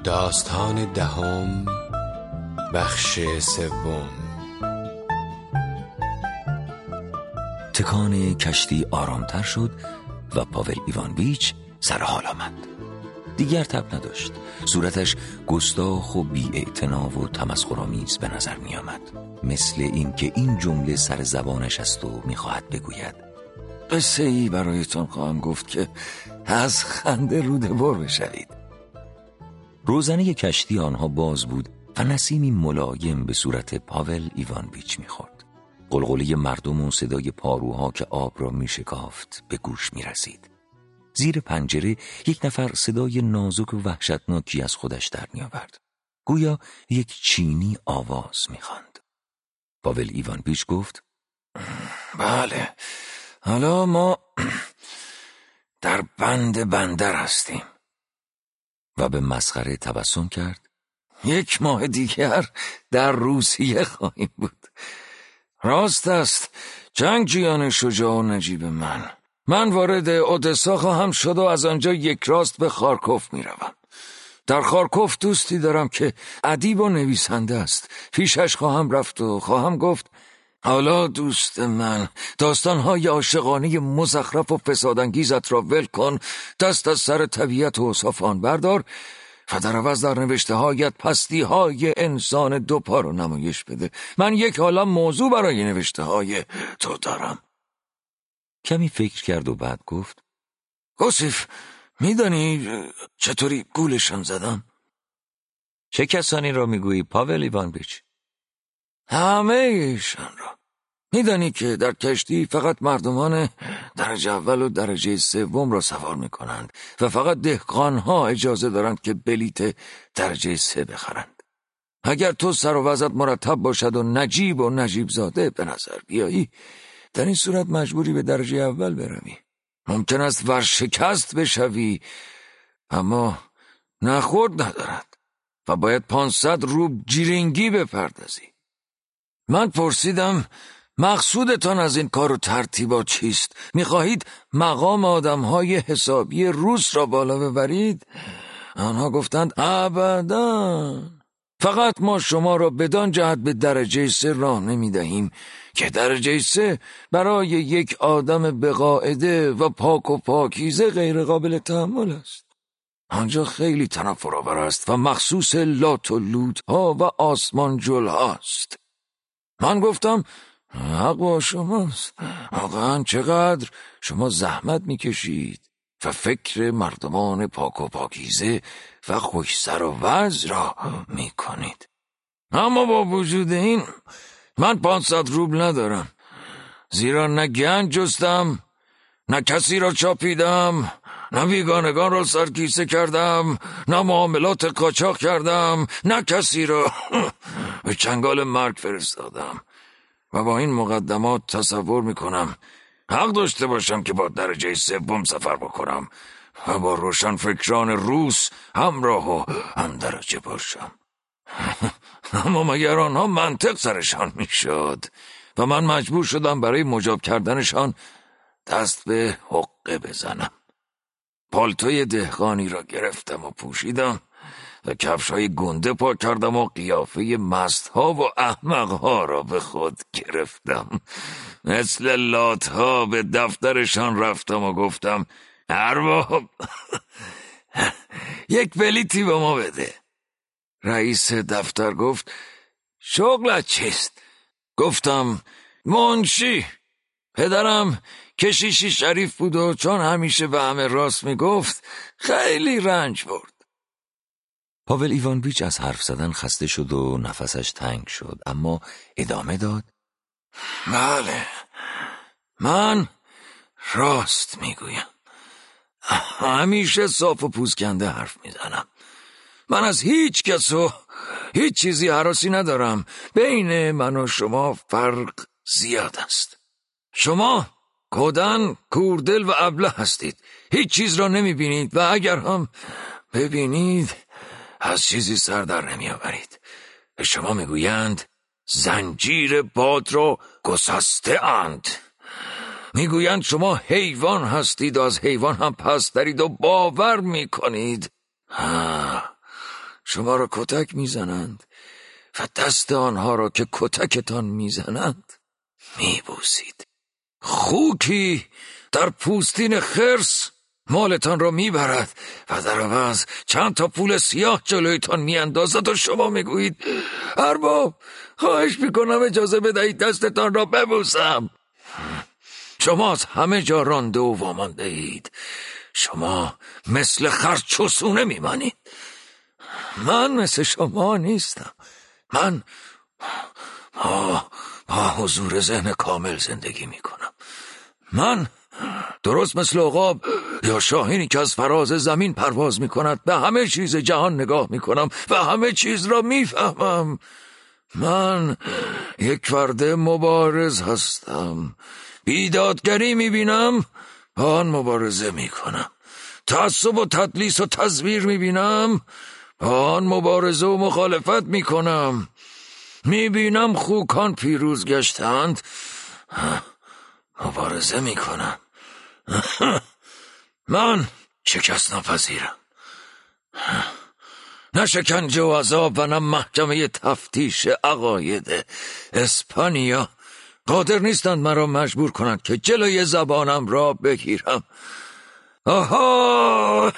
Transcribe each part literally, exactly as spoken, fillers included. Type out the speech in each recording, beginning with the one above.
داستان دهم، بخش سوم. تکان کشتی آرامتر شد و پاول ایوانویچ سر حال آمد. دیگر تب نداشت. صورتش گستاخ و بی‌اعتنا و تمسخرآمیز به نظر می آمد، مثل این که این جمله سر زبانش است و می خواهد بگوید: قصه ای برایتان خواهم گفت که از خنده روده بر بشوید. روزنه کشتی آنها باز بود و نسیمی ملایم به صورت پاول ایوانویچ می خورد. قلقلی مردم و صدای پاروها که آب را می شکافت به گوش می رسید. زیر پنجره یک نفر صدای نازک و وحشتناکی از خودش در می آورد. گویا یک چینی آواز می خواند. پاول ایوانویچ گفت: بله، حالا ما در بند بندر هستیم. و به مسخره تبسم کرد: یک ماه دیگر در روسیه خواهیم بود. راست است، جنگجویان شجاع و نجیب من. من وارد اودسا خواهم شد و از آنجا یک راست به خارکوف می روم. در خارکوف دوستی دارم که ادیب و نویسنده است. پیشش خواهم رفت و خواهم گفت: حالا دوست من، داستانهای عاشقانه مزخرف و فسادانگیزت را ول کن، دست از سر طبیعت و اوصاف آن بردار و در عوض در نوشته هایت پستی های انسان دو پا رو نمایش بده. من یک عالم موضوع برای نوشته های تو دارم. کمی فکر کرد و بعد گفت: گوسیف، میدانی چطوری گولشان زدم؟ چه کسانی را میگویی پاول ایوانویچ؟ همه ایشان را. میدانی که در کشتی فقط مردمان درجه اول و درجه سوم را سوار میکنند و فقط دهقانها اجازه دارند که بلیت درجه سه بخرند. اگر تو سر و وضعت مرتب باشد و نجیب و نجیب زاده به نظر بیایی، در این صورت مجبوری به درجه اول بروی. ممکن است ورشکست بشوی، اما نخورد ندارد و باید پانصد روبل جیرینگی بپردازی. من پرسیدم: مقصودتان از این کار و ترتیبات چیست؟ میخواهید مقام آدمهای حسابی روس را بالا ببرید؟ آنها گفتند: ابداً. فقط ما شما را بدان جهت به درجه سه راه نمیدهیم که درجه سه برای یک آدم بقاعده و پاک و پاکیزه غیر قابل تحمل است. آنجا خیلی تنفرآور است و مخصوص لات و لوت ها و آسمان جل هاست. من گفتم: حق با شماست. واقعا چقدر شما زحمت میکشید و فکر مردمان پاک و پاکیزه و خوش سر و وضع را میکنید. اما با وجود این من پانصد روبل ندارم، زیرا نه گنج جستم، نه کسی را چاپیدم، نه بیگانگان را سرکیسه کردم، نه معاملات قاچاق کردم، نه کسی را به چنگال مرگ فرستادم. و با این مقدمات تصور میکنم حق داشته باشم که با درجه سوم سفر بکنم و با روشن فکران روس همراه و هم درجه باشم. اما مگر آنها منطق سرشان میشد و من مجبور شدم برای مجاب کردنشان دست به حقه بزنم. پالتوی دهقانی را گرفتم و پوشیدم و کفش‌های گنده پا کردم و قیافه مست‌ها و احمق‌ها را به خود گرفتم. مثل لات‌ها به دفترشان رفتم و گفتم: ارباب، یک بلیتی به ما بده. رئیس دفتر گفت: شغلت چیست؟ گفتم: منشی. پدرم کشیشی شریف بود و چون همیشه به همه راست میگفت خیلی رنج برد. پاول ایوانویچ از حرف زدن خسته شد و نفسش تنگ شد، اما ادامه داد: بله، من راست میگویم. همیشه صاف و پوزکنده حرف میزنم. من از هیچ کس و هیچ چیزی هراسی ندارم. بین من و شما فرق زیاد است. شما کودن، کوردل و ابله هستید. هیچ چیز را نمیبینید و اگر هم ببینید از چیزی سر در نمی آورید. به شما میگویند زنجیر باد را گسسته اند. میگویند شما حیوان هستید و از حیوان هم پسترید و باور میکنید. شما را کتک میزنند و دست آنها را که کتکتان میزنند میبوسید. خوکی در پوستین خرس مالتان را میبرد و در عوض چند تا پول سیاه جلویتان میاندازد و شما میگویید ارباب خواهش میکنم اجازه بدهید دستتان را ببوسم. شما از همه جا رانده و وامانده اید. شما مثل خرچوسونه میمانید. من مثل شما نیستم. من با, با حضور ذهن کامل زندگی میکنم. من درست مثل عقاب یا شاهینی که از فراز زمین پرواز میکند به همه چیز جهان نگاه میکنم و همه چیز را میفهمم. من یک فرد مبارز هستم. بیدادگری میبینم با آن مبارزه میکنم. تعصب و تدلیس و تزویر میبینم با آن مبارزه و مخالفت میکنم. میبینم خوکان پیروز گشتند مبارزه میکنم. من شکست ناپذیرم. نه شکنجه و عذاب و نه محکمه تفتیش عقاید اسپانیا قادر نیستند مرا مجبور کنند که جلوی زبانم را بگیرم. آها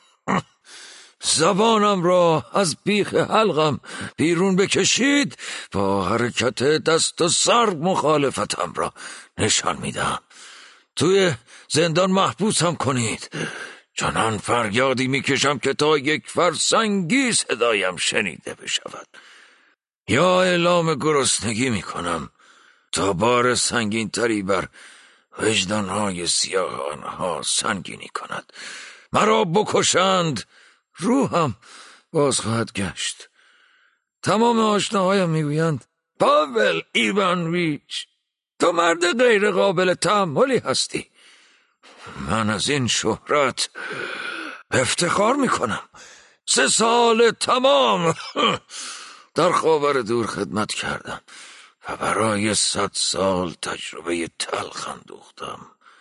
زبانم را از بیخ حلقم بیرون بکشید، با حرکت دست و سر مخالفتم را نشان میدم. توی زندان محبوسم کنید، چنان فریادی میکشم که تا یک فرسنگی صدایم شنیده بشود. یا اعلام گرسنگی میکنم تا بار سنگین تری بر وجدانهای سیاه آنها سنگینی کند. مرا بکشند، روحم باز خواهد گشت. تمام آشناهایم میگویند پاول ایوانویچ تو مرد غیر قابل تحملی هستی. من از این شهرت افتخار میکنم. سه سال تمام در خاور دور خدمت کردم و برای صد سال تجربه تلخ اندوختم.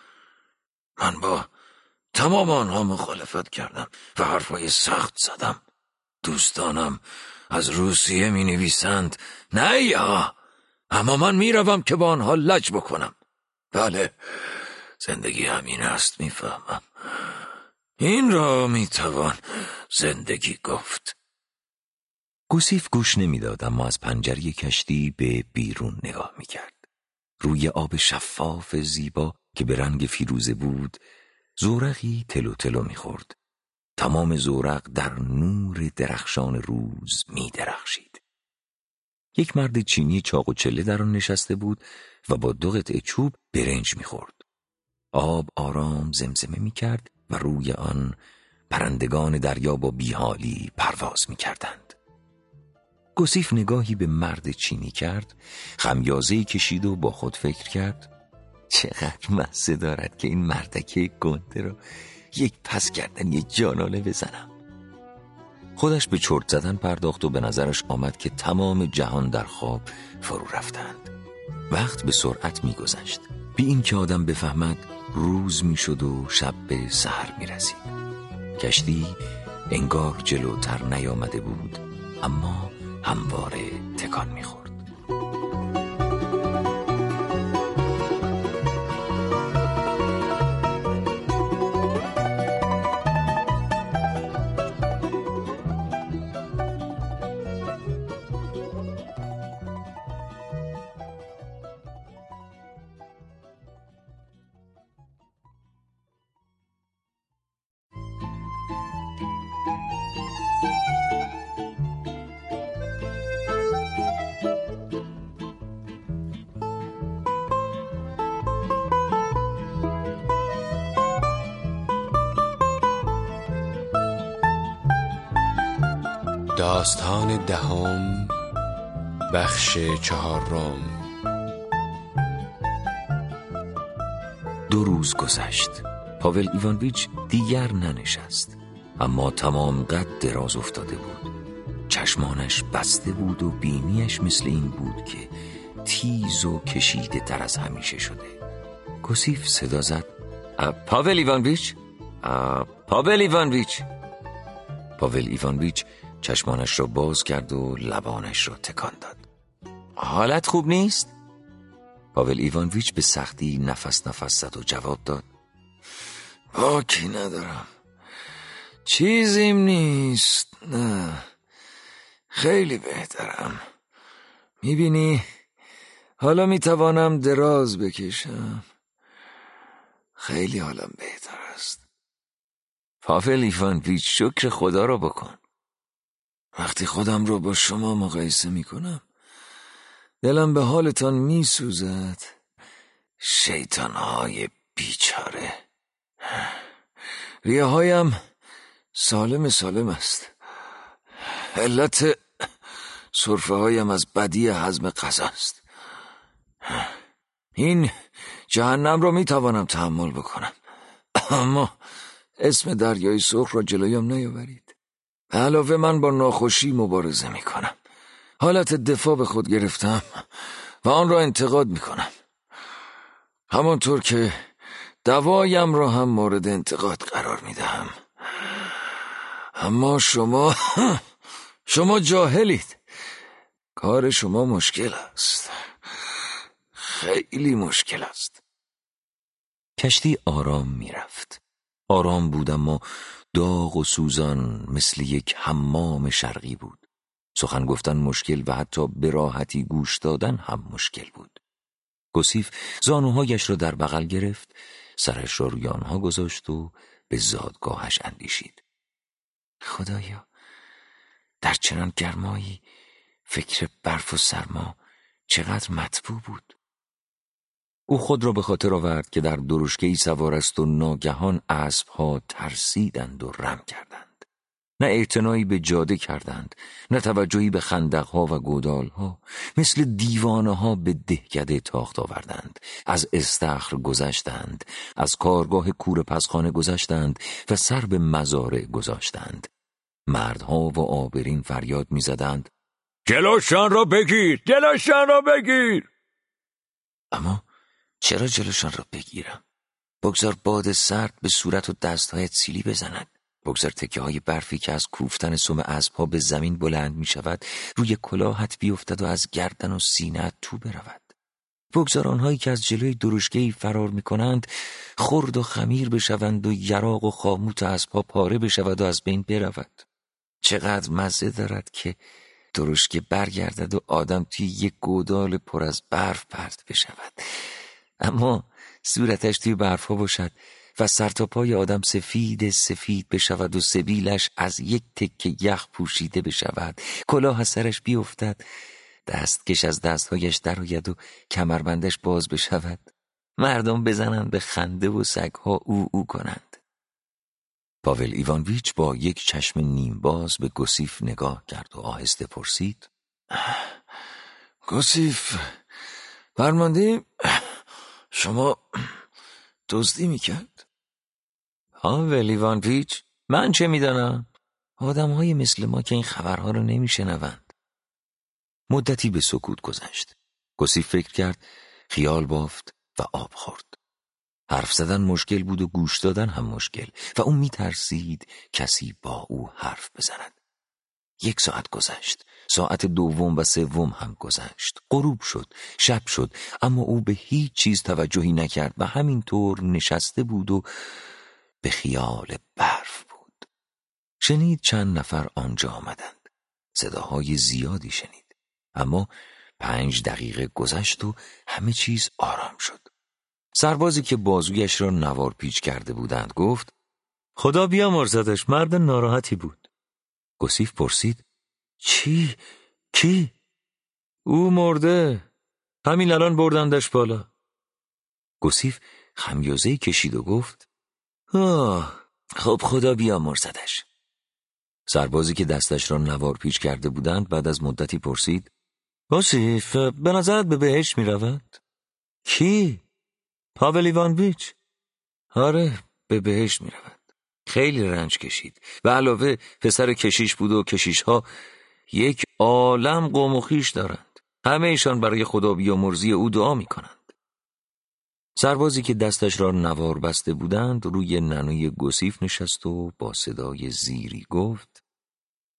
من با تمام آنها مخالفت کردم و حرفای سخت زدم. دوستانم از روسیه می نویسند نه یا، اما من می روم که با آنها لج بکنم. بله، زندگی همین است، می فهمم. این را می توان زندگی گفت. گوسیف گوش نمی داد، اما از پنجره کشتی به بیرون نگاه می کرد. روی آب شفاف زیبا که به رنگ فیروزه بود زورقی تلو تلو می خورد. تمام زورق در نور درخشان روز می درخشید. یک مرد چینی چاق و چله در آن نشسته بود و با دو قطعه چوب برنج می خورد. آب آرام زمزمه می کرد و روی آن پرندگان دریا با بیحالی پرواز می کردند. گوسیف نگاهی به مرد چینی کرد، خمیازه‌ای کشید و با خود فکر کرد چقدر مزه دارد که این مردکه گنده را یک پس کردن یک جانانه بزنم. خودش به چرت زدن پرداخت و به نظرش آمد که تمام جهان در خواب فرو رفتند. وقت به سرعت می گذشت. بی این که آدم بفهمد روز می شد و شب به سحر می رسید. کشتی انگار جلوتر نیامده بود، اما همواره تکان می خورد. داستان دهم، بخش چهارم. دو روز گذشت. پاول ایوانویچ دیگر ننشست، اما تمام قد دراز افتاده بود. چشمانش بسته بود و بینیش مثل این بود که تیز و کشیده تر از همیشه شده. گوسیف صدا زد پاول ایوانویچ، پاول ایوانویچ. پاول ایوانویچ چشمانش را باز کرد و لبانش را تکان داد. حالت خوب نیست؟ پاول ایوانویچ به سختی نفس نفس زد و جواب داد: باکی ندارم، چیزیم نیست، نه، خیلی بهترم. میبینی حالا میتوانم دراز بکشم، خیلی حالم بهتر است. پاول ایوانویچ شکر خدا را بکن. وقتی خودم رو با شما مقایسه میکنم دلم به حالتان میسوزد. شیطانهای بیچاره. ریه هایم سالم سالم است. علت سرفه هایم از بدی هضم غذا است. این جهنم را میتوانم تحمل بکنم، اما اسم دریای سرخ را جلویم نیاورید. به علاوه من با ناخوشی مبارزه میکنم. حالت دفاع به خود گرفتم و آن را انتقاد میکنم، همانطور که دوایم را هم مورد انتقاد قرار میدهم. اما شما شما جاهلید. کار شما مشکل است، خیلی مشکل است. کشتی آرام میرفت. آرام بود اما داغ و سوزان مثل یک حمام شرقی بود. سخن گفتن مشکل و حتی به راحتی گوش دادن هم مشکل بود. گوسیف زانوهایش را در بغل گرفت، سرش را روی آنها گذاشت و به زادگاهش اندیشید. خدایا، در چنان گرمایی فکر برف و سرما چقدر مطبوع بود. او خود را به خاطر آورد که در درشکه‌ای سوار است و ناگهان اسب‌ها ترسیدند و رم کردند. نه اعتنایی به جاده کردند، نه توجهی به خندق‌ها و گودال‌ها. مثل دیوانه‌ها به دهکده تاخت آوردند. از استخر گذشتند، از کارگاه کوره پسخانه گذشتند و سر به مزارع گذاشتند. مردها و آبرین فریاد می‌زدند: جلوشان را بگیر، جلوشان را بگیر. اما چرا جلوشان را بگیرم؟ بگذار باد سرد به صورت و دستهایت سیلی بزند. بگذار تکه های برفی که از کوفتن سم اسب‌ها به زمین بلند می شود روی کلاهت بیفتد و از گردن و سینه‌ات تو برود. بگذار آنهایی که از جلوی درشکه‌ای فرار می کنند خرد و خمیر بشوند و یراق و خاموت اسب‌ها پاره بشود و از بین برود. چقدر مزه دارد که درشکه برگردد و آدم توی یک گودال پر از برف پرت بشود، اما صورتش توی برف‌ها باشد و سر تا پای آدم سفید سفید بشود و سبیلش از یک تکه یخ پوشیده بشود، کلاه از سرش بیفتد، دستکش از دستهایش درآید و کمربندش باز بشود، مردم بزنند به خنده و سگها او او کنند. پاول ایوانویچ با یک چشم نیم باز به گوسیف نگاه کرد و آهسته پرسید: گوسیف، فرمانده شما دزدی میکرد؟ پاول ایوانویچ، من چه میدانم؟ آدم‌های مثل ما که این خبرها رو نمیشنوند. مدتی به سکوت گذشت. گوسیف فکر کرد، خیال بافت و آب خورد. حرف زدن مشکل بود و گوش دادن هم مشکل و اون میترسید کسی با او حرف بزند. یک ساعت گذشت، ساعت دوم و سوم هم گذشت، غروب شد، شب شد، اما او به هیچ چیز توجهی نکرد و همینطور نشسته بود و به خیال برف بود. شنید چند نفر آنجا آمدند. صداهای زیادی شنید، اما پنج دقیقه گذشت و همه چیز آرام شد. سربازی که بازویش را نوار پیچ کرده بودند گفت: خدا بیامرزدش، مرد ناراحتی بود. گوسیف پرسید: چی؟ کی؟ او مرده، همین الان بردندش بالا. گوسیف خمیازه‌ای کشید و گفت: آه، خب خدا بیامرزدش. سربازی که دستش را نوار پیچ کرده بودند بعد از مدتی پرسید: گوسیف، به نظرت به بهشت می رود؟ کی؟ پاول ایوانویچ. آره، به بهشت می رود. خیلی رنج کشید و علاوه پسر کشیش بود و کشیش ها یک عالم قوم و خویش دارند. همه ایشان برای خدا بیامرزی او دعا می کنند. سربازی که دستش را نوار بسته بودند روی ننوی گوسیف نشست و با صدای زیری گفت: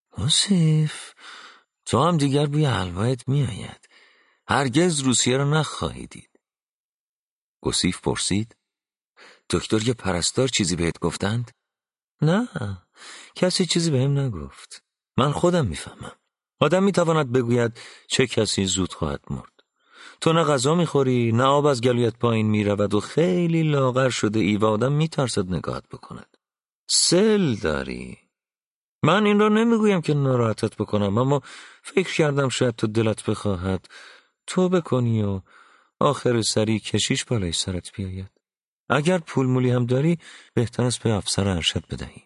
گوسیف، تو هم دیگر بوی حلوایت می آید. هرگز روسیه را نخواهی دید. گوسیف پرسید: دکتر یا پرستار چیزی بهت گفتند؟ نه، کسی چیزی بهم نگفت. من خودم میفهمم. آدم میتواند بگوید چه کسی زود خواهد مرد. تو نه غذا میخوری، نه آب از گلویت پایین میرود و خیلی لاغر شده ای و آدم میترسد نگاهت بکند. سل داری. من این را نمیگویم که ناراحتت بکنم، اما فکر کردم شاید تو دلت بخواهد تو بکنی و آخر سری کشیش بالای سرت بیاید. اگر پول مولی هم داری بهتر است به افسر ارشد بدهی.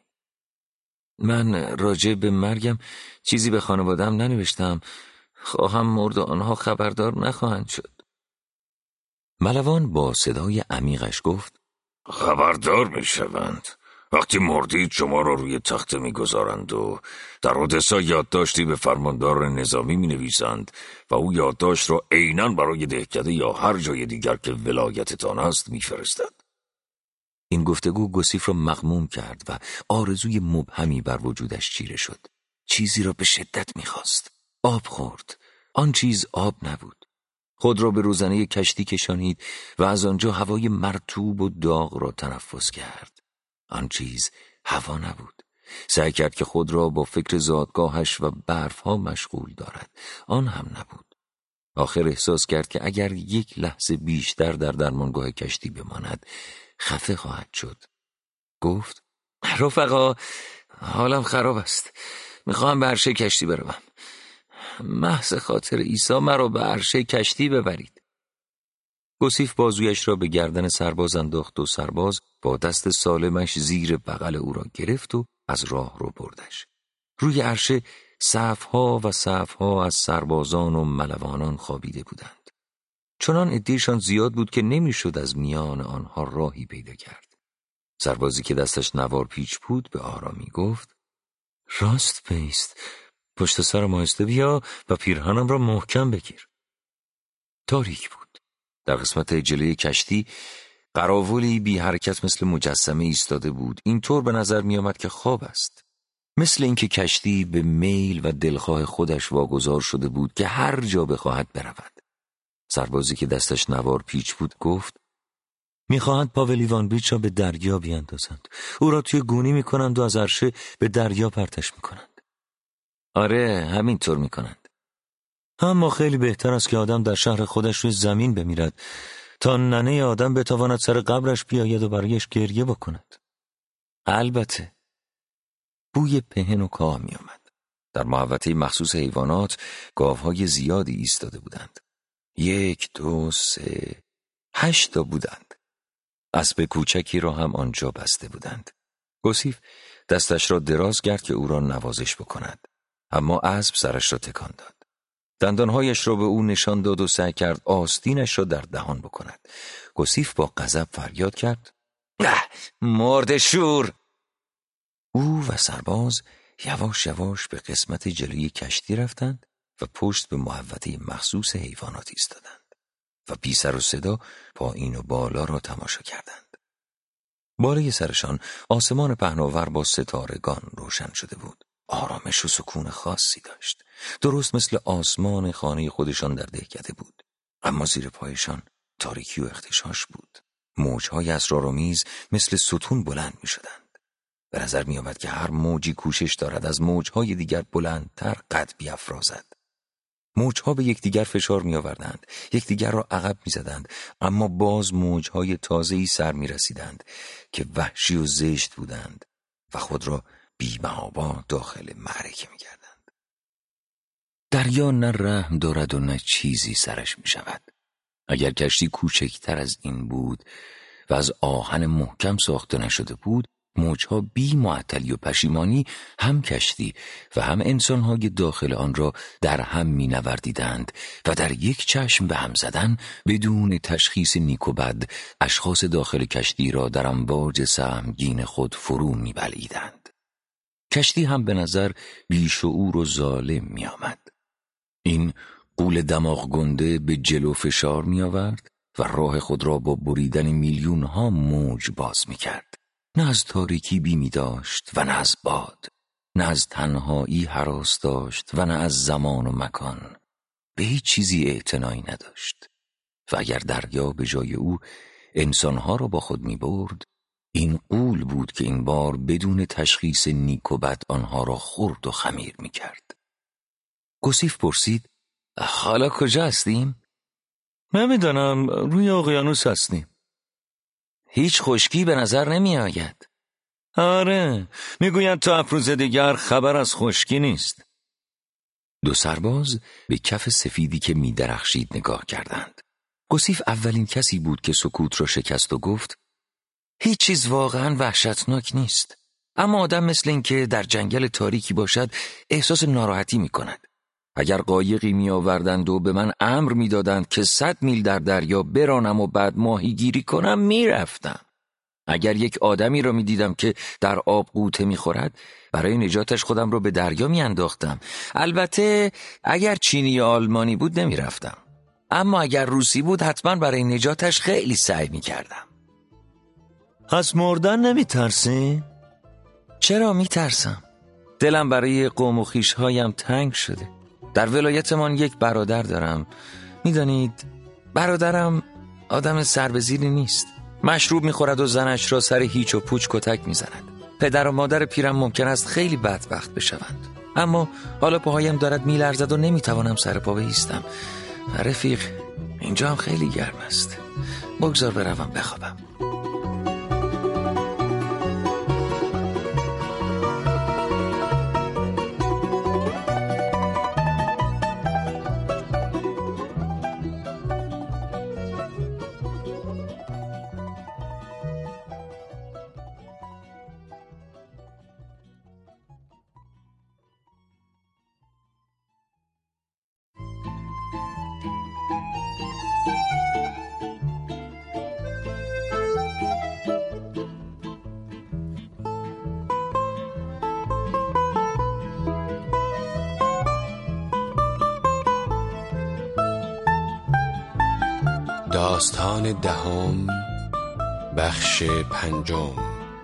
من راجع به مرگم چیزی به خانواده‌ام ننوشتم. خواهم مرد و آنها خبردار نخواهند شد. ملوان با صدای عمیقش گفت: خبردار میشوند. وقتی مردید شما را روی تخته میگذارند و در اودسا یادداشتی به فرماندار نظامی مینویسند و او یادداشت را عیناً برای دهکده یا هر جای دیگر که ولایتتان است میفرستد. این گفتگو گوسیف را مغموم کرد و آرزوی مبهمی بر وجودش چیره شد. چیزی را به شدت میخواست. آب خورد. آن چیز آب نبود. خود را به روزنه کشتی کشانید و از آنجا هوای مرطوب و داغ را تنفس کرد. آن چیز هوا نبود. سعی کرد که خود را با فکر زادگاهش و برفها مشغول دارد. آن هم نبود. آخر احساس کرد که اگر یک لحظه بیشتر در درمانگاه کشتی بماند خفه خواهد شد. گفت: رفقا، حالم خراب است. میخواهم به عرشه کشتی بروم. محض خاطر عیسی مرا به عرشه کشتی ببرید. گوسیف بازویش را به گردن سرباز انداخت و سرباز با دست سالمش زیر بغل او را گرفت و از راه رو بردش. روی عرشه صفها و صفها از سربازان و ملوانان خوابیده بودند. چنان عده‌شان زیاد بود که نمیشد از میان آنها راهی پیدا کرد. سربازی که دستش نوار پیچ بود به آرامی گفت: راست بایست، پشت سرم آهسته بیا و پیرهنم را محکم بگیر. تاریک بود. در قسمت جلوی کشتی قراولی بی حرکت مثل مجسمه ایستاده بود. اینطور به نظر می آمد که خواب است. مثل اینکه کشتی به میل و دلخواه خودش واگذار شده بود که هر جا بخواهد برود. سربازی که دستش نوار پیچ بود گفت: میخواهند پاول ایوانویچ را به دریا بیاندازند. او را توی گونی میکنند و از عرشه به دریا پرتش میکنند. آره، همینطور میکنند. اما خیلی بهتر است که آدم در شهر خودش روی زمین بمیرد تا ننه آدم بتواند سر قبرش بیاید و برایش گریه بکند. البته. بوی پهن و کاه می آمد. در محوطه مخصوص حیوانات گاوهای زیادی ایستاده بودند. یک، دو، سه، هشت تا بودند. اسب کوچکی را هم آنجا بسته بودند. گوسیف دستش را دراز کرد که او را نوازش بکند. اما اسب سرش را تکان داد. دندانهایش را به او نشان داد و سعی کرد آستینش را در دهان بکند. گوسیف با غضب فریاد کرد: نه، مرد شور! او و سرباز یواش یواش به قسمت جلوی کشتی رفتند و پشت به محوطه مخصوص حیوانات ایستادند و بی سر و صدا پایین و بالا را تماشا کردند. بالای سرشان آسمان پهناور با ستارگان روشن شده بود. آرامش و سکون خاصی داشت. درست مثل آسمان خانه خودشان در دهکده بود. اما زیر پایشان تاریکی و اختشاش بود. موجهای اسرارآمیز مثل ستون بلند می شدند. به نظر می آمد که هر موجی کوشش دارد از موجهای دیگر بلندتر قد بیافرازد. موجها به یکدیگر فشار می آوردند، یکدیگر را عقب می زدند، اما باز موجهای تازه‌ای سر می رسیدند که وحشی و زشت بودند و خود را بی‌محابا داخل معرکه می کردند. دریا نه رحم دارد و نه چیزی سرش می شود. اگر کشتی کوچکتر از این بود و از آهن محکم ساخته نشده بود، موجها بی معطلی و پشیمانی هم کشتی و هم انسانهای داخل آن را در هم می نوردیدند و در یک چشم به هم زدن بدون تشخیص نیک و بد اشخاص داخل کشتی را در امواج سهمگین خود فرو می بلعیدند. کشتی هم به نظر بیشعور و ظالم می آمد. این غول دماغ گنده به جلو فشار می آورد و راه خود را با بریدن میلیون ها موج باز می کرد. نه از تاریکی بیمی داشت و نه از باد. نه از تنهایی هراس داشت و نه از زمان و مکان. به هیچ چیزی اعتنایی نداشت و اگر دریا به جای او انسانها را با خود می برد، این غول بود که این بار بدون تشخیص نیک و بد آنها را خرد و خمیر می کرد. گوسیف پرسید: حالا کجا هستیم؟ نمیدانم، روی اقیانوس هستیم. هیچ خشکی به نظر نمی آید. آره، میگویند تا افروز دیگر خبر از خشکی نیست. دو سرباز به کف سفیدی که می درخشید نگاه کردند. گوسیف اولین کسی بود که سکوت را شکست و گفت: هیچ چیز واقعا وحشتناک نیست، اما آدم مثل این که در جنگل تاریکی باشد احساس ناراحتی می کند. اگر قایقی می آوردند و به من امر می دادند که صد میل در دریا برانم و بعد ماهیگیری کنم، می رفتم. اگر یک آدمی را می دیدم که در آب غوطه می خورد، برای نجاتش خودم را به دریا می انداختم. البته اگر چینی یا آلمانی بود نمی رفتم، اما اگر روسی بود حتما برای نجاتش خیلی سعی می کردم. از مردن نمی ترسی؟ چرا می ترسم؟ دلم برای قوم و خویش‌هایم تنگ شده. در ولایتمان یک برادر دارم. میدانید برادرم آدم سربزیری نیست. مشروب میخورد و زنش را سر هیچ و پوچ کتک میزند. پدر و مادر پیرم ممکن است خیلی بدبخت بشوند، اما حالا پاهایم دارد میلرزد و نمیتوانم سر پا بایستم. رفیق، اینجا هم خیلی گرم است. بگذار بروم بخوابم. داستان دهم، بخش پنجم.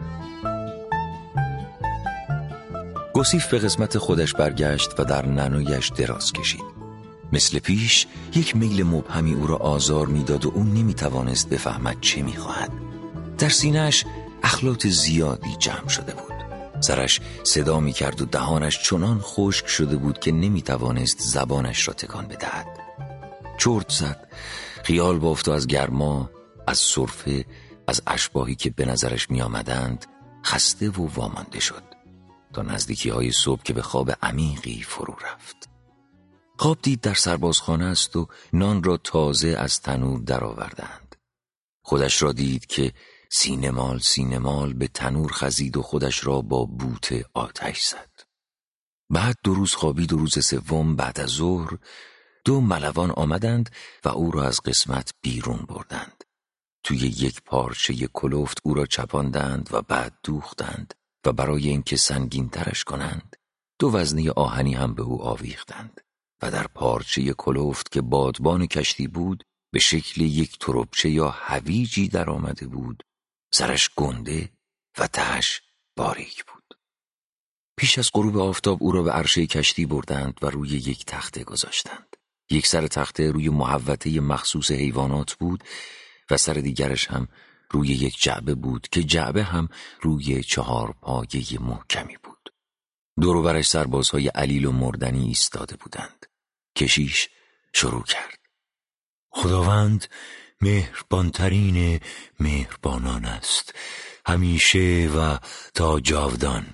گوسیف به قسمت خودش برگشت و در ننویش دراز کشید. مثل پیش یک میل مبهمی او را آزار میداد و او نمیتوانست بفهمد چه میخواهد. در سینه‌اش اخلاط زیادی جمع شده بود. سرش صدا میکرد و دهانش چنان خشک شده بود که نمیتوانست زبانش را تکان بدهد. چرت زد، خیال بافت و از گرما، از سرفه، از اشباحی که به نظرش می آمدند خسته و وامانده شد تا نزدیکی های صبح که به خواب عمیقی فرو رفت. خواب دید در سربازخانه است و نان را تازه از تنور درآوردند. خودش را دید که سینه‌مال سینه‌مال به تنور خزید و خودش را با بوته آتش زد. بعد دو روز خوابید و روز سوم بعد از ظهر دو ملوان آمدند و او را از قسمت بیرون بردند. توی یک پارچه کلفت او را چپاندند و بعد دوختند و برای اینکه سنگین ترش کنند دو وزنه آهنی هم به او آویختند و در پارچه کلفت که بادبان کشتی بود به شکل یک تربچه یا هویجی در آمده بود، سرش گنده و تهش باریک بود. پیش از غروب آفتاب او را به عرشه کشتی بردند و روی یک تخته گذاشتند. یک سر تخته روی محوطه مخصوص حیوانات بود و سر دیگرش هم روی یک جعبه بود که جعبه هم روی چهار پایه محکمی بود. دور و برش سربازهای علیل و مردنی ایستاده بودند. کشیش شروع کرد: خداوند مهربانترین مهربانان است، همیشه و تا جاودان.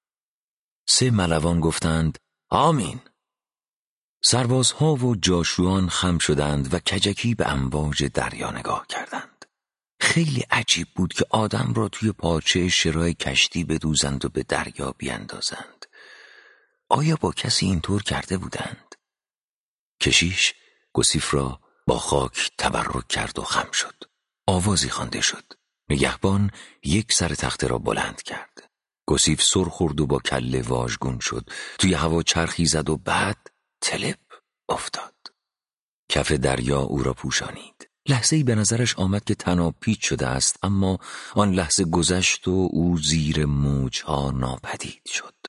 سه ملوان گفتند آمین. سربازها و جاشویان خم شدند و کجکی به امواج دریا نگاه کردند. خیلی عجیب بود که آدم را توی پارچه شرای کشتی بدوزند و به دریا بیندازند. آیا با کسی اینطور کرده بودند؟ کشیش گوسیف را با خاک تبرک کرد و خم شد. آوازی خوانده شد. نگهبان یک سر تخته را بلند کرد. گوسیف سر خورد و با کله واژگون شد. توی هوا چرخی زد و بعد تلپ افتاد. کف دریا او را پوشانید. لحظه‌ای به نظرش آمد که طناب پیچ شده است، اما آن لحظه گذشت و او زیر موجها ناپدید شد.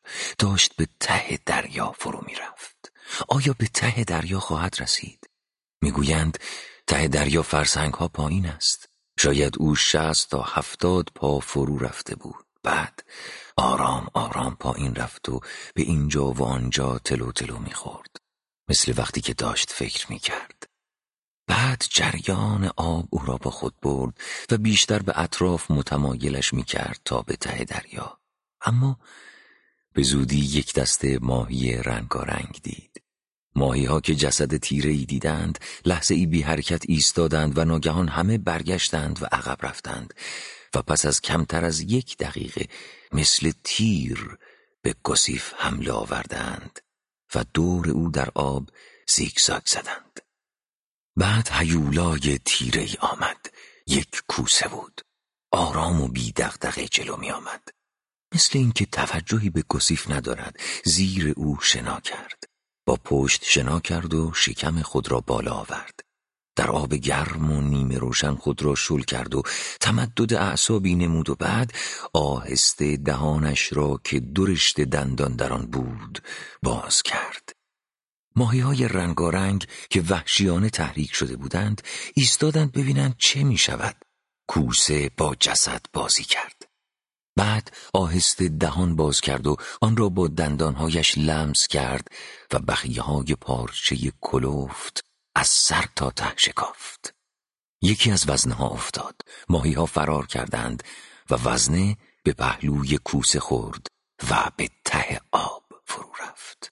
داشت به ته دریا فرو می رفت. آیا به ته دریا خواهد رسید؟ میگویند ته دریا فرسنگ ها پایین است. شاید او شصت تا هفتاد پا فرو رفته بود. بعد آرام آرام پایین رفت و به اینجا و آنجا تلو تلو میخورد، مثل وقتی که داشت فکر میکرد. بعد جریان آب او را با خود برد و بیشتر به اطراف متمایلش میکرد تا به ته دریا. اما به زودی یک دسته ماهی رنگارنگ دید. ماهی ها که جسد تیره‌ای دیدند لحظه ای بی حرکت ایستادند و ناگهان همه برگشتند و عقب رفتند و پس از کمتر از یک دقیقه مثل تیر به گوسیف حمله آوردند و دور او در آب زیگزاگ زدند. بعد هیولای تیره‌ای آمد. یک کوسه بود. آرام و بی دغدغه جلو می آمد. مثل اینکه توجهی به گوسیف ندارد زیر او شنا کرد. با پشت شنا کرد و شکم خود را بالا آورد. در آب گرم و نیمه روشن خود را شل کرد و تمدد اعصابی نمود و بعد آهسته دهانش را که دو رشته دندان در آن بود باز کرد. ماهی‌های رنگارنگ که وحشیانه تحریک شده بودند ایستادند ببینند چه می شود. کوسه با جسد بازی کرد. بعد آهسته دهان باز کرد و آن را با دندانهایش لمس کرد و بخیه‌های پارچه کلفت از سر تا ته شکافت. یکی از وزنها افتاد. ماهی‌ها فرار کردند و وزنه به پهلوی کوسه خورد و به ته آب فرو رفت.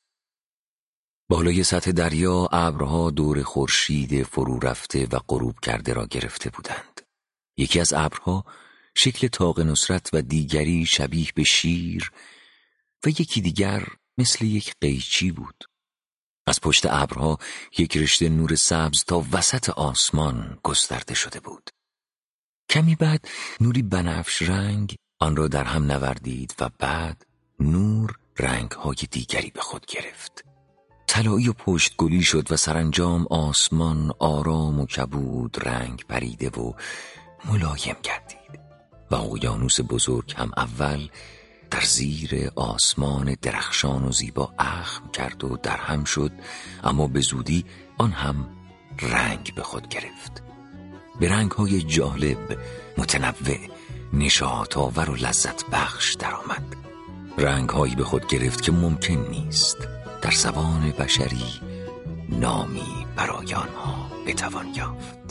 بالای سطح دریا ابرها دور خورشید فرو رفته و غروب کرده را گرفته بودند. یکی از ابرها شکل طاق نصرت و دیگری شبیه به شیر و یکی دیگر مثل یک قیچی بود. از پشت ابرها یک رشته نور سبز تا وسط آسمان گسترده شده بود. کمی بعد نوری بنفش رنگ آن را در هم نوردید و بعد نور رنگ‌های دیگری به خود گرفت. طلایی و پشت گلی شد و سرانجام آسمان آرام و کبود رنگ پریده و ملایم گردید و اقیانوس بزرگ هم اول در زیر آسمان درخشان و زیبا اخم کرد و در هم شد، اما به زودی آن هم رنگ به خود گرفت. به رنگ‌های جالب، متنوع، نشاط‌آور و لذت بخش درآمد. رنگ‌هایی به خود گرفت که ممکن نیست در زبان بشری نامی برای آنها بتوان یافت.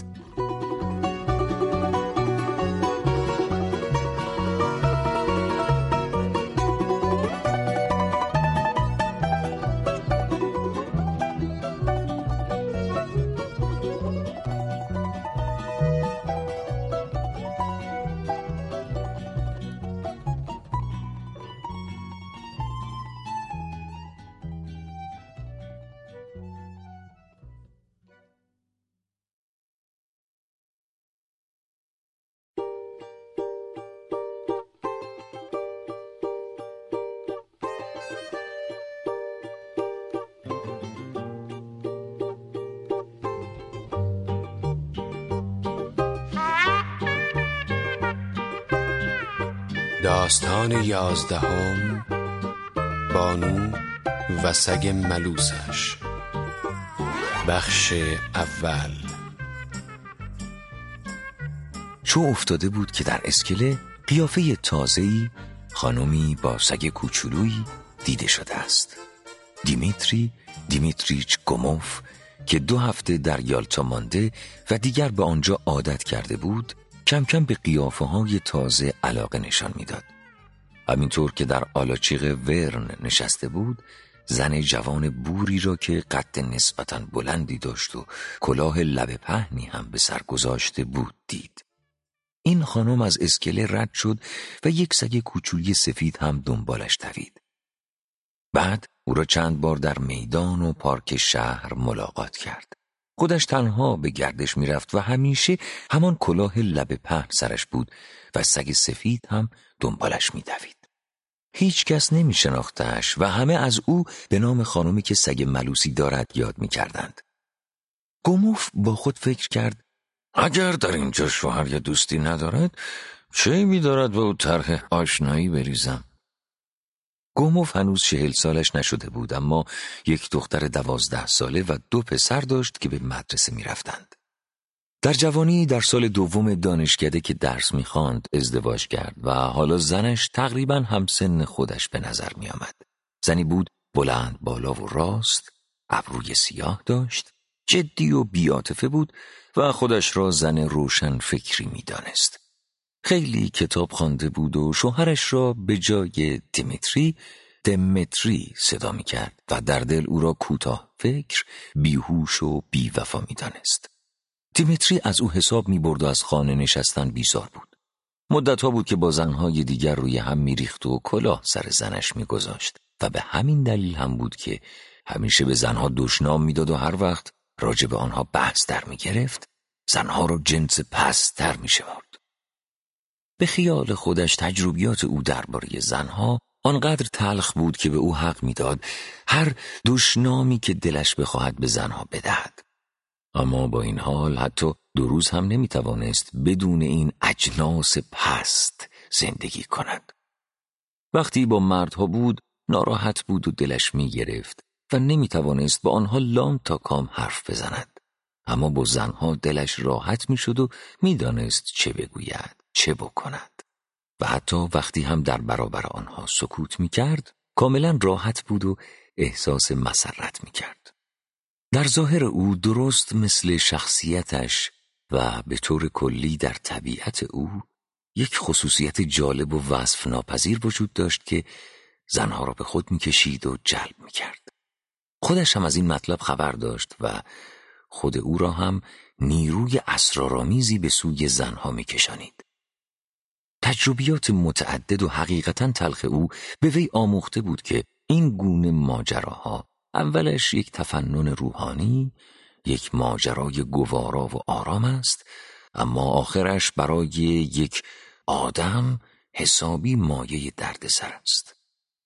داستان یازدهم، بانو و سگ ملوسش. بخش اول. چو افتاده بود که در اسکله قیافه تازه‌ای خانمی با سگ کوچولویی دیده شده است. دیمیتری دیمیتریچ گوموف که دو هفته در یالتا مانده و دیگر به آنجا عادت کرده بود، کم کم به قیافه های تازه علاقه نشان میداد. همینطور که در آلاچیق ورن نشسته بود، زن جوان بوری را که قد نسبتاً بلندی داشت و کلاه لب پهنی هم به سر گذاشته بود دید. این خانم از اسکله رد شد و یک سگ کوچولی سفید هم دنبالش دوید. بعد او را چند بار در میدان و پارک شهر ملاقات کرد. خودش تنها به گردش می رفت و همیشه همان کلاه لب پهن سرش بود و سگ سفید هم دنبالش می دوید. هیچ کس نمی شناختش و همه از او به نام خانمی که سگ ملوسی دارد یاد می کردند. گوموف با خود فکر کرد اگر در اینجا شوهر یا دوستی ندارد، چه می دارد به او طرح آشنایی بریزم؟ گوموف هنوز چهل سالش نشده بود، اما یک دختر دوازده ساله و دو پسر داشت که به مدرسه می رفتند. در جوانی در سال دوم دانشکده که درس می خواند ازدواج کرد و حالا زنش تقریباً همسن خودش به نظر می آمد. زنی بود بلند بالا و راست، ابروی سیاه داشت، جدی و بی‌عاطفه بود و خودش را زن روشن فکری می دانست. خیلی کتاب خوانده بود و شوهرش را به جای دیمیتری دمتری صدا می کرد و در دل او را کوتاه فکر، بیهوش و بی‌وفا می دانست. دیمیتری از او حساب می برد و از خانه نشستن بیزار بود. مدتها بود که با زنهای دیگر روی هم می ریخت و کلاه سر زنش می گذاشت و به همین دلیل هم بود که همیشه به زنها دشنام می داد و هر وقت راجع به آنها بحث در می گرفت زنها را جنس پست‌تر می شمرد. به خیال خودش تجربیات او درباره زنها آنقدر تلخ بود که به او حق میداد هر دشنامی که دلش بخواهد به زنها بدهد. اما با این حال حتی دو روز هم نمیتوانست بدون این اجناس پست زندگی کند. وقتی با مردها بود ناراحت بود و دلش میگرفت و نمیتوانست با آنها لام تا کام حرف بزند. اما با زنها دلش راحت میشد و میدانست چه بگوید، چه بکند. و حتی وقتی هم در برابر آنها سکوت میکرد کاملا راحت بود و احساس مسرت میکرد. در ظاهر او درست مثل شخصیتش و به طور کلی در طبیعت او یک خصوصیت جالب و وصف ناپذیر وجود داشت که زنها را به خود میکشید و جلب میکرد. خودش هم از این مطلب خبر داشت و خود او را هم نیروی اسرارآمیزی به سوی زنها میکشانید. تجربیات متعدد و حقیقتاً تلخ او به وی آموخته بود که این گونه ماجراها اولش یک تفنن روحانی، یک ماجرای گوارا و آرام است، اما آخرش برای یک آدم حسابی مایه دردسر است.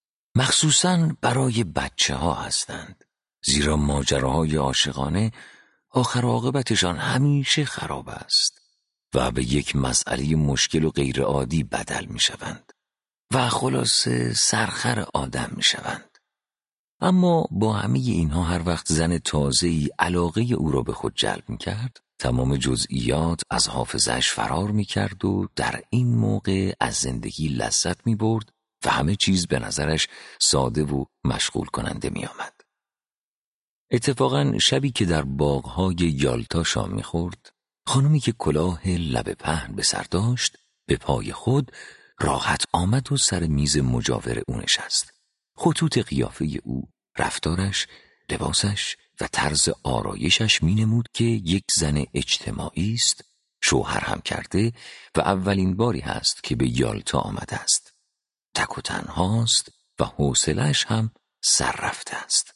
مخصوصاً برای بچه ها هستند، زیرا ماجراهای عاشقانه آخر عاقبتشان همیشه خراب است و به یک مسئله مشکل و غیر عادی بدل می شوند و خلاصه سرخر آدم می شوند. اما با همه اینها هر وقت زن تازه‌ای علاقه او را به خود جلب می کرد، تمام جزئیات از حافظش فرار می کرد و در این موقع از زندگی لذت می برد و همه چیز به نظرش ساده و مشغول کننده می آمد. اتفاقاً شبی که در باغ‌های یالتا شام می خورد، خانمی که کلاه لب پهن به سر داشت به پای خود راحت آمد و سر میز مجاور او نشست. خطوط قیافه او، رفتارش، لباسش و طرز آرایشش می نمود که یک زن اجتماعی است، شوهر هم کرده و اولین باری هست که به یالتا آمده است. تک و تنهاست و حوصله‌اش هم سر رفته است.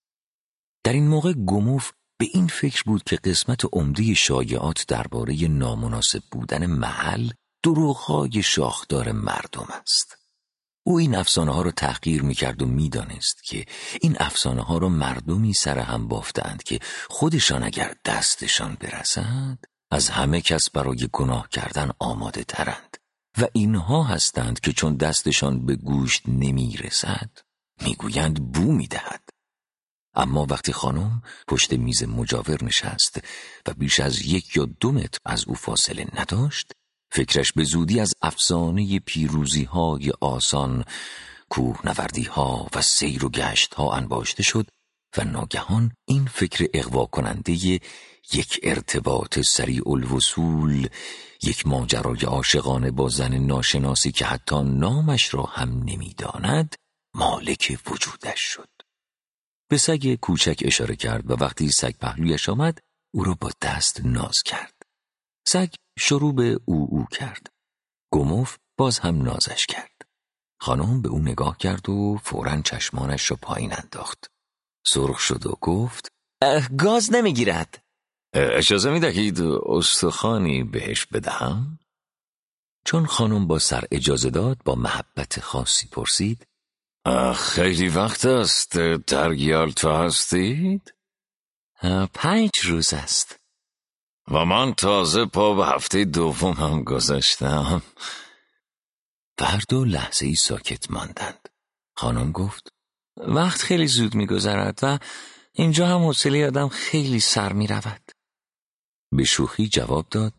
در این موقع گوموف به این فکر بود که قسمت عمده شایعات درباره نامناسب بودن محل دروغ‌های شاخدار مردم است. او این افسانه ها را تحقیر می‌کرد و می‌دانست که این افسانه ها را مردمی سر هم بافتند که خودشان اگر دستشان برسد از همه کس برای گناه کردن آماده ترند و اینها هستند که چون دستشان به گوشت نمی‌رسد می‌گویند بو می‌دهد. اما وقتی خانم پشت میز مجاور نشست و بیش از یک یا دو متر از او فاصله نداشت، فکرش به زودی از افسانه پیروزی های آسان، کوهنوردی ها و سیر و گشت ها انباشته شد و ناگهان این فکر اغوا کننده یک ارتباط سریع الوصول، یک ماجرای عاشقانه با زن ناشناسی که حتی نامش را هم نمیداند، مالک وجودش شد. به سگ کوچک اشاره کرد و وقتی سگ پهلویش آمد او را با دست ناز کرد. سگ شروع به او او کرد. گوموف باز هم نازش کرد. خانم به او نگاه کرد و فوراً چشمانش را پایین انداخت. سرخ شد و گفت گاز نمیگیرد. اجازه میدهید استخوانی بهش بدهم؟ چون خانم با سر اجازه داد با محبت خاصی پرسید خیلی وقت است در یالتا هستید؟ پنج روز است. و من تازه پا به هفته دومم گذاشتم. و هر دو لحظه ای ساکت ماندند. خانم گفت وقت خیلی زود می‌گذرد و اینجا هم حوصله آدم خیلی سر می‌رود. به شوخی جواب داد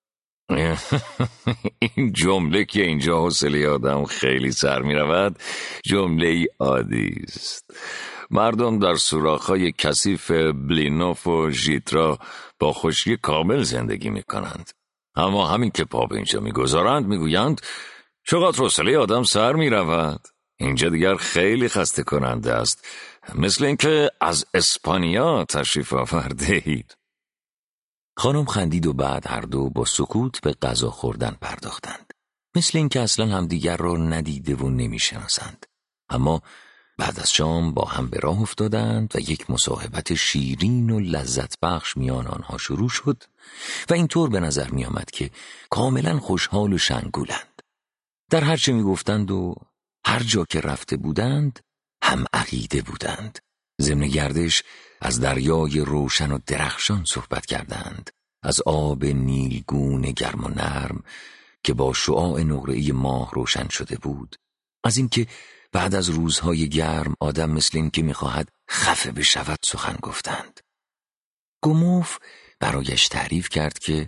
این جمله که اینجا حوصله آدم خیلی سر می‌رود جمله عادی است. مردم در سوراخ‌های کثیف بلینوف و ژیترا با خشکی کامل زندگی می‌کنند، اما همین که پا به اینجا می‌گذارند می‌گویند چقدر حوصله آدم سر می‌رود. اینجا دیگر خیلی خسته کننده است، مثل اینکه از اسپانیا تشریف آورده اید. خانم خندید و بعد هر دو با سکوت به غذا خوردن پرداختند، مثل اینکه اصلا همدیگر را ندیده و نمی‌شناسند. اما بعد از شام با هم به راه افتادند و یک مصاحبت شیرین و لذت بخش میان آنها شروع شد و اینطور به نظر می آمد که کاملا خوشحال و شنگولند. در هر چه می گفتند و هر جا که رفته بودند هم عقیده بودند. ضمن گردش از دریای روشن و درخشان صحبت کردند، از آب نیلگون گرم و نرم که با شعاع نقره‌ای ماه روشن شده بود، از اینکه بعد از روزهای گرم آدم مثل این که میخواهد خفه بشود سخن گفتند. گوموف برایش تعریف کرد که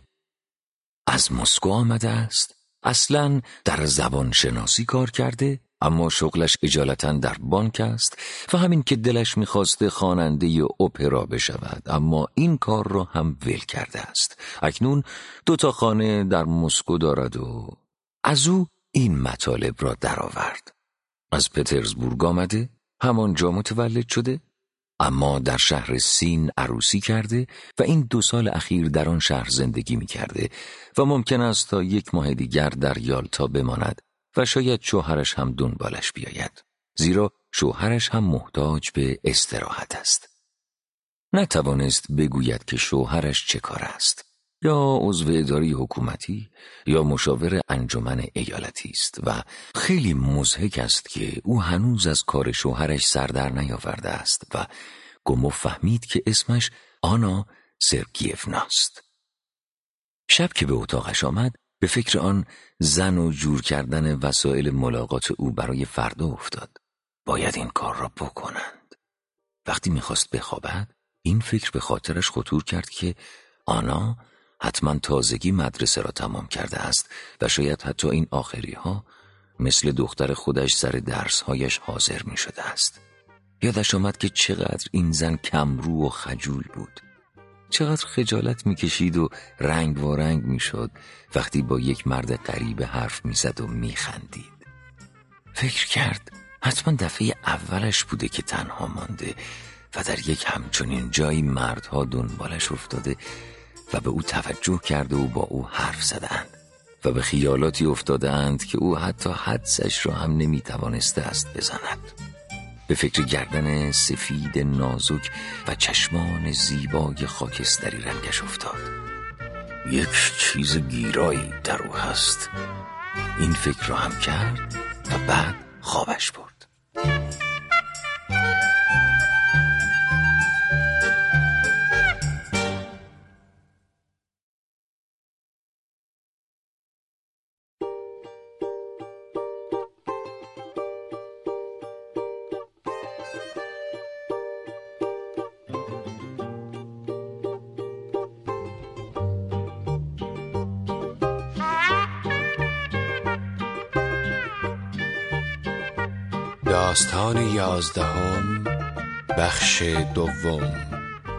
از مسکو آمده است، اصلاً در زبان شناسی کار کرده، اما شغلش اجالتاً در بانک است و همین که دلش میخواسته خواننده اپرا بشود، اما این کار را هم ول کرده است. اکنون دو تا خانه در مسکو دارد و از او این مطالب را درآورد. از پترزبورگ آمده، همانجا متولد شده، اما در شهر سین عروسی کرده و این دو سال اخیر در آن شهر زندگی می کرده و ممکن است تا یک ماه دیگر در یالتا بماند و شاید شوهرش هم دنبالش بیاید، زیرا شوهرش هم محتاج به استراحت است. نتوانست بگوید که شوهرش چه کار است، یا عضو اداره حکومتی یا مشاور انجمن ایالتی است و خیلی مضحک است که او هنوز از کار شوهرش سر در نیاورده است و گوموف فهمید که اسمش آنا سرگیفناست. شب که به اتاقش آمد به فکر آن زن و جور کردن وسایل ملاقات او برای فردا افتاد. باید این کار را بکنند. وقتی میخواست بخوابد این فکر به خاطرش خطور کرد که آنا حتما تازگی مدرسه را تمام کرده است و شاید حتی این آخری ها مثل دختر خودش سر درسهایش حاضر می شده است. یادش آمد که چقدر این زن کمرو و خجول بود، چقدر خجالت می کشید و رنگ و رنگ می شد وقتی با یک مرد غریب حرف می زد و می خندید. فکر کرد حتما دفعه اولش بوده که تنها مانده و در یک همچنین جایی مردها دنبالش افتاده و به او توجه کرده و با او حرف زدند و به خیالاتی افتادند که او حتی حدسش را هم نمی توانسته است بزند. به فکر گردن سفید نازک و چشمان زیبای خاکستری رنگش افتاد. یک چیز گیرایی در او هست. این فکر را هم کرد و بعد خوابش برد. داستان یازدهم، بخش دوم.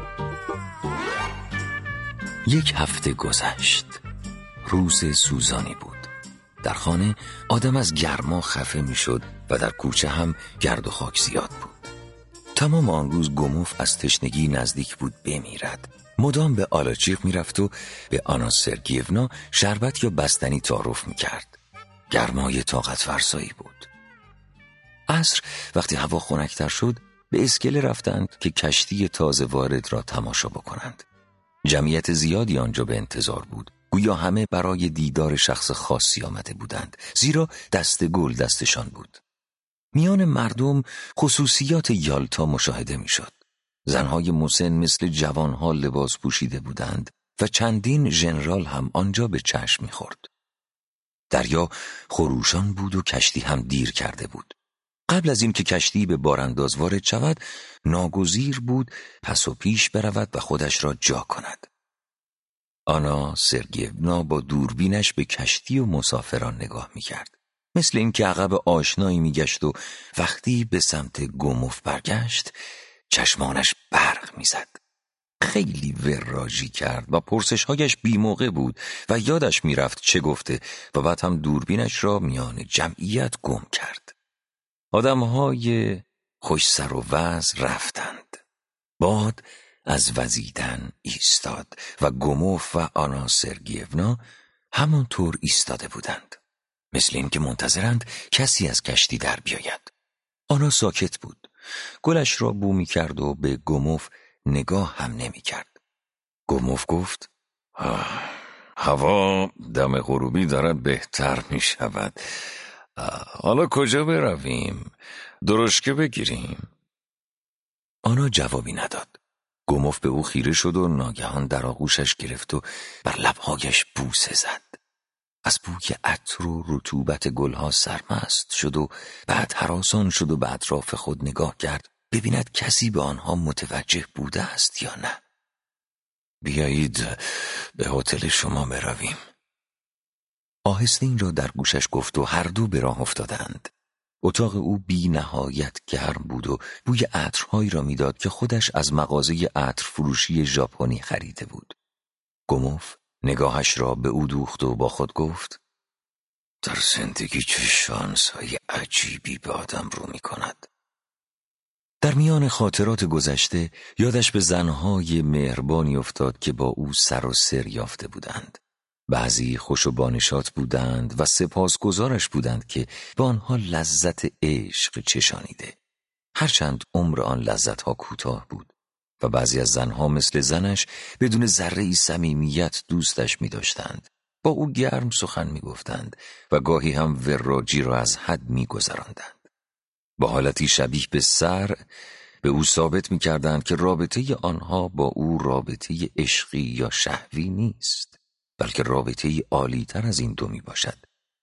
یک هفته گذشت. روز سوزانی بود. در خانه آدم از گرما خفه میشد و در کوچه هم گرد و خاک زیاد بود. تمام آن روز گوموف از تشنگی نزدیک بود بمیرد. مدام به آلاچیق میرفت و به آنا سرگیونا شربت یا بستنی تعارف میکرد. گرمای طاقت فرسایی بود. عصر وقتی هوا خنک‌تر شد به اسکله رفتند که کشتی تازه وارد را تماشا بکنند. جمعیت زیادی آنجا به انتظار بود، گویا همه برای دیدار شخص خاصی آمده بودند، زیرا دست گل دستشان بود. میان مردم خصوصیات یالتا مشاهده میشد. زنهای مسن مثل جوانها لباس پوشیده بودند و چندین ژنرال هم آنجا به چشم میخورد. دریا خروشان بود و کشتی هم دیر کرده بود. قبل از این که کشتی به بارانداز وارد شود، ناگزیر بود پس و پیش برود و خودش را جا کند. آنا سرگیونا با دوربینش به کشتی و مسافران نگاه می‌کرد. مثل این که عقب آشنایی می‌گشت و وقتی به سمت گموف برگشت، چشمانش برق می‌زد. خیلی وراجی کرد و پرسش‌هایش بی‌موقع بود و یادش می‌رفت چه گفته و بعد هم دوربینش را میان جمعیت گم کرد. آدم‌های خوش سر و وضع رفتند. باد از وزیدن ایستاد و گموف و آنا سرگیونا همانطور ایستاده بودند، مثل این که منتظرند کسی از کشتی در بیاید. آنا ساکت بود. گلش را بو می کرد و به گموف نگاه هم نمی کرد. گموف گفت: هوا دم غروبی دارد بهتر می شود. حالا کجا برویم؟ درشکه بگیریم؟ آنا جوابی نداد. گموف به او خیره شد و ناگهان در آغوشش گرفت و بر لبهایش بوسه زد. از بوی عطر و رطوبت گلها سرمست شد و بعد هراسان شد و به اطراف خود نگاه کرد ببیند کسی به آنها متوجه بوده است یا نه. بیایید به هتل شما برویم. آهسته این را در گوشش گفت و هر دو به راه افتادند. اتاق او بی نهایت گرم بود و بوی عطرهایی را میداد که خودش از مغازه عطر فروشی ژاپنی خریده بود. گموف نگاهش را به او دوخت و با خود گفت: در زندگی چه شانس‌های عجیبی به آدم رو می کند. در میان خاطرات گذشته یادش به زنهای مهربانی افتاد که با او سر و سر یافته بودند. بعضی خوش و بانشات بودند و سپاسگزارش بودند که به آنها لذت عشق چشانیده، هرچند عمر آن لذتها کوتاه بود. و بعضی از زنها مثل زنش بدون ذره‌ای صمیمیت دوستش می داشتند. با او گرم سخن می گفتند و گاهی هم وراجی را از حد می گذراندند. با حالتی شبیه به سر به او ثابت می کردند که رابطه آنها با او رابطه عشقی یا شهوی نیست، بلکه رابطه عالی تر از این دو می باشد.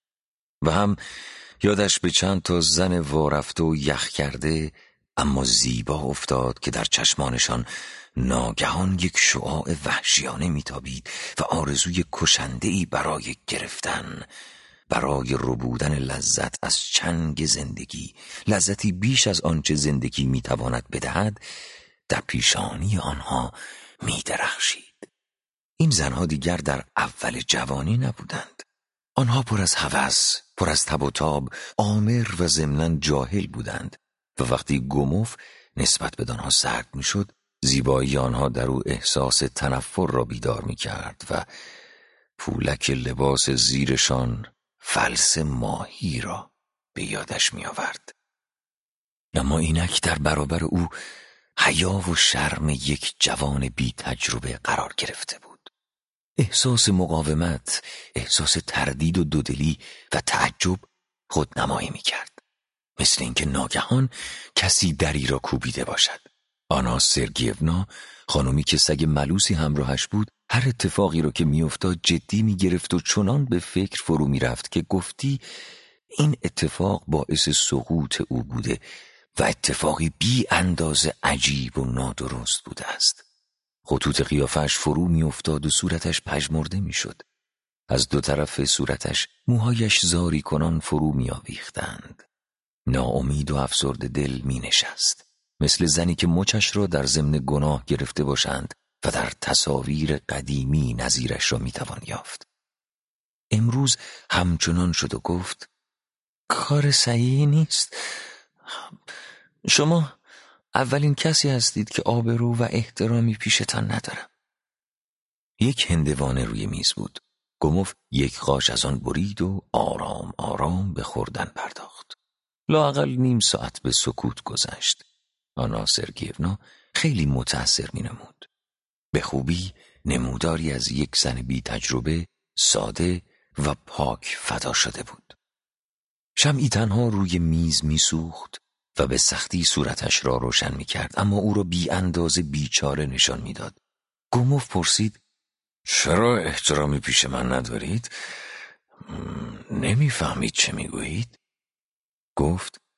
و هم یادش به چند تا زن وارفته و یخ کرده اما زیبا افتاد که در چشمانشان ناگهان یک شعاع وحشیانه میتابید و آرزوی کشنده‌ای برای گرفتن، برای ربودن لذت از چنگ زندگی، لذتی بیش از آنچه زندگی میتواند بدهد، در پیشانی آنها میدرخشید. این زنها دیگر در اول جوانی نبودند. آنها پر از هوس، پر از تب و تاب، آمر و ضمناً جاهل بودند و وقتی گموف نسبت به آنها سرد میشد، زیبایی آنها در او احساس تنفر را بیدار می کرد و پولک لباس زیرشان فلس ماهی را به یادش می آورد. اما اینک در برابر او حیا و شرم یک جوان بی تجربه قرار گرفته بود. احساس مقاومت، احساس تردید و دودلی و تعجب خودنمایی می کرد. مثل اینکه ناگهان کسی دری را کوبیده باشد. آنا سرگیونا، خانومی که سگ ملوسی همراهش بود، هر اتفاقی را که میافتاد جدی میگرفت و چنان به فکر فرو میرفت که گفتی این اتفاق باعث سقوط او بوده و اتفاقی بی اندازه عجیب و نادرست بوده است. خطوط قیافش فرو میافتاد و صورتش پژمرده میشد. از دو طرف صورتش موهایش زاری کنان فرو میآویختند. ناامید و افسرده دل می نشست، مثل زنی که مچش را در ضمن گناه گرفته باشند و در تصاویر قدیمی نظیرش را می توان یافت. امروز همچنان شد و گفت: کار صحیحی نیست. شما اولین کسی هستید که آبرو و احترامی پیشتان ندارم. یک هندوانه روی میز بود. گموف یک قاش از آن برید و آرام آرام به خوردن پرداخت. لااقل نیم ساعت به سکوت گذشت. آنا سرگیونا خیلی متأثر می نمود. به خوبی نموداری از یک زن بی تجربه، ساده و پاک فدا شده بود. شمعی تنها روی میز می سوخت و به سختی صورتش را روشن می کرد، اما او را بی اندازه بیچاره نشان می داد. گموف پرسید: چرا احترامی پیش من ندارید؟ نمی فهمید چه می گویید؟ گفت: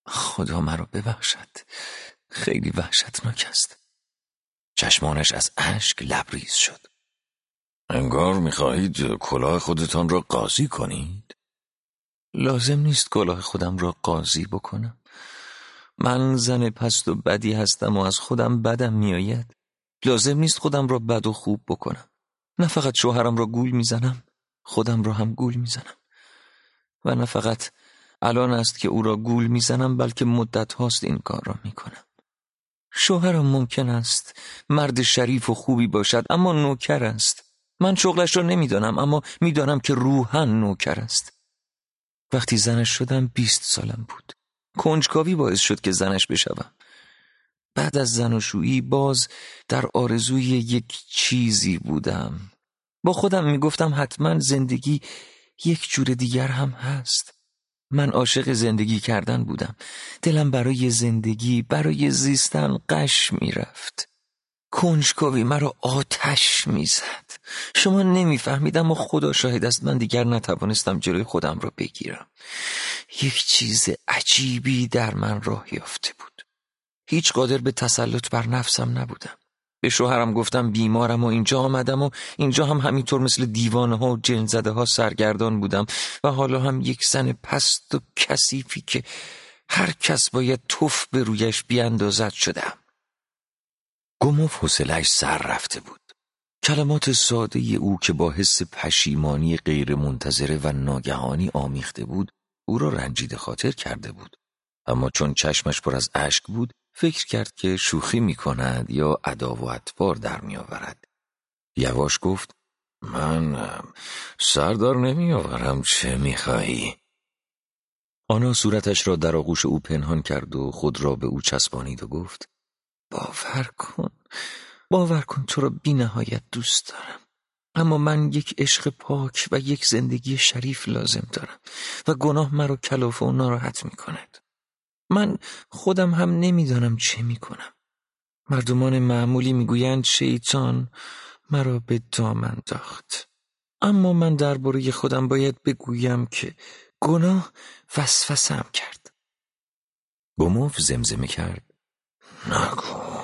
خدا مرا ببخشد، خیلی وحشتناک است. چشمانش از اشک لبریز شد. انگار میخواهید کلاه خودتان را قاضی کنید؟ لازم نیست کلاه خودم را قاضی بکنم. من زن پست و بدی هستم و از خودم بدم میآید. لازم نیست خودم را بد و خوب بکنم. نه فقط شوهرم را گول میزنم، خودم را هم گول میزنم. و نه فقط الان است که او را گول میزنم، بلکه مدت هاست این کار را میکنم. شوهرم ممکن است مرد شریف و خوبی باشد، اما نوکر است. من شغلش را نمیدانم، اما میدانم که روحاً نوکر است. وقتی زنش شدم بیست سالم بود. کنجکاوی باعث شد که زنش بشوم. بعد از زناشویی باز در آرزوی یک چیزی بودم. با خودم میگفتم حتما زندگی یک جور دیگر هم هست. من عاشق زندگی کردن بودم. دلم برای زندگی، برای زیستن غش میرفت. کنجکاوی مرا آتش میزد. شما نمیفهمیدم و خدا شاهد است من دیگر نتوانستم جلوی خودم را بگیرم. یک چیز عجیبی در من راه یافته بود. هیچ قادر به تسلط بر نفسم نبودم. به شوهرم گفتم بیمارم و اینجا آمدم و اینجا هم همینطور مثل دیوانه ها و جن زده ها سرگردان بودم و حالا هم یک زن پست و کثیفی که هر کس باید تف به رویش بیاندازد شدم. گموف حوصله‌اش سر رفته بود. کلمات ساده او که با حس پشیمانی غیر منتظره و ناگهانی آمیخته بود او را رنجیده خاطر کرده بود. اما چون چشمش پر از اشک بود فکر کرد که شوخی می کند یا ادا و اطوار در می آورد. یواش گفت من سردار نمی آورم، چه می خواهی؟ آنا صورتش را در آغوش او پنهان کرد و خود را به او چسبانید و گفت باور کن، باور کن تو را بی نهایت دوست دارم. اما من یک عشق پاک و یک زندگی شریف لازم دارم و گناه مرا کلافه و ناراحت می کند. من خودم هم نمیدانم چه می کنم. مردمان معمولی میگویند شیطان مرا به دام انداخت. اما من درباره خودم باید بگویم که گناه وسوسه‌ام کرد. گموف زمزمه کرد نگو،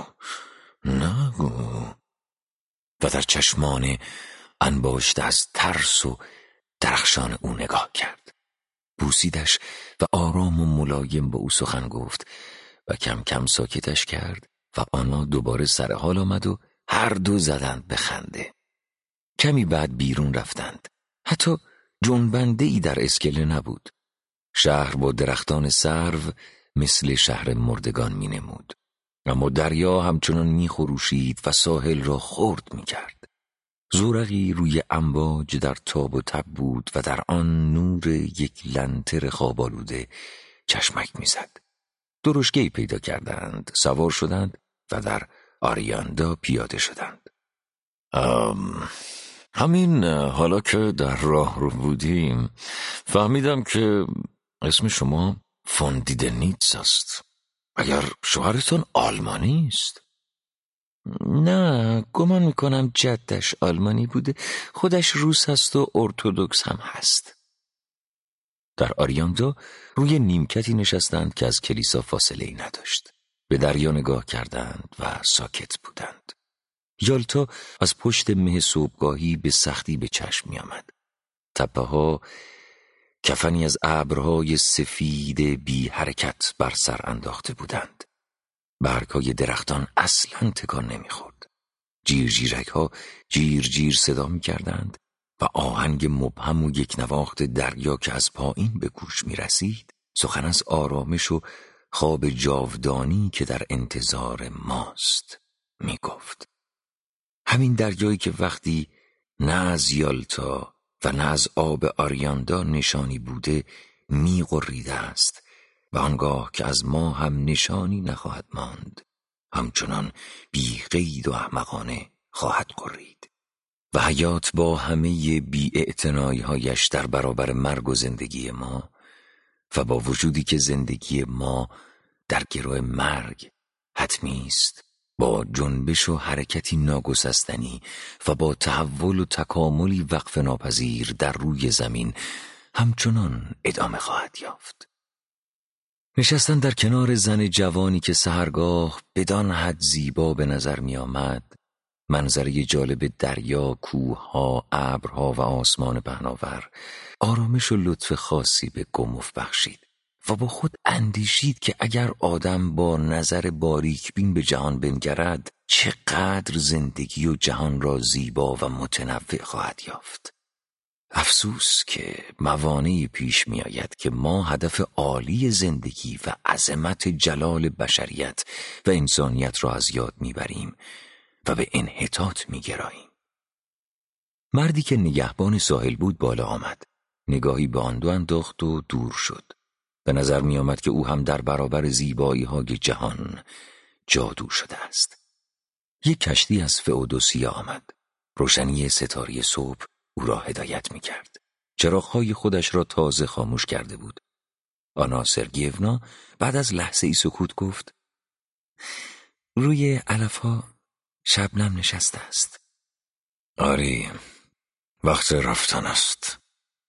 نگو و در چشمان انباشته از ترس و درخشان او نگاه کرد. بوسیدش و آرام و ملایم با او سخن گفت و کم کم ساکتش کرد و آنا دوباره سر حال آمد و هر دو زدند به خنده. کمی بعد بیرون رفتند. حتی جنبنده ای در اسکله نبود. شهر با درختان سرو مثل شهر مردگان می نمود. اما دریا همچنان می خروشید و ساحل را خرد می کرد. زورقی روی امواج در تاب و تب بود و در آن نور یک لنتر خوابالوده چشمک می زد. درشگه‌ای پیدا کردند، سوار شدند و در آریاندا پیاده شدند. ام همین حالا که در راه رو بودیم فهمیدم که اسم شما فون دیدنیتس است. اگر شوهرتان آلمانی است؟ نه، گمان میکنم جدش آلمانی بوده. خودش روس هست و ارتودکس هم هست. در آریاندا روی نیمکتی نشستند که از کلیسا فاصله ای نداشت. به دریا نگاه کردند و ساکت بودند. یالتا از پشت مه صبحگاهی به سختی به چشم می آمد. تپه ها کفنی از ابرهای سفید بی حرکت بر سر انداخته بودند. برگ‌های درختان اصلاً تکان نمی‌خورد. جیر جیرک ها جیر جیر صدا می‌کردند و آهنگ مبهم و یک نواخت دریا که از پایین به گوش می‌رسید سخن از آرامش و خواب جاودانی که در انتظار ماست می‌گفت. همین دریایی که وقتی نه از یالتا و نه از آب آریاندا نشانی بوده می‌غریده است و آنگاه که از ما هم نشانی نخواهد ماند همچنان بی قید و احمقانه خواهد غرید. و حیات با همه بی اعتنایی‌هایش در برابر مرگ و زندگی ما و با وجودی که زندگی ما در گروه مرگ حتمی است، با جنبش و حرکتی ناگسستنی و با تحول و تکاملی وقف ناپذیر در روی زمین همچنان ادامه خواهد یافت. نشستن در کنار زن جوانی که سحرگاه بدان حد زیبا به نظر می آمد، منظره جالب دریا، کوهها، ابرها و آسمان پهناور آرامش و لطف خاصی به گموف بخشید و با خود اندیشید که اگر آدم با نظر باریک بین به جهان بنگرد چقدر زندگی و جهان را زیبا و متنوع خواهد یافت. افسوس که موانعی پیش می آید که ما هدف عالی زندگی و عظمت جلال بشریت و انسانیت را از یاد می بریم و به انحطاط می گراییم. مردی که نگهبان ساحل بود بالا آمد، نگاهی به آن دو انداخت و دور شد. به نظر می آمد که او هم در برابر زیبایی های جهان جادو شده است. یک کشتی از فئودوسیا آمد. روشنی ستاره صبح او را هدایت می کرد. چراغ‌های خودش را تازه خاموش کرده بود. آنا سرگیونا بعد از لحظه ای سکوت گفت: روی علف‌ها شبنم نشسته است. آری، وقت رفتن است.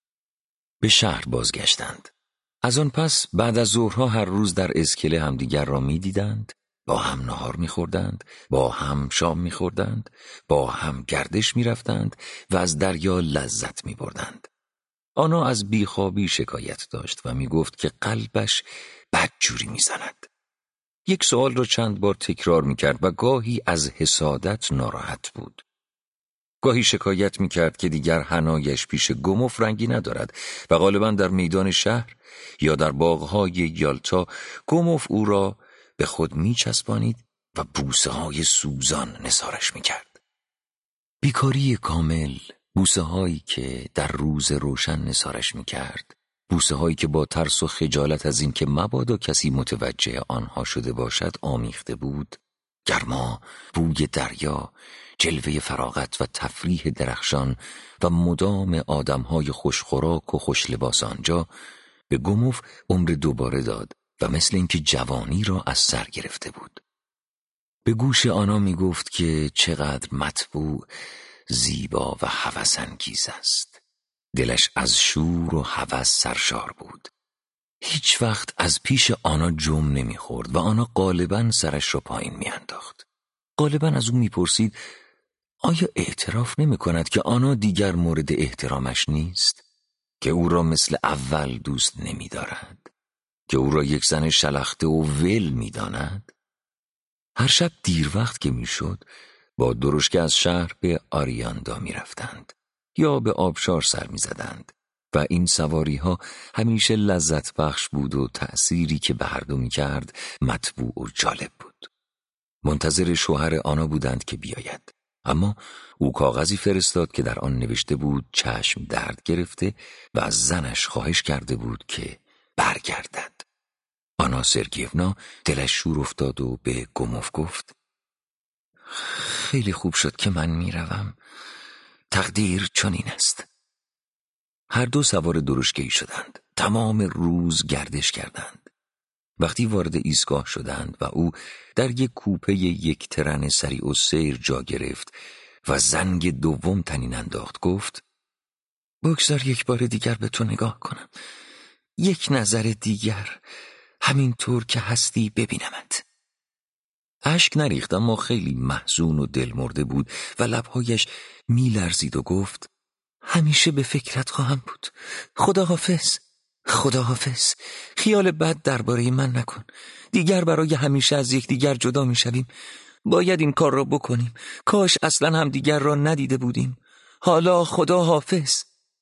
به شهر بازگشتند. از آن پس بعد از ظهرها هر روز در اسکله همدیگر را می دیدند، با هم نهار می خوردند، با هم شام می خوردند، با هم گردش می رفتند و از دریا لذت می بردند. آنا از بیخوابی شکایت داشت و می گفت که قلبش بدجوری می زند. یک سوال را چند بار تکرار می کرد و گاهی از حسادت ناراحت بود. گاهی شکایت می کرد که دیگر حنایش پیش گموف رنگی ندارد و غالبا در میدان شهر یا در باغهای یالتا گموف او را به خود می چسبانید و بوسه های سوزان نثارش می کرد. بیکاری کامل، بوسه هایی که در روز روشن نثارش می کرد، بوسه هایی که با ترس و خجالت از این که مبادا کسی متوجه آنها شده باشد آمیخته بود، گرما، بوی دریا، جلوه فراغت و تفریح درخشان و مدام آدمهای خوشخوراک و خوشلباس آنجا به گموف عمر دوباره داد و مثل اینکه جوانی را از سر گرفته بود. به گوش آنا می گفت که چقدر مطبوع، زیبا و هوس‌انگیز است. دلش از شور و هوس سرشار بود. هیچ وقت از پیش آنا جم نمی خورد و آنا غالباً سرش را پایین می انداخت. غالباً از او می پرسید آیا اعتراف نمی کند که آنا دیگر مورد احترامش نیست؟ که او را مثل اول دوست نمی دارد؟ که او را یک زن شلخته و ول می داند؟ هر شب دیر وقت که می شد با درشکه از شهر به آریاندا می رفتند یا به آبشار سر می زدند و این سواری ها همیشه لذت بخش بود و تأثیری که به هر دو می کرد مطبوع و جالب بود. منتظر شوهر آنا بودند که بیاید، اما او کاغذی فرستاد که در آن نوشته بود چشم درد گرفته و از زنش خواهش کرده بود که برگردد. آنا سرگیونا دلش شور افتاد و به گموف گفت: خیلی خوب شد که من میروم. تقدیر چنین است. هر دو سوار درشکه‌ای شدند. تمام روز گردش کردند. وقتی وارد ایستگاه شدند و او در یک کوپه یک ترن سریع و سیر جا گرفت و زنگ دوم طنین انداخت، گفت: بگذار یک بار دیگر به تو نگاه کنم. یک نظر دیگر، همینطور که هستی ببینمت. اشک نریخت اما خیلی محزون و دلمرده بود و لبهایش میلرزید و گفت: همیشه به فکرت خواهم بود. خداحافظ. خداحافظ. خیال بد درباره من نکن. دیگر برای همیشه از یکدیگر جدا میشویم. باید این کار را بکنیم. کاش اصلا هم دیگر را ندیده بودیم. حالا خداحافظ.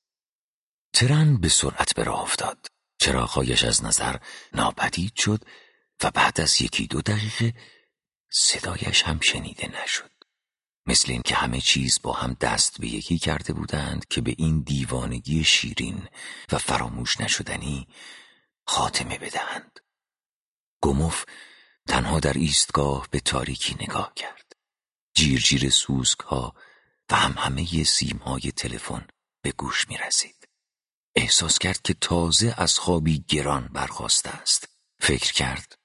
ترن به سرعت به راه افتاد. چراغ‌هایش از نظر ناپدید شد و بعد از یکی دو دقیقه صدایش هم شنیده نشد. مثل این که همه چیز با هم دست به یکی کرده بودند که به این دیوانگی شیرین و فراموش نشدنی خاتمه بدهند. گموف تنها در ایستگاه به تاریکی نگاه کرد. جیر جیر سوسک ها و هم همه سیم های تلفن به گوش می رسید. احساس کرد که تازه از خوابی گران برخاسته است. فکر کرد: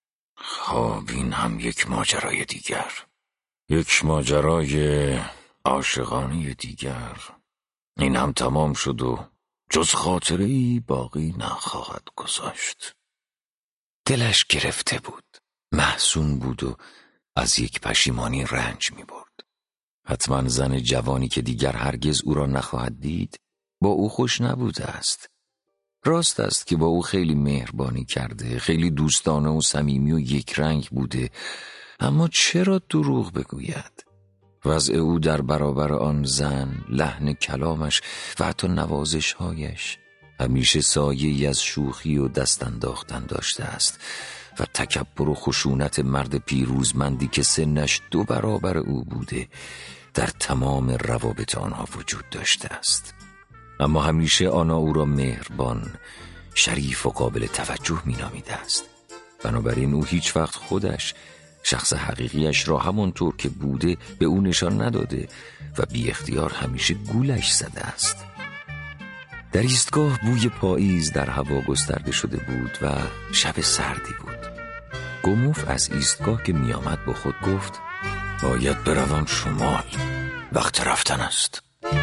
خب این هم یک ماجرای دیگر، یک ماجرای عاشقانه دیگر. این هم تمام شد و جز خاطره‌ای باقی نخواهد گذاشت. دلش گرفته بود، محزون بود و از یک پشیمانی رنج می برد. حتما زن جوانی که دیگر هرگز او را نخواهد دید با او خوش نبوده است. راست است که با او خیلی مهربانی کرده، خیلی دوستانه و صمیمی و یک رنگ بوده، اما چرا دروغ بگوید؟ وضع او در برابر آن زن، لحن کلامش و حتی نوازشهایش همیشه سایه‌ای از شوخی و دست انداختن داشته است و تکبر و خشونت مرد پیروزمندی که سنش دو برابر او بوده در تمام روابط آنها وجود داشته است. اما همیشه آنها او را مهربان، شریف و قابل توجه می نامیده است. بنابراین او هیچ وقت خودش شخص حقیقیش را همانطور که بوده به او نشان نداده و بی اختیار همیشه گولش زده است. در ایستگاه بوی پاییز در هوا گسترده شده بود و شب سردی بود. گموف از ایستگاه که می آمد با خود گفت باید بروم شمال، وقت رفتن است.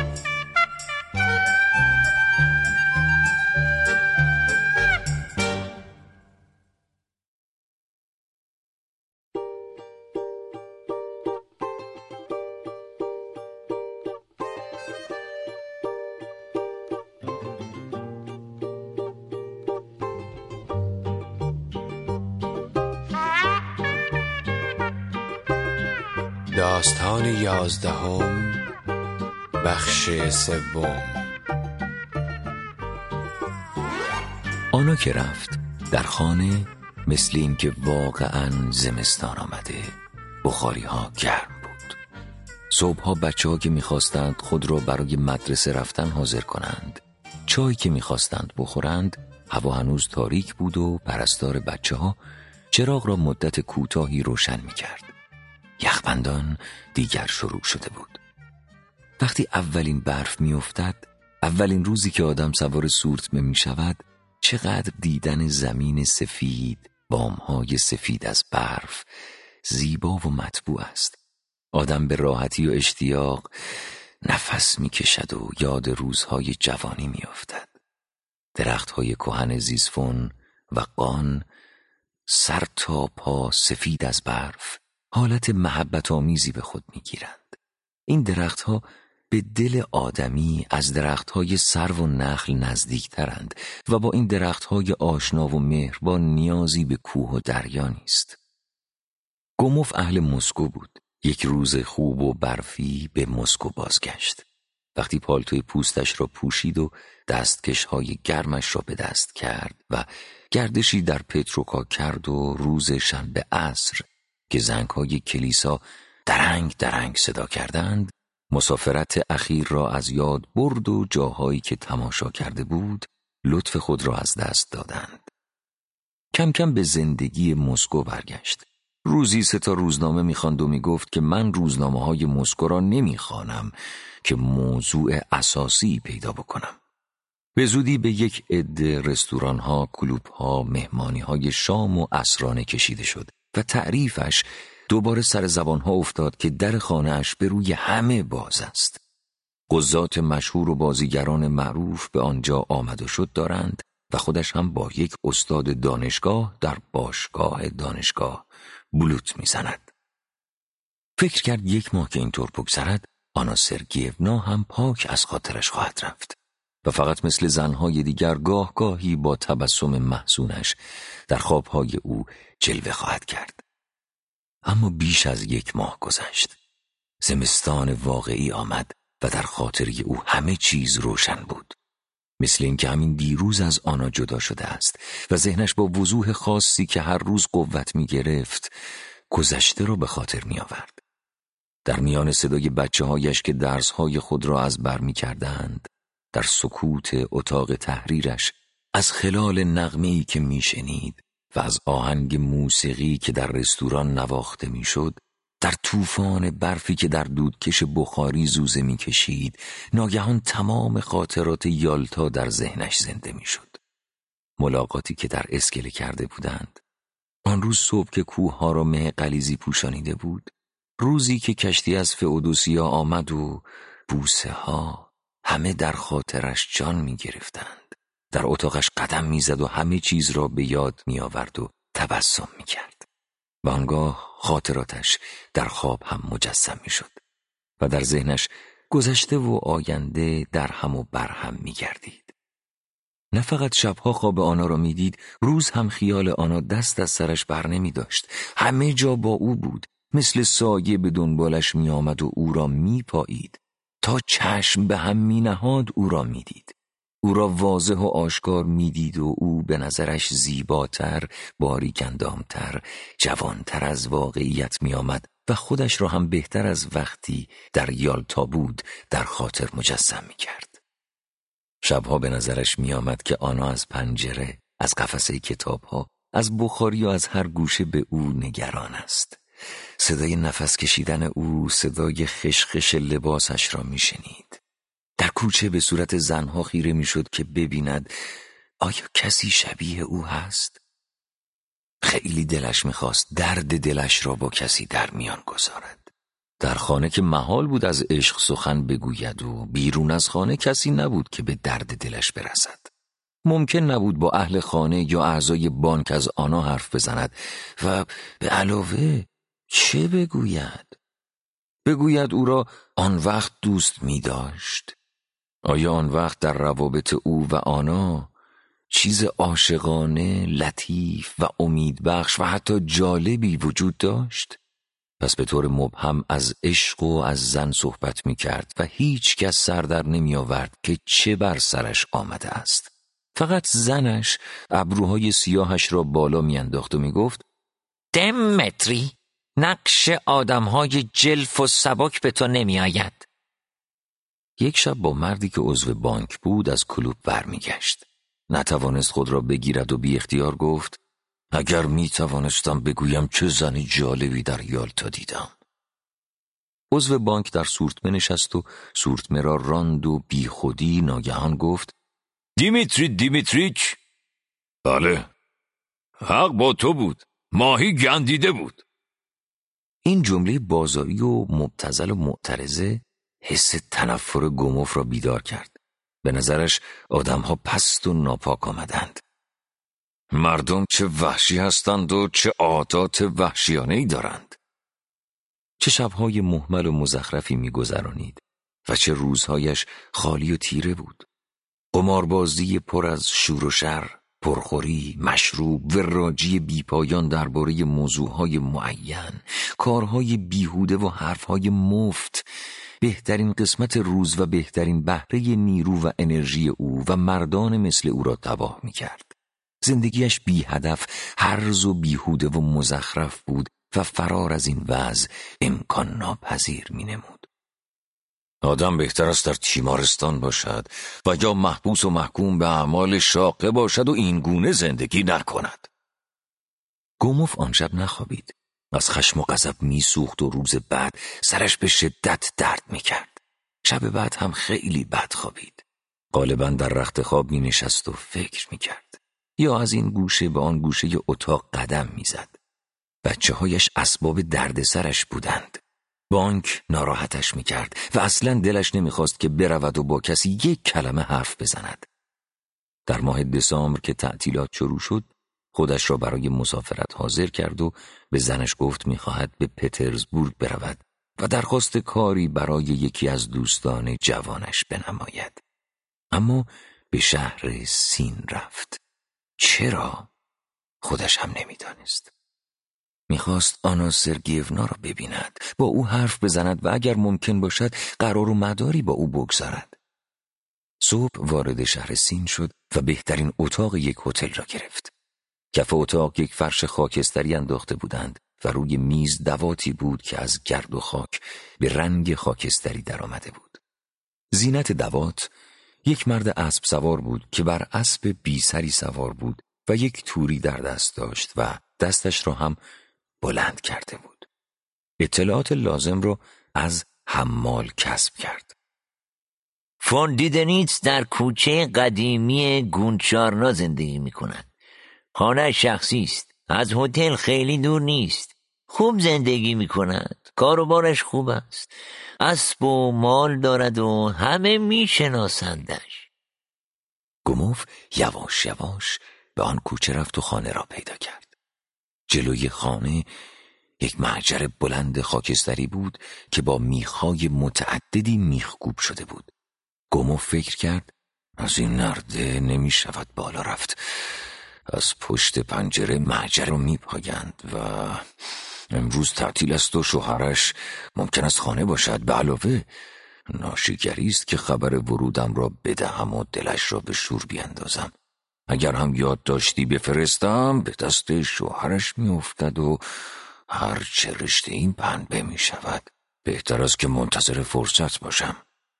داستان یازدهم، بخش سوم. آنا که رفت در خانه مثل این که واقعا زمستان آمده، بخاری ها گرم بود. صبحها بچه ها که میخواستند خود را برای مدرسه رفتن حاضر کنند، چای که میخواستند بخورند، هوا هنوز تاریک بود و پرستار بچه ها چراغ را مدت کوتاهی روشن میکرد. یخبندان دیگر شروع شده بود. وقتی اولین برف میافتد، اولین روزی که آدم سوار سورتمه می شود، چقدر دیدن زمین سفید، بامهای سفید از برف زیبا و مطبوع است. آدم به راحتی و اشتیاق نفس می کشد و یاد روزهای جوانی می افتد. درختهای کهن زیسفون و قان سر تا پا سفید از برف حالت محبت آمیزی به خود می گیرند. این درختها به دل آدمی از درختهای سرو و نخل نزدیک ترند و با این درختهای آشنا و مهربان نیازی به کوه و دریا نیست. گموف اهل مسکو بود. یک روز خوب و برفی به مسکو بازگشت. وقتی پالتوی پوستش را پوشید و دستکشهای گرمش را به دست کرد و گردشی در پتروکا کرد و روز شنبه عصر که زنگ‌های کلیسا درنگ درنگ صدا کردند، مسافرت اخیر را از یاد برد و جاهایی که تماشا کرده بود لطف خود را از دست دادند. کم کم به زندگی مسکو برگشت. روزی سه تا روزنامه می‌خواند و میگفت که من روزنامه‌های مسکو را نمی‌خوانم که موضوع اساسی پیدا بکنم. به زودی به یک عده رستوران‌ها، کلوب‌ها، مهمانی‌های شام و عصرانه کشیده شد و تعریفش دوباره سر زبانها افتاد که در خانه‌اش به روی همه باز است. قضات مشهور و بازیگران معروف به آنجا آمد و شد دارند و خودش هم با یک استاد دانشگاه در باشگاه دانشگاه بلوت میزند. فکر کرد یک ماه که اینطور بگذرد، آنا سرگیونا هم پاک از خاطرش خواهد رفت و فقط مثل زنهای دیگر گاه گاهی با تبسم محزونش در خوابهای او جلوه خواهد کرد. اما بیش از یک ماه گذشت. زمستان واقعی آمد و در خاطری او همه چیز روشن بود. مثل اینکه همین دیروز از آنا جدا شده است و ذهنش با وضوح خاصی که هر روز قوت می گرفت گذشته را به خاطر می آورد. در میان صدای بچه هایش که درسهای خود را از بر می کردند، در سکوت اتاق تحریرش، از خلال نغمه‌ای که می شنید و از آهنگ موسیقی که در رستوران نواخته می شد، در طوفان برفی که در دودکش بخاری زوزه می کشید، ناگهان تمام خاطرات یالتا در ذهنش زنده می شد. ملاقاتی که در اسکله کرده بودند، آن روز صبح که کوه ها را مه غلیظی پوشانیده بود، روزی که کشتی از فئودوسیا آمد و بوسه ها همه در خاطرش جان می گرفتند. در اتاقش قدم می زد و همه چیز را به یاد می آورد و تبسم می کرد و آنگاه خاطراتش در خواب هم مجسم می شد و در ذهنش گذشته و آینده در هم و بر هم می گردید. نه فقط شبها خواب آنا را می دید، روز هم خیال آنا دست از سرش بر نمی داشت. همه جا با او بود، مثل سایه به دنبالش می آمد و او را می پایید. تا چشم به هم می نهاد او را می دید. او را واضح و آشکار می دید و او به نظرش زیباتر، باریکندامتر، جوانتر از واقعیت می آمد و خودش را هم بهتر از وقتی در یالتا بود در خاطر مجسم می کرد. شبها به نظرش می آمد که آنا از پنجره، از قفسه کتابها، از بخاری و از هر گوشه به او نگران است. صدای نفس کشیدن او، صدای خشخش لباسش را می شنید. در کوچه به صورت زنها خیره می شد که ببیند آیا کسی شبیه او هست؟ خیلی دلش می خواست درد دلش را با کسی در میان گذارد. در خانه که محال بود از عشق سخن بگوید و بیرون از خانه کسی نبود که به درد دلش برسد. ممکن نبود با اهل خانه یا اعضای بانک از آنا حرف بزند و به علاوه چه بگوید؟ بگوید او را آن وقت دوست می داشت؟ آیا آن وقت در روابط او و آنا چیز عاشقانه، لطیف و امیدبخش و حتی جالبی وجود داشت؟ پس به طور مبهم از عشق و از زن صحبت می کرد و هیچ کس سر در نمی آورد که چه بر سرش آمده است. فقط زنش ابروهای سیاهش را بالا می انداخت و می گفت دمتری، نقش آدمهای جلف و سبک به تو نمی آید. یک شب با مردی که عضو بانک بود از کلوب برمیگشت. نتوانست خود را بگیرد و بی اختیار گفت اگر می توانستم بگویم چه زن جالبی در یالتا دیدم. عضو بانک در سورتمه نشست و سورتمه را راند و بی خودی ناگهان گفت دیمیتری دیمیتریچ. بله، حق با تو بود، ماهی گندیده بود. این جمله بازاری و مبتذل و معترضه حس تنفر گوموف را بیدار کرد. به نظرش آدمها پست و ناپاک آمدند. مردم چه وحشی هستند و چه عادات وحشیانه‌ای دارند. چه شبهای مهمل و مزخرفی می‌گذرانید و چه روزهایش خالی و تیره بود. قماربازی پر از شور و شر، پرخوری، مشروب، وراجی بیپایان درباره موضوعهای معین، کارهای بیهوده و حرفهای مفت، بهترین قسمت روز و بهترین بهره نیرو و انرژی او و مردان مثل او را تباه می‌کرد. زندگیش بی هدف، هرز و بیهوده و مزخرف بود و فرار از این وضع امکان ناپذیر می‌نمود. آدم بهتر است در تیمارستان باشد و یا محبوس و محکوم به اعمال شاقه باشد و این گونه زندگی نکند. گوموف آن شب نخوابید. از خشم و غضب میسوخت و روز بعد سرش به شدت درد میکرد. شب بعد هم خیلی بد خوابید. غالباً در رخت خواب می نشست و فکر میکرد. یا از این گوشه به آن گوشه اتاق قدم میزد. بچه هایش اسباب درد سرش بودند. بانک ناراحتش میکرد و اصلا دلش نمیخواست که برود و با کسی یک کلمه حرف بزند. در ماه دسامبر که تعطیلات شروع شد، خودش را برای مسافرت حاضر کرد و به زنش گفت میخواهد به پترزبورگ برود و درخواست کاری برای یکی از دوستان جوانش بنماید. اما به شهر سین رفت. چرا؟ خودش هم نمیدانست. میخواست آنا سرگیونا را ببیند، با او حرف بزند و اگر ممکن باشد قرار و مداری با او بگذارد. صبح وارد شهر سین شد و بهترین اتاق یک هتل را گرفت. کف اتاق یک فرش خاکستری انداخته بودند و روی میز دواتی بود که از گرد و خاک به رنگ خاکستری درآمده بود. زینت دوات یک مرد اسب سوار بود که بر اسب بی سری سوار بود و یک توری در دست داشت و دستش را هم بلند کرده بود. اطلاعات لازم را از حمال کسب کرد. فون دیدنیتس در کوچه قدیمی گونچارنا زندگی می کند. خانه شخصی است. از هتل خیلی دور نیست. خوب زندگی می کند. کاروبارش خوب است. اسب و مال دارد و همه می شناسندش. گوموف یواش یواش به آن کوچه رفت و خانه را پیدا کرد. جلوی خانه یک محجر بلند خاکستری بود که با میخهای متعددی میخکوب شده بود. گموف فکر کرد از این نرده نمی شود بالا رفت. از پشت پنجره محجر رو می پایند و امروز تعطیل است و شوهرش ممکن است خانه باشد. به علاوه ناشیگری است که خبر ورودم را بدهم و دلش را به شور بیندازم. اگر هم یاد داشتی بفرستم به دست شوهرش می افتد و هر چه رشته این پنبه می شود. بهتر است که منتظر فرصت باشم.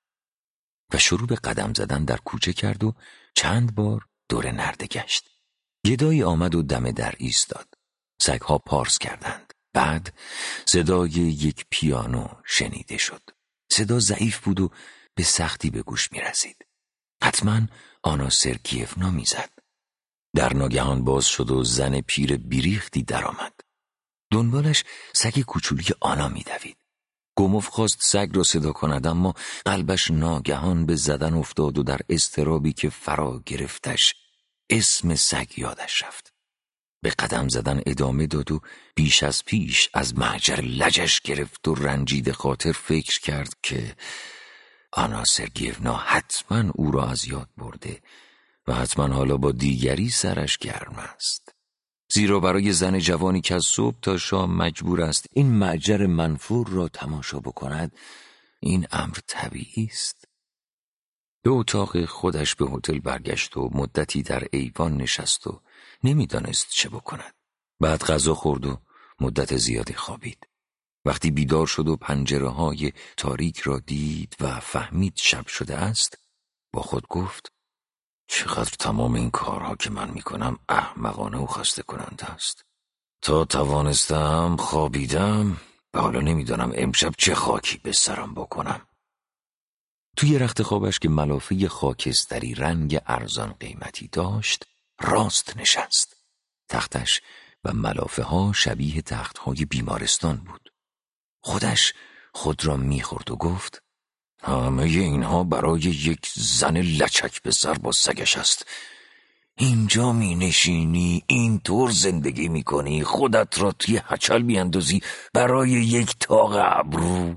و شروع به قدم زدن در کوچه کرد و چند بار دور نرده گشت. گدایی آمد و دم در ایستاد. سگها پارس کردند. بعد صدای یک پیانو شنیده شد. صدا ضعیف بود و به سختی به گوش می رسید. حتما آنا سرگیفنا می زد. در ناگهان باز شد و زن پیر بیریختی در آمد. دنبالش سگ کوچولی آنا می دوید. گموف خواست سگ را صدا کند اما قلبش ناگهان به زدن افتاد و در اضطرابی که فرا گرفتش اسم سگ یادش رفت. به قدم زدن ادامه داد و بیش از پیش از محجر لجش گرفت و رنجید خاطر فکر کرد که آنا سرگیونا حتما او را از یاد برده و حتما حالا با دیگری سرش گرم است. زیرا برای زن جوانی که از صبح تا شام مجبور است این محجر منفور را تماشا بکند، این امر طبیعی است. به اتاق خودش به هتل برگشت و مدتی در ایوان نشست و نمیدانست چه بکند. بعد غذا خورد و مدت زیادی خوابید. وقتی بیدار شد و پنجره های تاریک را دید و فهمید شب شده است، با خود گفت چقدر تمام این کارها که من میکنم احمقانه و خسته کننده است. تا توانستم خوابیدم و حالا نمیدانم امشب چه خاکی به سرم بکنم. توی رخت خوابش که ملافه خاکستری رنگ ارزان قیمتی داشت راست نشست. تختش و ملافه ها شبیه تخت های بیمارستان بود. خودش خود را میخورد و گفت همه اینها برای یک زن لچک به سر با سگش است. اینجا می نشینی، این طور زندگی می کنی، خودت را توی هچل بیاندازی برای یک تاق ابرو.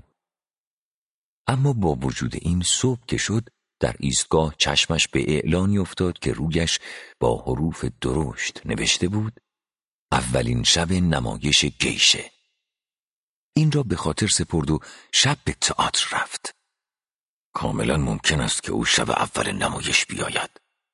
اما با وجود این صبح که شد در ایستگاه چشمش به اعلانی افتاد که رویش با حروف درشت نوشته بود اولین شب نمایش گیشه. این را به خاطر سپرد و شب به تئاتر رفت. کاملا ممکن است که او شب اول نمایش بیاید.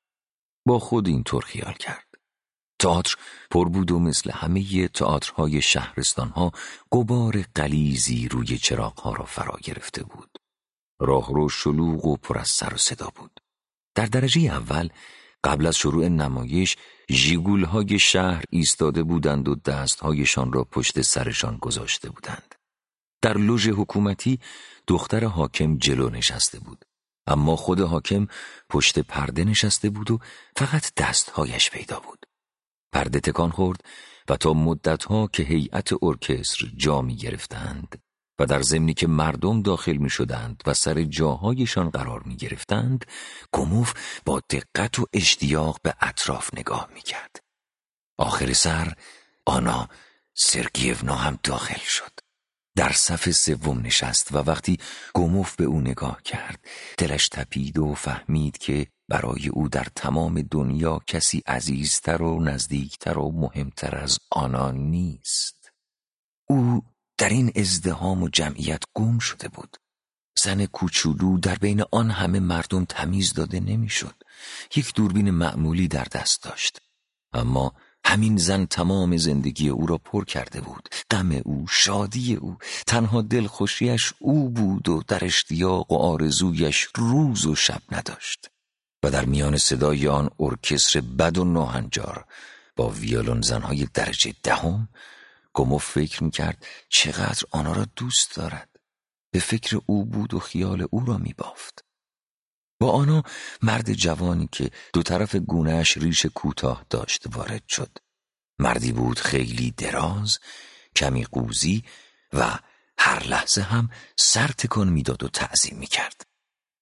با خود اینطور خیال کرد. تئاتر پر بود و مثل همه تئاترهای شهرستانها غبار غلیظی روی چراغها را فرا گرفته بود. راهرو شلوغ و پر از سر و صدا بود. در درجه اول قبل از شروع نمایش ژیگول‌های شهر ایستاده بودند و دست‌هایشان را پشت سرشان گذاشته بودند. در لوژ حکومتی دختر حاکم جلو نشسته بود، اما خود حاکم پشت پرده نشسته بود و فقط دست‌هایش پیدا بود. پرده تکان خورد و تا مدت‌ها که هیئت ارکستر جا می گرفتند و در ضمنی که مردم داخل می شدند و سر جاهایشان قرار می گرفتند، گموف با دقت و اشتیاق به اطراف نگاه می کرد. آخر سر آنا سرگیونا هم داخل شد. در صف سوم نشست و وقتی گموف به او نگاه کرد دلش تپید و فهمید که برای او در تمام دنیا کسی عزیزتر و نزدیکتر و مهمتر از آنا نیست. او در این ازدحام و جمعیت گم شده بود. زن کوچولو در بین آن همه مردم تمیز داده نمیشد. یک دوربین معمولی در دست داشت، اما همین زن تمام زندگی او را پر کرده بود. غم او، شادی او، تنها دلخوشیش او بود و در اشتیاق و آرزویش روز و شب نداشت. و در میان صدای آن ارکستر بد و ناهنجار با ویولون زنهای درجه دهم گموف فکر میکرد چقدر آنها را دوست دارد. به فکر او بود و خیال او را میبافت. با آنها مرد جوانی که دو طرف گونه‌اش ریش کوتاه داشت وارد شد. مردی بود خیلی دراز، کمی قوزی و هر لحظه هم سر تکان میداد و تعظیم میکرد.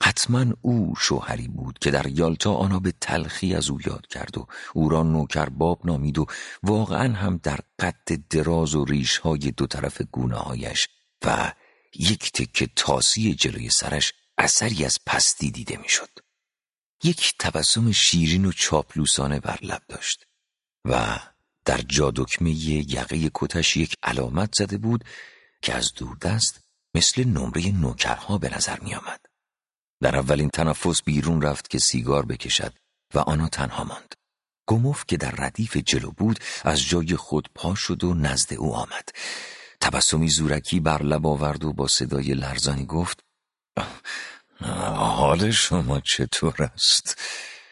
حتما او شوهری بود که در یالتا آنا به تلخی از او یاد کرد و او را نوکرباب نامید و واقعا هم در قد دراز و ریش‌های دو طرف گونه‌هایش و یک تکه تاسی جلوی سرش اثری از پستی دیده میشد. یک تبسم شیرین و چاپلوسانه بر لب داشت و در جادکمه یقه کتش یک علامت زده بود که از دوردست مثل نمره نوکرها به نظر می آمد. در اولین تنفس بیرون رفت که سیگار بکشد و آنا تنها ماند. گموف که در ردیف جلو بود از جای خود پا شد و نزد او آمد. تبسمی زورکی بر لب آورد و با صدای لرزانی گفت: حال شما چطور است؟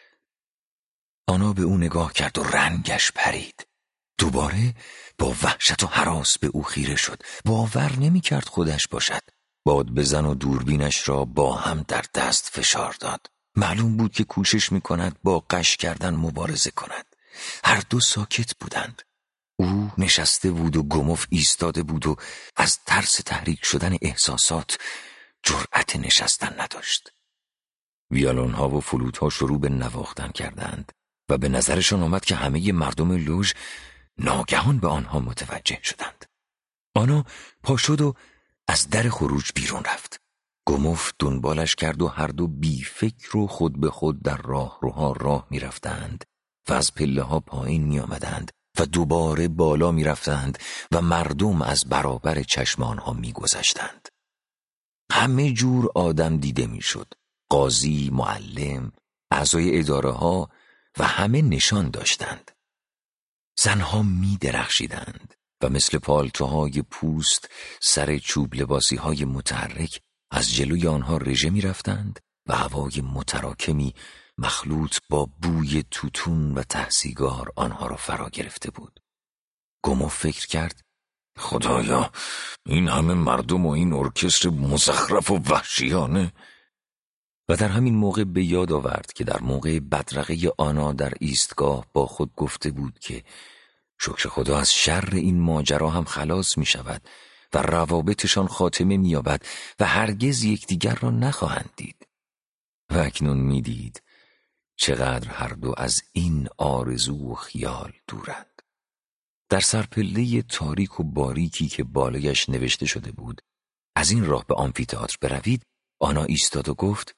آنا به او نگاه کرد و رنگش پرید. دوباره با وحشت و هراس به او خیره شد. باور نمی کرد خودش باشد. باد بزن و دوربینش را با هم در دست فشار داد. معلوم بود که کوشش می کند با غش کردن مبارزه کند. هر دو ساکت بودند. او نشسته بود و گموف ایستاده بود و از ترس تحریک شدن احساسات جرأت نشستن نداشت. ویولون ها و فلوت ها شروع به نواختن کردند و به نظرشان آمد که همه مردم لوژ ناگهان به آنها متوجه شدند. آنا پا شد و از در خروج بیرون رفت. گموف دنبالش کرد و هر دو بی فکر و خود به خود در راه روها راه می رفتند و از پله ها پایین می آمدند و دوباره بالا می رفتند و مردم از برابر چشمان ها می گذشتند. همه جور آدم دیده می شد. قاضی، معلم، اعضای اداره ها و همه نشان داشتند. زنها می درخشیدند و مثل پالتوهای پوست سر چوب لباسی های متحرک از جلوی آنها رژه می رفتند و هوای متراکمی مخلوط با بوی توتون و تحصیگار آنها را فرا گرفته بود. گموف فکر کرد: خدایا، این همه مردم و این ارکستر مزخرف و وحشیانه. و در همین موقع به یاد آورد که در موقع بدرقه آنا در ایستگاه با خود گفته بود که شکر خدا از شر این ماجرا هم خلاص می شود و روابطشان خاتمه می یابد و هرگز یکدیگر را نخواهند دید. و اکنون می دید چقدر هر دو از این آرزو و خیال دورند. در سرپله تاریک و باریکی که بالایش نوشته شده بود از این راه به آمفی‌تئاتر بروید، آنا ایستاد و گفت: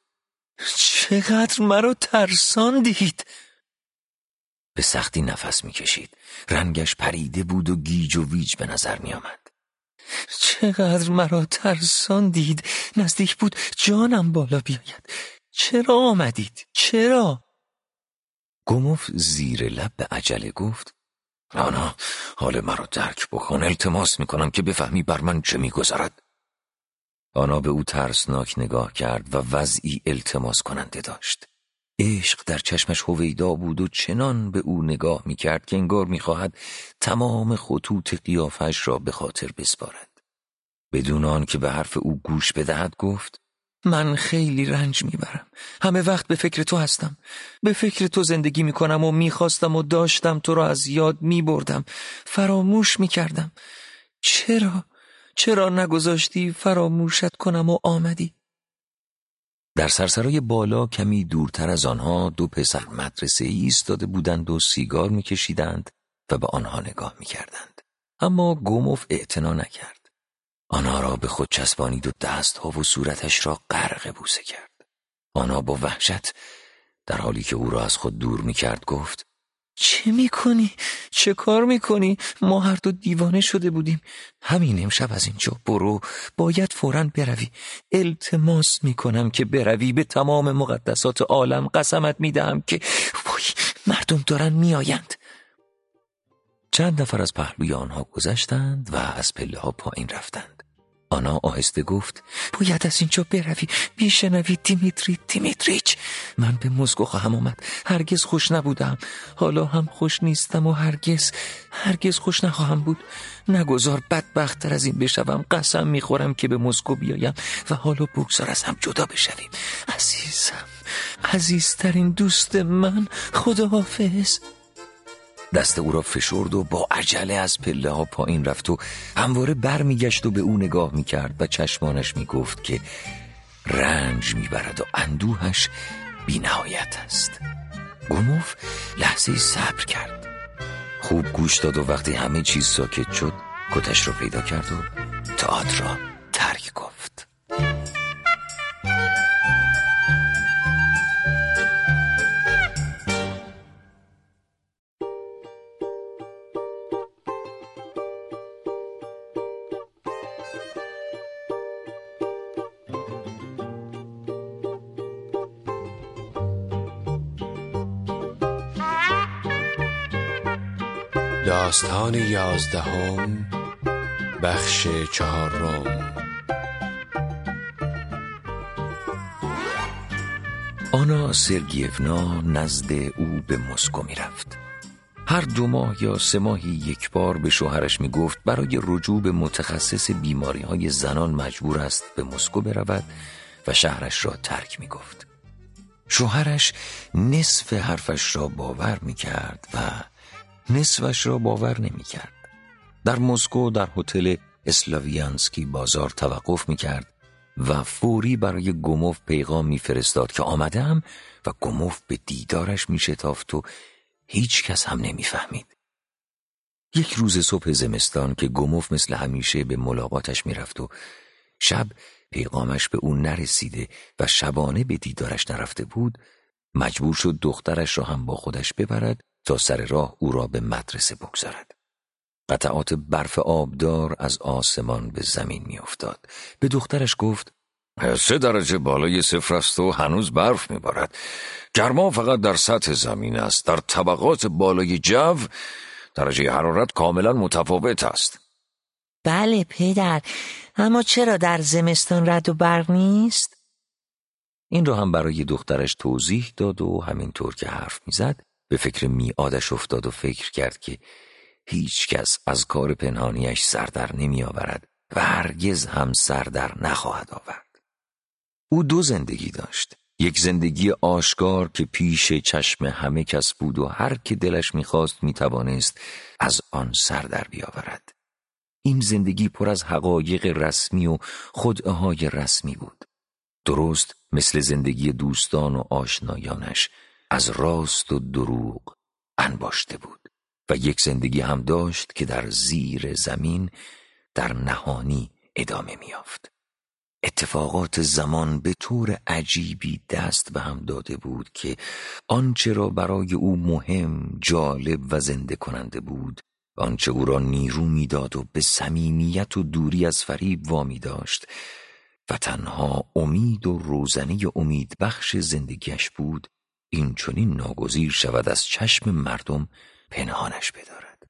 چقدر مرا ترساندید. به سختی نفس میکشید. رنگش پریده بود و گیج و ویج به نظر می آمد. چقدر مرا ترساندید. نزدیک بود جانم بالا بیاید. چرا آمدید؟ چرا؟ گموف زیر لب به عجله گفت: آنا، حال مرا درک بکن. التماس میکنم که بفهمی بر من چه میگذرد. آنا به او ترسناک نگاه کرد و وضعی التماس کننده داشت. عشق در چشمش هویدا بود و چنان به او نگاه میکرد که انگار میخواهد تمام خطوط قیافش را به خاطر بسپارد. بدون آن که به حرف او گوش بدهد گفت: من خیلی رنج میبرم. همه وقت به فکر تو هستم. به فکر تو زندگی میکنم و میخواستم و داشتم تو را از یاد میبردم. فراموش میکردم. چرا؟ چرا نگذاشتی فراموشت کنم و آمدی؟ در سرسرای بالا کمی دورتر از آنها دو پسر مدرسه ای ایستاده بودند و سیگار میکشیدند و به آنها نگاه میکردند. اما گموف اعتنا نکرد. آنها را به خود چسبانید و دستها و صورتش را غرق بوسه کرد. آنها با وحشت در حالی که او را از خود دور میکرد گفت: چه میکنی؟ چه کار میکنی؟ ما هر دو دیوانه شده بودیم. همین امشب از اینجا برو. باید فوراً بروی. التماس میکنم که بروی. به تمام مقدسات عالم قسمت میدهم که وای، مردم دارن میآیند. چند نفر از پهلوی آنها گذشتند و از پله ها پایین رفتند. آنا آهسته گفت: باید از اینجا بروی. میشنوی دیمیتری دیمیتریچ؟ من به مسکو خواهم آمد. هرگز خوش نبودم. حالا هم خوش نیستم و هرگز هرگز خوش نخواهم بود. نگذار بدبخت‌تر از این بشوم. قسم میخورم که به مسکو بیایم و حالا بگذار از هم جدا بشویم. عزیزم، عزیزترین دوست من، خداحافظ. دست او را فشرد و با عجله از پله ها پایین رفت و همواره بر می گشت و به او نگاه می کرد و چشمانش می گفت که رنج میبرد و اندوهش بی نهایت است. گموف لحظه صبر کرد، خوب گوش داد و وقتی همه چیز ساکت شد کتش رو پیدا کرد و تئاتر را ترک گفت. داستان یازدهم، بخش چهارم. آنا سرگیونا نزد او به مسکو می رفت. هر دو ماه یا سه ماهی یک بار به شوهرش می گفت برای رجوع به متخصص بیماری های زنان مجبور است به مسکو برود و شهرش را ترک می گفت. شوهرش نصف حرفش را باور می کرد و نصفش را باور نمی کرد. در مسکو در هتل اسلاویانسکی بازار توقف می کرد و فوری برای گموف پیغام می فرستاد که آمدم و گموف به دیدارش می شتافت و هیچ کس هم نمی فهمید. یک روز صبح زمستان که گموف مثل همیشه به ملاقاتش می رفت و شب پیغامش به او نرسیده و شبانه به دیدارش نرفته بود، مجبور شد دخترش را هم با خودش ببرد تا سر راه او را به مدرسه بگذارد. قطعات برف آبدار از آسمان به زمین می افتاد. به دخترش گفت سه درجه بالای صفر است و هنوز برف می بارد. گرما فقط در سطح زمین است. در طبقات بالای جو درجه حرارت کاملا متفاوت است. بله پدر، اما چرا در زمستان رعد و برق نیست؟ این را هم برای دخترش توضیح داد و همینطور که حرف می زد به فکر میعادش افتاد و فکر کرد که هیچ کس از کار پنهانیش سر در نمی آورد و هرگز هم سر در نخواهد آورد. او دو زندگی داشت، یک زندگی آشکار که پیش چشم همه کس بود و هر که دلش می‌خواست می‌توانست از آن سر در بیاورد. این زندگی پر از حقایق رسمی و خدعه‌های رسمی بود، درست مثل زندگی دوستان و آشنایانش از راست و دروغ انباشته بود. و یک زندگی هم داشت که در زیر زمین در نهانی ادامه می‌یافت. اتفاقات زمان به طور عجیبی دست به هم داده بود که آنچه را برای او مهم، جالب و زنده کننده بود، آنچه او را نیرو می‌داد و به صمیمیت و دوری از فریب وامی داشت و تنها امید و روزنه امید بخش زندگیش بود، این چنین ناگزیر شود از چشم مردم پنهانش بدارد.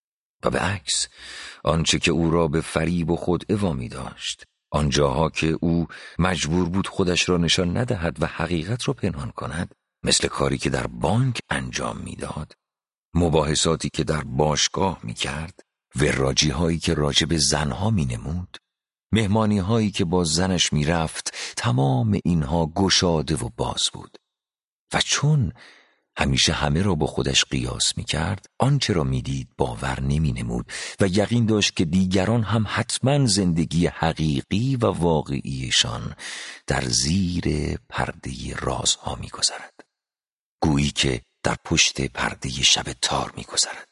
و به عکس آنچه که او را به فریب و خودعه وامی داشت، آنجاها که او مجبور بود خودش را نشان ندهد و حقیقت را پنهان کند، مثل کاری که در بانک انجام میداد، مباحثاتی که در باشگاه میکرد، وراجی هایی که راجع به زنها مینمود، مهمانی هایی که با زنش میرفت، تمام اینها گشاده و باز بود. و چون همیشه همه را با خودش قیاس می کرد، آنچه را می دید باور نمی نمود و یقین داشت که دیگران هم حتما زندگی حقیقی و واقعیشان در زیر پرده رازها می گذرد. گویی که در پشت پرده شب تار می گذرد.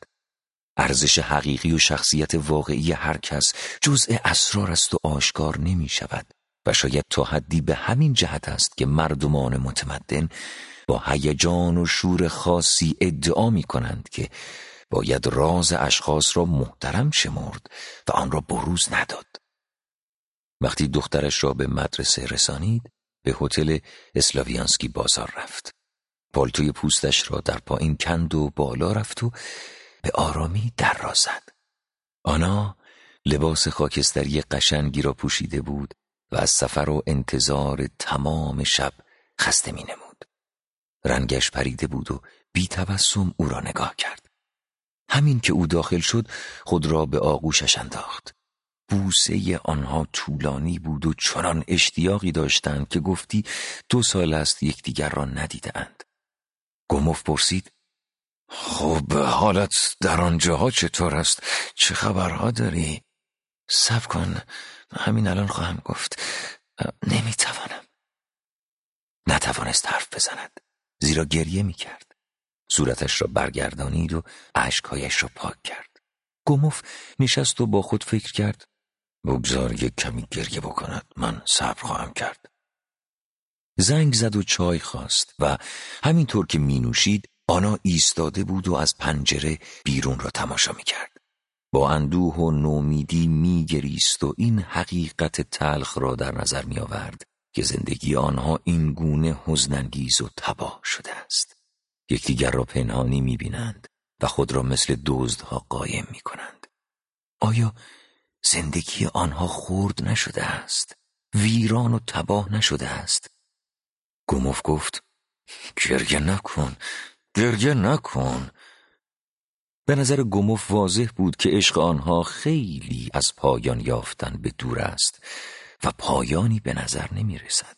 ارزش حقیقی و شخصیت واقعی هر کس جزء اسرار است و آشکار نمی شود و شاید تا حدی به همین جهت است که مردمان متمدن با هیجان و شور خاصی ادعا می کنند که باید راز اشخاص را محترم شمرد و آن را بروز نداد. وقتی دخترش را به مدرسه رسانید، به هتل اسلاویانسکی بازار رفت. پالتوی پوستش را در پایین کند و بالا رفت و به آرامی در را زد. آنا لباس خاکستری قشنگی را پوشیده بود و از سفر و انتظار تمام شب خسته می نمود. رنگش پریده بود و بی تبسم او را نگاه کرد. همین که او داخل شد خود را به آغوشش انداخت. بوسه آنها طولانی بود و چنان اشتیاقی داشتند که گفتی دو سال است یکدیگر را ندیدند. گموف پرسید: خب حالت در آنجاها چطور است؟ چه خبرها داری؟ صبر کن، همین الان خواهم گفت. نمیتوانم نتوانست حرف بزند، زیرا گریه می کرد. صورتش را برگردانید و اشکهایش را پاک کرد. گموف نشست و با خود فکر کرد: بگذار یک کمی گریه بکند، من صبر خواهم کرد. زنگ زد و چای خواست و همینطور که می نوشید آنا ایستاده بود و از پنجره بیرون را تماشا می کرد. با اندوه و نومیدی می گریست و این حقیقت تلخ را در نظر می آورد که زندگی آنها این گونه حزن‌انگیز و تباه شده است. یکدیگر را پنهانی می بینند و خود را مثل دزدها قایم می کنند. آیا زندگی آنها خرد نشده است؟ ویران و تباه نشده است؟ گموف گفت: گریه نکن، گریه نکن. به نظر گموف واضح بود که عشق آنها خیلی از پایان یافتن به دور است و پایانی به نظر نمی رسد.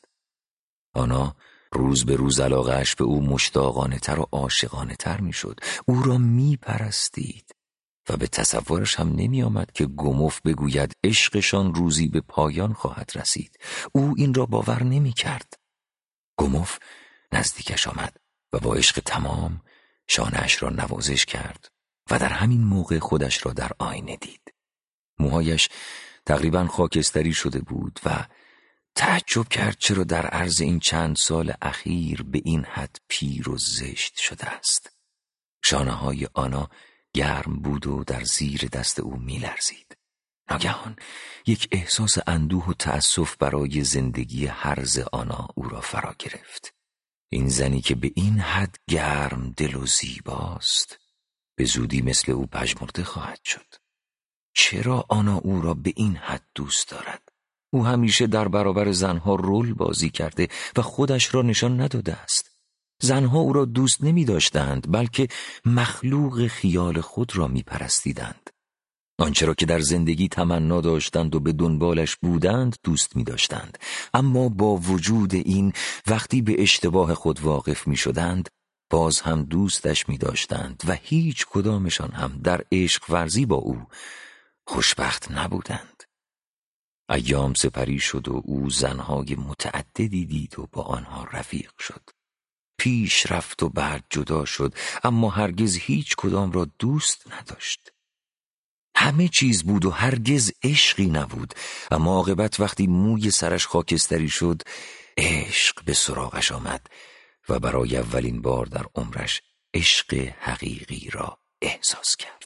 آنا روز به روز علاقه‌اش به او مشتاقانه تر و عاشقانه تر می شد. او را می پرستید و به تصورش هم نمی آمد که گموف بگوید عشقشان روزی به پایان خواهد رسید. او این را باور نمی کرد. گموف نزدیکش آمد و با عشق تمام شانه‌اش را نوازش کرد و در همین موقع خودش را در آینه دید. موهایش تقریباً خاکستری شده بود و تعجب کرد چرا در عرض این چند سال اخیر به این حد پیر و زشت شده است. شانه‌های آنا گرم بود و در زیر دست او می‌لرزید. ناگهان یک احساس اندوه و تأسف برای زندگی هرز آنا او را فرا گرفت. این زنی که به این حد گرم دل و زیباست به زودی مثل او پژمرده خواهد شد. چرا آنا او را به این حد دوست دارد؟ او همیشه در برابر زنها رول بازی کرده و خودش را نشان نداده است. زنها او را دوست نمی داشتند بلکه مخلوق خیال خود را می پرستیدند. آنچه را که در زندگی تمنا داشتند و به دنبالش بودند دوست می داشتند. اما با وجود این وقتی به اشتباه خود واقف می شدند باز هم دوستش می داشتند و هیچ کدامشان هم در عشق ورزی با او خوشبخت نبودند. ایام سپری شد و او زنهای متعددی دید و با آنها رفیق شد. پیش رفت و بعد جدا شد اما هرگز هیچ کدام را دوست نداشت. همه چیز بود و هرگز عشقی نبود، اما عاقبت وقتی موی سرش خاکستری شد عشق به سراغش آمد و برای اولین بار در عمرش عشق حقیقی را احساس کرد.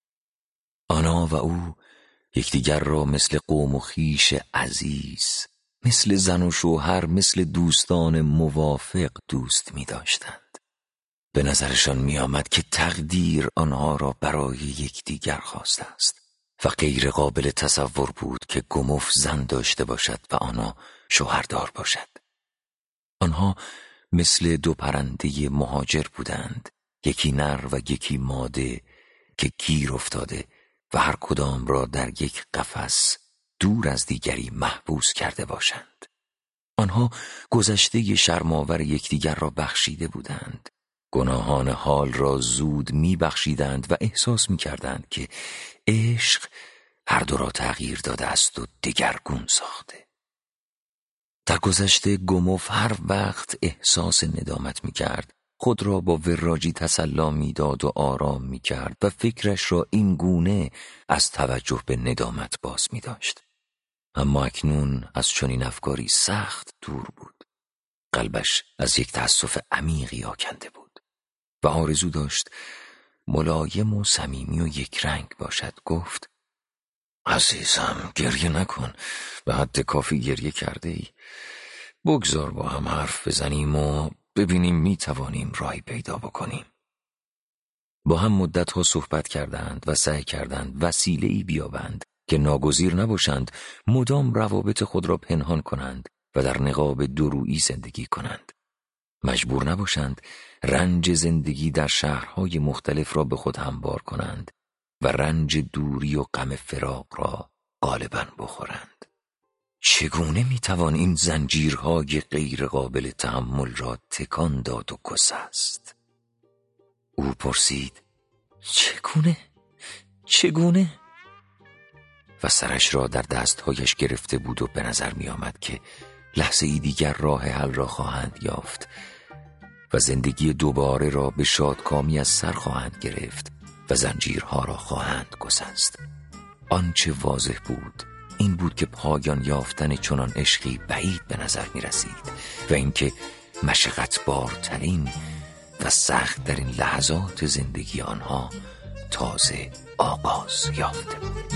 آنا و او یکدیگر را مثل قوم و خویش عزیز، مثل زن و شوهر، مثل دوستان موافق دوست می داشتند. به نظرشان می آمد که تقدیر آنها را برای یکدیگر خواسته است و غیر قابل تصور بود که گموف زن داشته باشد و آنا شوهردار باشد. آنها مثل دو پرنده مهاجر بودند، یکی نر و یکی ماده که گیر افتاده و هر کدام را در یک قفس دور از دیگری محبوس کرده باشند. آنها گذشته شرم‌آور یکدیگر را بخشیده بودند. گناهان حال را زود می بخشیدند و احساس می کردند که عشق هر دو را تغییر داده است و دگرگون ساخته. در گذشته گموف هر وقت احساس ندامت می کرد خود را با وراجی تسلا می داد و آرام می کرد و فکرش را این گونه از توجه به ندامت باز می داشت. اما اکنون از چنین افکاری سخت دور بود. قلبش از یک تأسف عمیقی آکنده بود و آرزو داشت ملایم و صمیمی و یک رنگ باشد. گفت: عزیزم گریه نکن، به حد کافی گریه کرده ای. بگذار با هم حرف بزنیم و ببینیم می توانیم راهی پیدا بکنیم. با هم مدتها صحبت کردند و سعی کردند وسیله‌ای بیابند که ناگزیر نباشند مدام روابط خود را پنهان کنند و در نقاب دورویی زندگی کنند. مجبور نباشند رنج زندگی در شهرهای مختلف را به خود همبار کنند و رنج دوری و غم فراق را غالباً بخورند. چگونه میتوان این زنجیرهای غیر قابل تحمل را تکان داد و گسست؟ او پرسید: چگونه؟ چگونه؟ و سرش را در دستهایش گرفته بود و به نظر می آمد که لحظه ای دیگر راه حل را خواهند یافت و زندگی دوباره را به شادکامی از سر خواهند گرفت و زنجیرها را خواهند گسست. آنچه واضح بود این بود که پایان یافتن چنان عشقی بعید به نظر می رسید و اینکه مشقت بارترین و سخت در این لحظات زندگی آنها تازه آغاز یافته بود.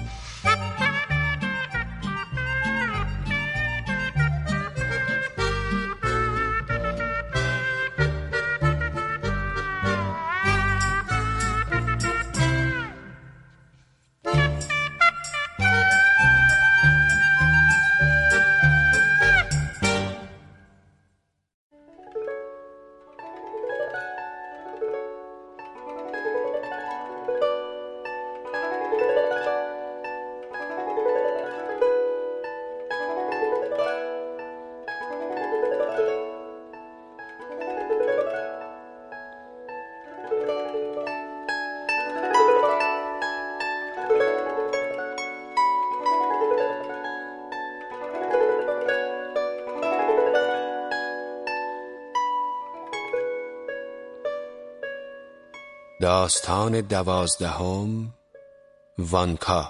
داستان دوازدهم، وانکا.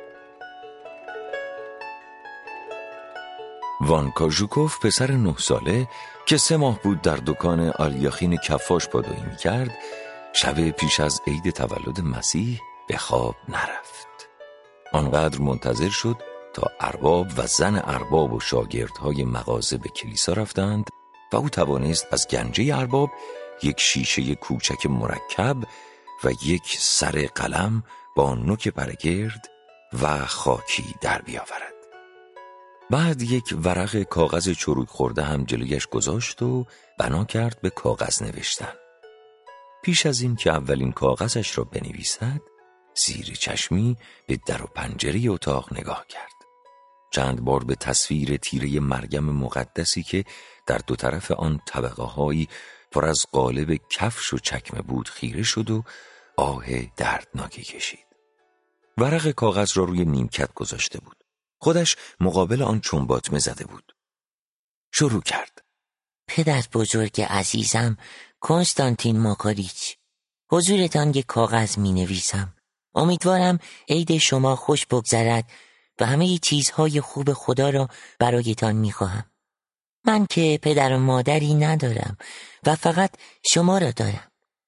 وانکا ژوکوف پسر نه ساله که سه ماه بود در دکان آلیاخین کفاش پادویی می‌کرد، شب پیش از عید تولد مسیح به خواب نرفت. آنقدر منتظر شد تا ارباب و زن ارباب و شاگردهای مغازه به کلیسا رفتند و او توانست از گنجه ارباب یک شیشه کوچک مرکب و یک سر قلم با نوک برگرد و خاکی در بیاورد. بعد یک ورق کاغذ چروک خورده هم جلویش گذاشت و بنا کرد به کاغذ نوشتن. پیش از این که اولین کاغذش را بنویسد، زیر چشمی به در و پنجره اتاق نگاه کرد. چند بار به تصویر تیره مریم مقدسی که در دو طرف آن طبقه هایی پر از قالب کفش و چکمه بود خیره شد و آه دردناکی کشید. ورق کاغذ را روی نیمکت گذاشته بود. خودش مقابل آن چنباتمه زده بود. شروع کرد. پدر بزرگ عزیزم کنستانتین ماکاریچ، حضورتان یک کاغذ می نویسم. امیدوارم عید شما خوش بگذرد و همه چیزهای خوب خدا را برایتان می خواهم. من که پدر و مادری ندارم و فقط شما را دارم.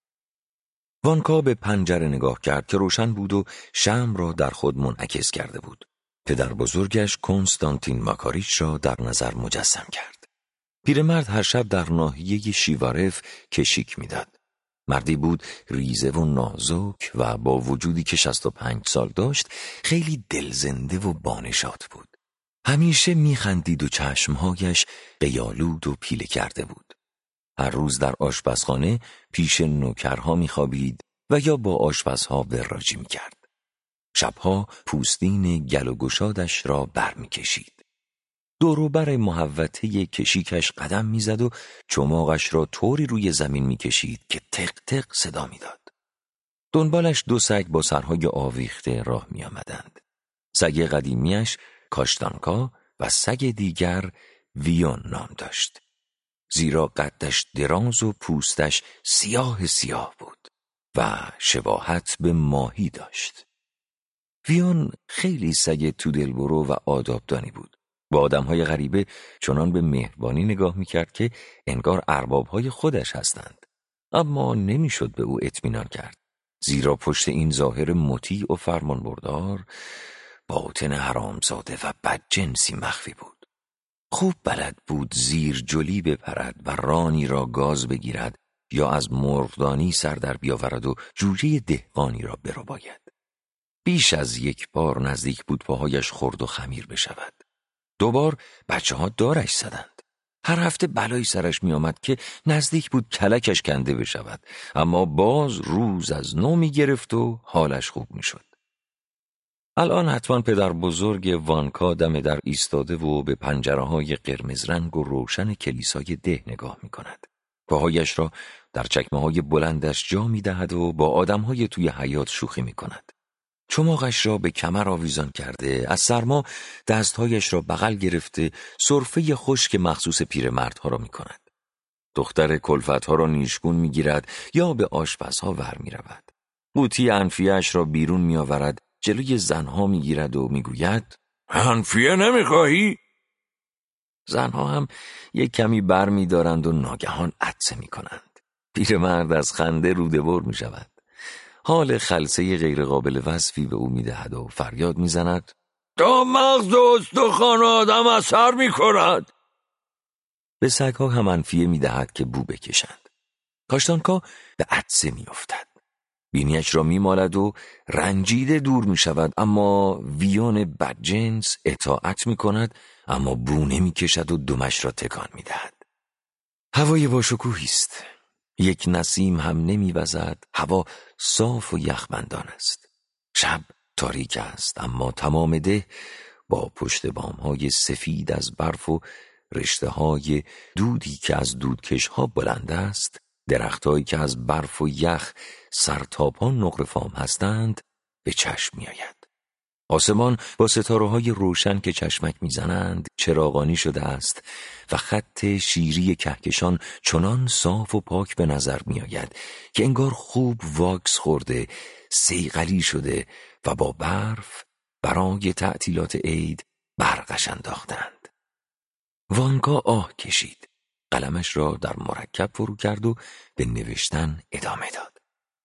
وانکا به پنجره نگاه کرد که روشن بود و شمع را در خود منعکس کرده بود. پدر بزرگش کنستانتین ماکاریچ را در نظر مجسم کرد. پیرمرد هر شب در ناحیه شیوارف کشیک میداد. مردی بود ریزه و نازک و با وجودی که شصت و پنج سال داشت خیلی دلزنده و بانشات بود. همیشه میخندید و چشمهایش قیالود و پیله کرده بود. هر روز در آشپزخانه پیش نوکرها میخوابید و یا با آشپزها وراجی میکرد. شبها پوستین گل و گشادش را بر میکشید. دوروبر محوطه کشیکش قدم میزد و چماقش را طوری روی زمین میکشید که تق تق صدا میداد. دنبالش دو سگ با سرهای آویخته راه میآمدند. سگ قدیمیش کاشتانکا و سگ دیگر ویون نام داشت، زیرا قدش دراز و پوستش سیاه سیاه بود و شباهت به ماهی داشت. ویون خیلی سگ تو دلبرو و آدابدانی بود. با آدمهای غریبه چنان به مهربانی نگاه میکرد که انگار اربابهای خودش هستند. اما نمیشد به او اطمینان کرد، زیرا پشت این ظاهر مطیع و فرمانبردار باطن حرامزاده و بدجنسی مخفی بود. خوب بلد بود زیر جلی بپرد و رانی را گاز بگیرد یا از مرغدانی سر در بیاورد و جوجه دهقانی را برباید. بیش از یک بار نزدیک بود پاهایش خرد و خمیر بشود. دوبار بچه ها دارش زدند. هر هفته بلایی سرش می آمد که نزدیک بود کلکش کنده بشود، اما باز روز از نو می گرفت و حالش خوب می شد. الان حتما پدر بزرگ وانکا دم در ایستاده و به پنجره های قرمز رنگ و روشن کلیسای ده نگاه می کند. پاهایش را در چکمه های بلندش جا می دهد و با آدم های توی حیاط شوخی می کند. چماقش را به کمر آویزان کرده، از سرما دستهایش را بغل گرفته سرفه خشک مخصوص پیرمردها را می کند. دختر کلفتها را نیشگون می گیرد یا به آشپزها ور می رود. قوطی انفیه‌اش را بیرون می آورد، جلوی زنها می گیرد و می گوید انفیه نمی خواهی؟ زنها هم یک کمی بر می دارند و ناگهان عطسه می کنند. پیرمرد از خنده روده‌بر می شود. حال خلسه غیر قابل وصفی به او می دهد و فریاد می زند تا مغز و استخوان آدم اثر می کند. به سگها هم انفیه می دهد که بو بکشند. کاشتانکا به عطسه می افتد. بینیش را می مالد و رنجیده دور می شود، اما ویون بدجنس اطاعت می کند، اما بو نمی کشد و دمش را تکان می دهد. هوای باشکوهی است. یک نسیم هم نمی وزد. هوا صاف و یخبندان است. شب تاریک است، اما تمام ده با پشت بامهای سفید از برف و رشته های دودی که از دودکش ها بلند است، درختهایی که از برف و یخ سرتاپا نقره‌فام هستند به چشم می آید. آسمان با ستاره های روشن که چشمک می زنند چراغانی شده است و خط شیری کهکشان چنان صاف و پاک به نظر می آید که انگار خوب واکس خورده، صیقلی شده و با برف برای تعطیلات عید برقش انداختند. وانکا آه کشید. قلمش را در مرکب فرو کرد و به نوشتن ادامه داد.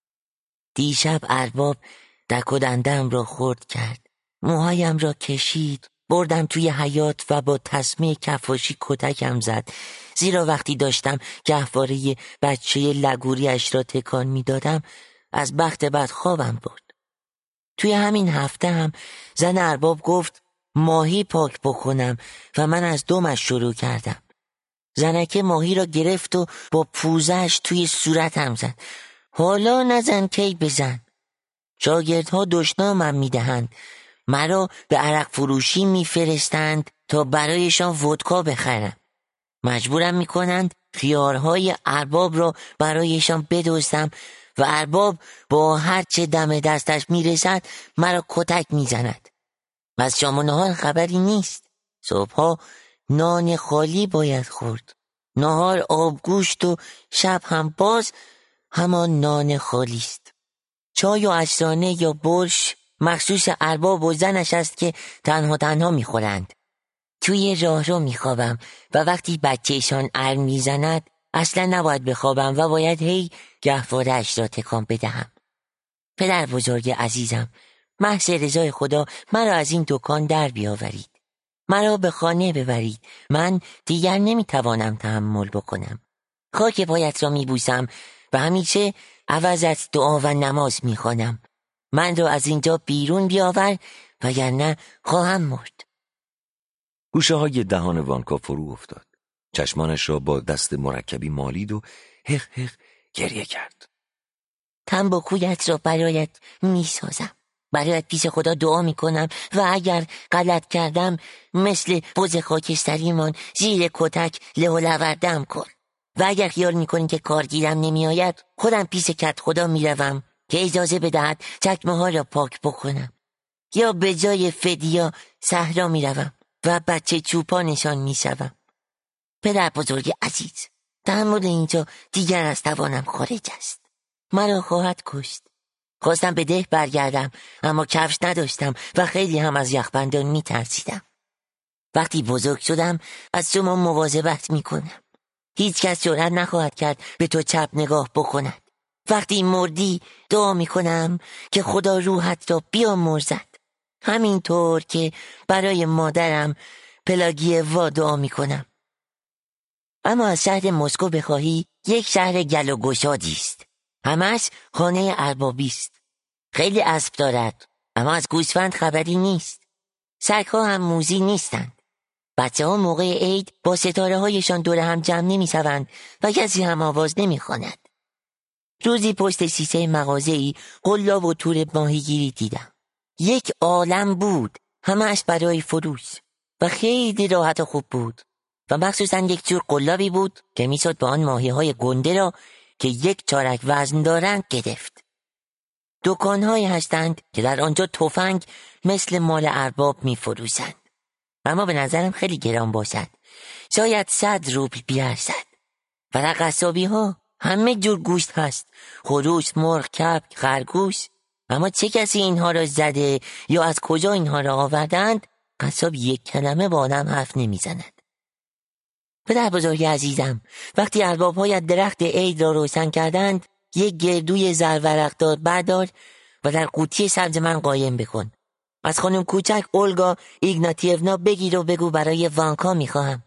دیشب ارباب دک و دندم را خرد کرد. موهایم را کشید. بردم توی حیاط و با تسمه کفاشی کتکم زد. زیرا وقتی داشتم گهواره بچه لگوریش را تکان می دادم از بخت بد خوابم برد. توی همین هفته هم زن ارباب گفت ماهی پاک بکنم و من از دمش شروع کردم. زنکه ماهی را گرفت و با پوزش توی صورتم زد. حالا نزن کی بزن. شاگردها دشنامم میدهند. مرا به عرق فروشی میفرستند تا برایشان ودکا بخرم. مجبورم میکنند خیارهای ارباب را برایشان بدزدم و ارباب با هر چه دم دستش میرسد مرا کتک میزند. از شام و نهار خبری نیست. صبحها نان خالی باید خورد. نهار آبگوشت و شب هم باز همان نان خالی است. چای و عصرانه یا برش مخصوص ارباب و زنش است که تنها تنها میخورند. توی راهرو میخوابم و وقتی بچهشان ار میزند اصلا نباید بخوابم و باید هی گهواره‌اش را تکان بدهم. پدر بزرگ عزیزم، محض رضای خدا مرا از این دکان در بیاورید. مرا به خانه ببرید. من دیگر نمیتوانم تحمل بکنم. خاک پایت را میبوسم و همیشه عوضت دعا و نماز میخوانم. من را از اینجا بیرون بیاور وگرنه خواهم مرد. گوشه های دهان وانکا فرو افتاد. چشمانش را با دست مرکبی مالید و هق هق گریه کرد. تنباکویت را برایت میسازم. برایت پیش خدا دعا میکنم و اگر غلط کردم مثل بز خاکستریمان زیر کتک له و لوردم کن. و اگر خیال میکنی که کارگیرم نمیآید خودم پیش کت خدا میروم که اجازه بدهد چکمه ها را پاک بکنم. یا به جای فدیا صحرا میروم و بچه چوپانشان میشوم. پدر بزرگ عزیز، تحمل اینجا دیگر از توانم خارج است. مرا خواهد کشت. خواستم به ده برگردم اما کفش نداشتم و خیلی هم از یخبندان میترسیدم. وقتی بزرگ شدم از شما مواظبت میکنم. هیچ کس جرأت نخواهد کرد به تو چپ نگاه بکند. وقتی مردی دعا میکنم که خدا روحت را بیامرزد. همینطور که برای مادرم پلاگیوا دعا میکنم. اما از شهر مسکو بخواهی یک شهر گل و گشادی است. همش خانه اربابی است. خیلی اسب دارد اما از گوسفند خبری نیست. سگ‌ها هم موذی نیستند. بچه ها موقع عید با ستاره هایشان دور هم جمع نمی شوند و کسی هم آواز نمی خواند. روزی پشت شیشه مغازه‌ای قلاب و تور ماهیگیری دیدم. یک عالم بود، همش برای فروش و خیلی راحت و خوب بود و مخصوصا یک جور قلابی بود که میشد با آن ماهی های گنده را که یک چارک وزن دارند گرفت. دکان‌هایی هستند که در آنجا تفنگ مثل مال ارباب می‌فروشند. اما به نظرم خیلی گران باشد. شاید صد روبل بیارزد. و در قصابی‌ها همه جور گوشت هست. خروس، مرغ، کبک، خرگوش. اما چه کسی اینها را زده یا از کجا اینها را آوردند؟ قصاب یک کلمه با آدم حرف نمیزند. پدر بزرگ عزیزم، وقتی ارباب‌های درخت عید را روشن کردند، یک گردوی زرورقدار بردار و در قوطی سبز من قایم بکن. از خانم کوچک اولگا ایگناتیونا بگیر و بگو برای وانکا میخواهم.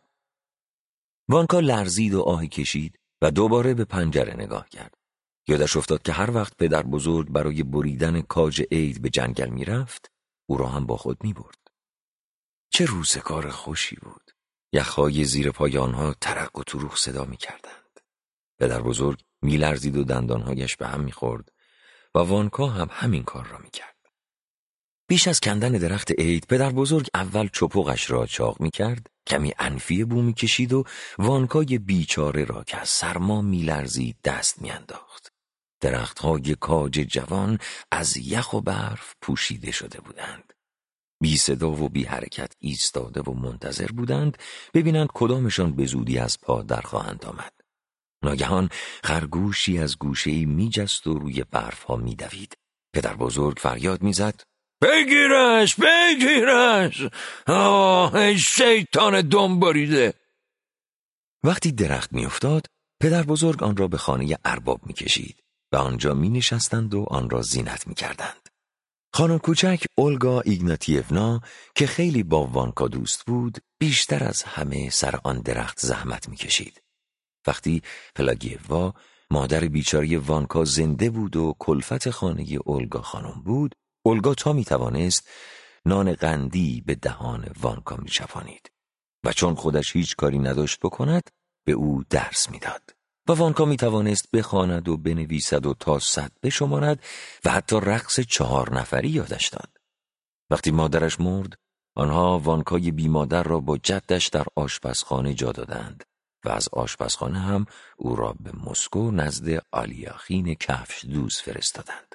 وانکا لرزید و آهی کشید و دوباره به پنجره نگاه کرد. یادش افتاد که هر وقت پدر بزرگ برای بریدن کاج عید به جنگل میرفت، او را هم با خود میبرد. چه روزگار خوشی بود. یخهای زیر پای آنها ترق و تروق صدا میکردند. پدر بزرگ میلرزید و دندانهایش به هم میخورد و وانکا هم همین کار را میکرد. بیش از کندن درخت عید پدر بزرگ اول چپوغش را چاق میکرد، کمی انفیه بو میکشید و وانکای بیچاره را که از سرما میلرزید دست میانداخت. درختهای کاج جوان از یخ و برف پوشیده شده بودند. بی صدا و بی حرکت ایستاده و منتظر بودند ببینند کدامشان به زودی از پا در خواهند آمد. ناگهان خرگوشی از گوشه‌ای میجست و روی برفها میدوید. پدر بزرگ فریاد میزد: بگیرش بگیرش، آه شیطان دم بریده. وقتی درخت میافتاد پدر بزرگ آن را به خانه ارباب میکشید و آنجا می نشستند و آن را زینت می کردند. خانم کوچک اولگا ایگناتیونا که خیلی با وانکا دوست بود بیشتر از همه سر آن درخت زحمت می کشید. وقتی پلاگیوا مادر بیچاره وانکا زنده بود و کلفت خانه اولگا خانم بود، اولگا تا می توانست نان قندی به دهان وانکا می چپانید و چون خودش هیچ کاری نداشت بکند به او درس می داد. و وانکا می توانست بخواند و بنویسد و تا صد بشمارد و حتی رقص چهار نفری یادش داد. وقتی مادرش مرد، آنها وانکای بی مادر را با جدش در آشپزخانه جا دادند و از آشپزخانه هم او را به مسکو نزد آلیاخین کفش دوز فرستادند.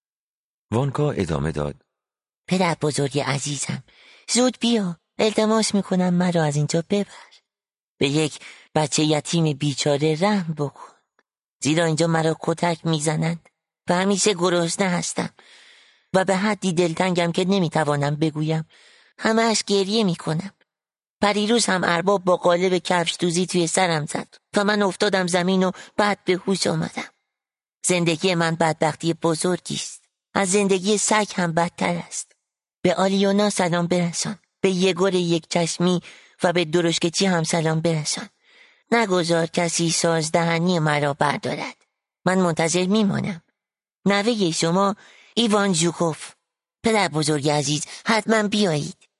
وانکا ادامه داد: پدر بزرگ عزیزم، زود بیا، التماس میکنم مرا از اینجا ببر. به یک بچه یتیم بیچاره رحم بکن، زیرا اینجا مرا کتک میزنند و همیشه گرسنه هستم و به حدی دلتنگم که نمیتوانم بگویم. همه‌اش گریه میکنم. پریروز هم ارباب با قالب کفش دوزی توی سرم زد و من افتادم زمین و بعد به هوش آمدم. زندگی من بدبختی بزرگی است. از زندگی سگ هم بدتر است. به آلیونا سلام برسان، به یگور یک چشمی و به درشکچی هم سلام برسان. نگذار کسی سازدهنی مرا بردارد. من منتظر میمانم. نوه شما ایوان ژوکوف. پدر بزرگ عزیز، حتما بیایید.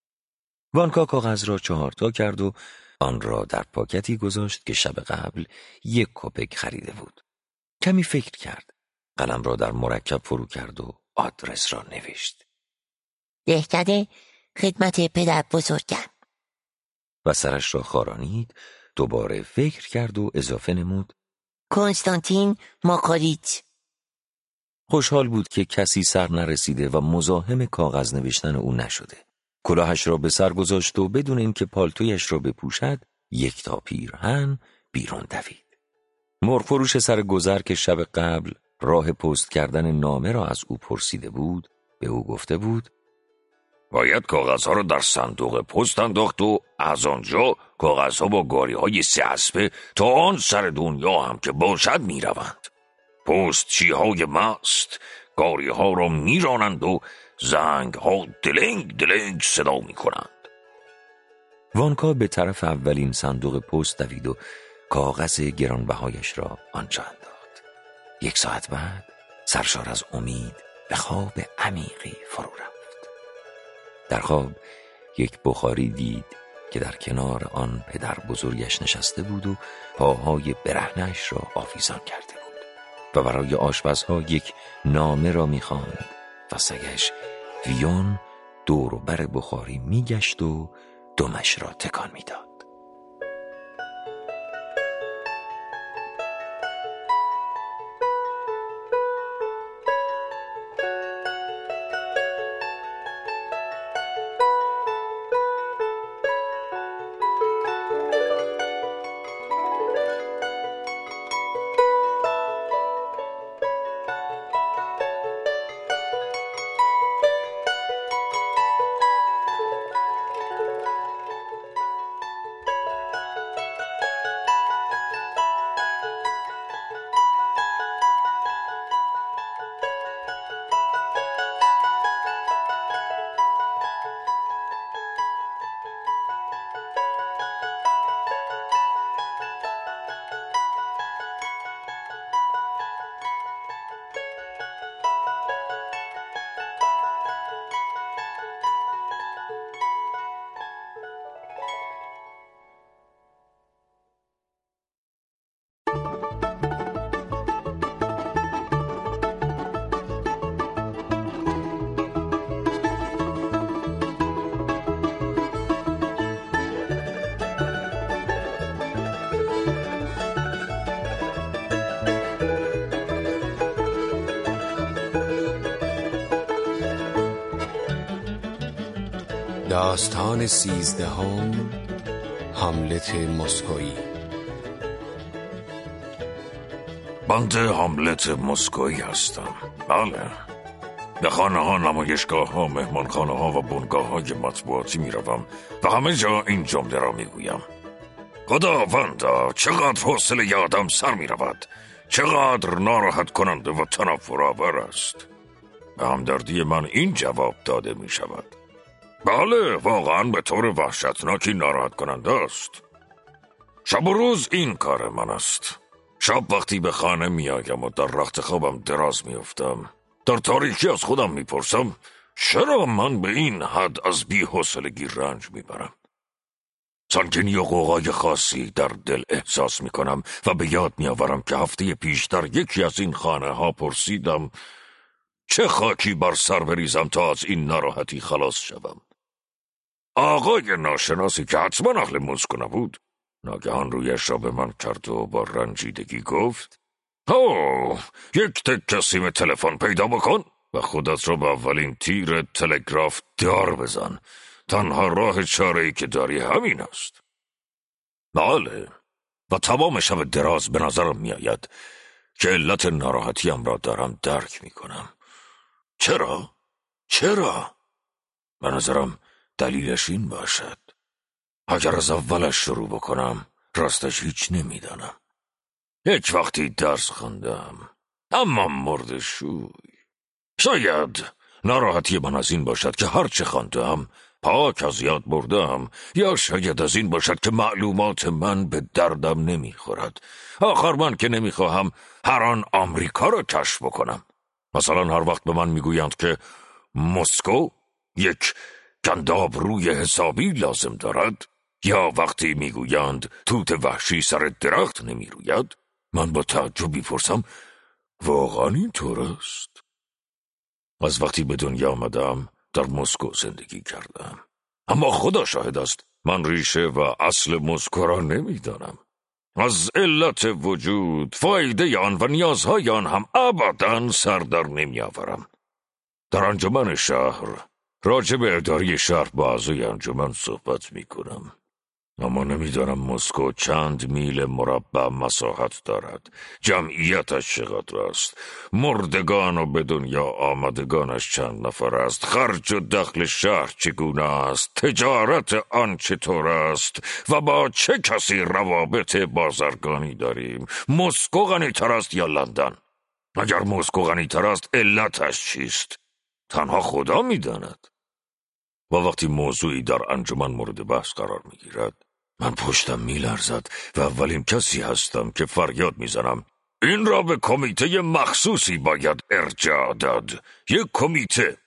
وانکا کاغذ را چهار تا کرد و آن را در پاکتی گذاشت که شب قبل یک کپک خریده بود. کمی فکر کرد. قلم را در مرکب فرو کرد و آدرس را نوشت. دهکده خدمت پدر بزرگم. و سرش را خارانید، دوباره فکر کرد و اضافه نمود: کنستانتین ماکاریچ. خوشحال بود که کسی سر نرسیده و مزاحم کاغذ نوشتن او نشده. کلاهش را به سر گذاشت و بدون اینکه پالتویش را بپوشد یک تا پیرهن بیرون دوید. مرغفروش سر گذر که شب قبل راه پست کردن نامه را از او پرسیده بود به او گفته بود: باید کاغذها را در صندوق پست انداخت و از آنجا کاغذها با گاریهای سه اسبه تا آن سر دنیا هم که باشد می روند. پستچیهای مست گاریها را می رانند و زنگها دلنگ دلنگ صدا می کنند. وانکا به طرف اولین صندوق پست دوید و کاغذ گرانبهایش را آنجا انداخت. یک ساعت بعد سرشار از امید به خواب عمیقی فرو رفت. در خواب یک بخاری دید که در کنار آن پدر بزرگش نشسته بود و پاهای برهنه‌اش را آویزان کرده بود و برای آشپزها یک نامه را می‌خواند و سگش ویون دور و بر بخاری می‌گشت و دمش را تکان می‌داد. داستان سیزدهم، هاملت مسکویی. بنده هاملت مسکویی هستم. بله، به خانه ها، نمایشگاه ها، مهمان خانه ها و بنگاه های مطبوعاتی می روم و همه جا این جمله را می گویم: خداوندا، چقدر حوصله آدم سر می رود، چقدر ناراحت کننده و تنفرآور است. به همدردی من این جواب داده می شود: بله، واقعا به طور وحشتناکی ناراحت کننده است. شب و روز این کار من است. شب وقتی به خانه می آیم و در رخت خوابم دراز می افتم، در تاریکی از خودم می پرسم چرا من به این حد از بی‌حوصلگی رنج می برم. سنگینی و قوقای خاصی در دل احساس می کنم و به یاد می آورم که هفته پیش در یکی از این خانه ها پرسیدم چه خاکی بر سر بریزم تا از این ناراحتی خلاص شوم. آقای ناشناسی که حتما اهل مسکو نبود، ناگهان رویش را به من کرد و با رنجیدگی گفت: اوه، یک تکه سیم تلفن پیدا بکن و خودت را به اولین تیر تلگراف دار بزن. تنها راه چاره‌ای که داری همین است. بله، و تمام شب دراز به نظرم می آید که علت ناراحتیم را دارم درک می کنم. چرا؟ چرا؟ به نظرم دلیلش این باشد. اگر از اولش شروع بکنم راستش هیچ نمیدانم. یک وقتی درس خواندم، اما مرد شوی. شاید ناراحتی من از این باشد که هرچه خواندم پاک از یاد بردم، یا شاید از این باشد که معلومات من به دردم نمیخورد. آخر من که نمیخواهم هر آن آمریکا را کشف بکنم. مثلا هر وقت به من میگویند که مسکو یک گنداب روی حسابی لازم دارد، یا وقتی میگویند توت وحشی سر درخت نمیروید، من با تعجب میپرسم واقعا این طور است؟ از وقتی به دنیا آمدم در مسکو زندگی کردم، اما خدا شاهد است من ریشه و اصل مسکو را نمیدانم. از علت وجود، فایده آن و نیازهای آن هم ابداً سر در نمیآورم. در انجمن شهر راجع به اداره شهر با اعضای انجمن صحبت میکنم، اما نمیدانم مسکو چند میل مربع مساحت دارد، جمعیتش چقدر است، مردگان و به دنیا آمدگانش چند نفر است، خرج و دخل شهر چگونه است، تجارت آن چطور است و با چه کسی روابط بازرگانی داریم. مسکو غنی‌تر است یا لندن؟ اگر مسکو غنی‌تر است علتش چیست؟ تنها خدا میداند. و وقتی موضوعی در انجمن مورد بحث قرار میگیرد، من پشتم میلرزد و اولین کسی هستم که فریاد میزنم این را به کمیته مخصوصی باید ارجاع داد. یک کمیته.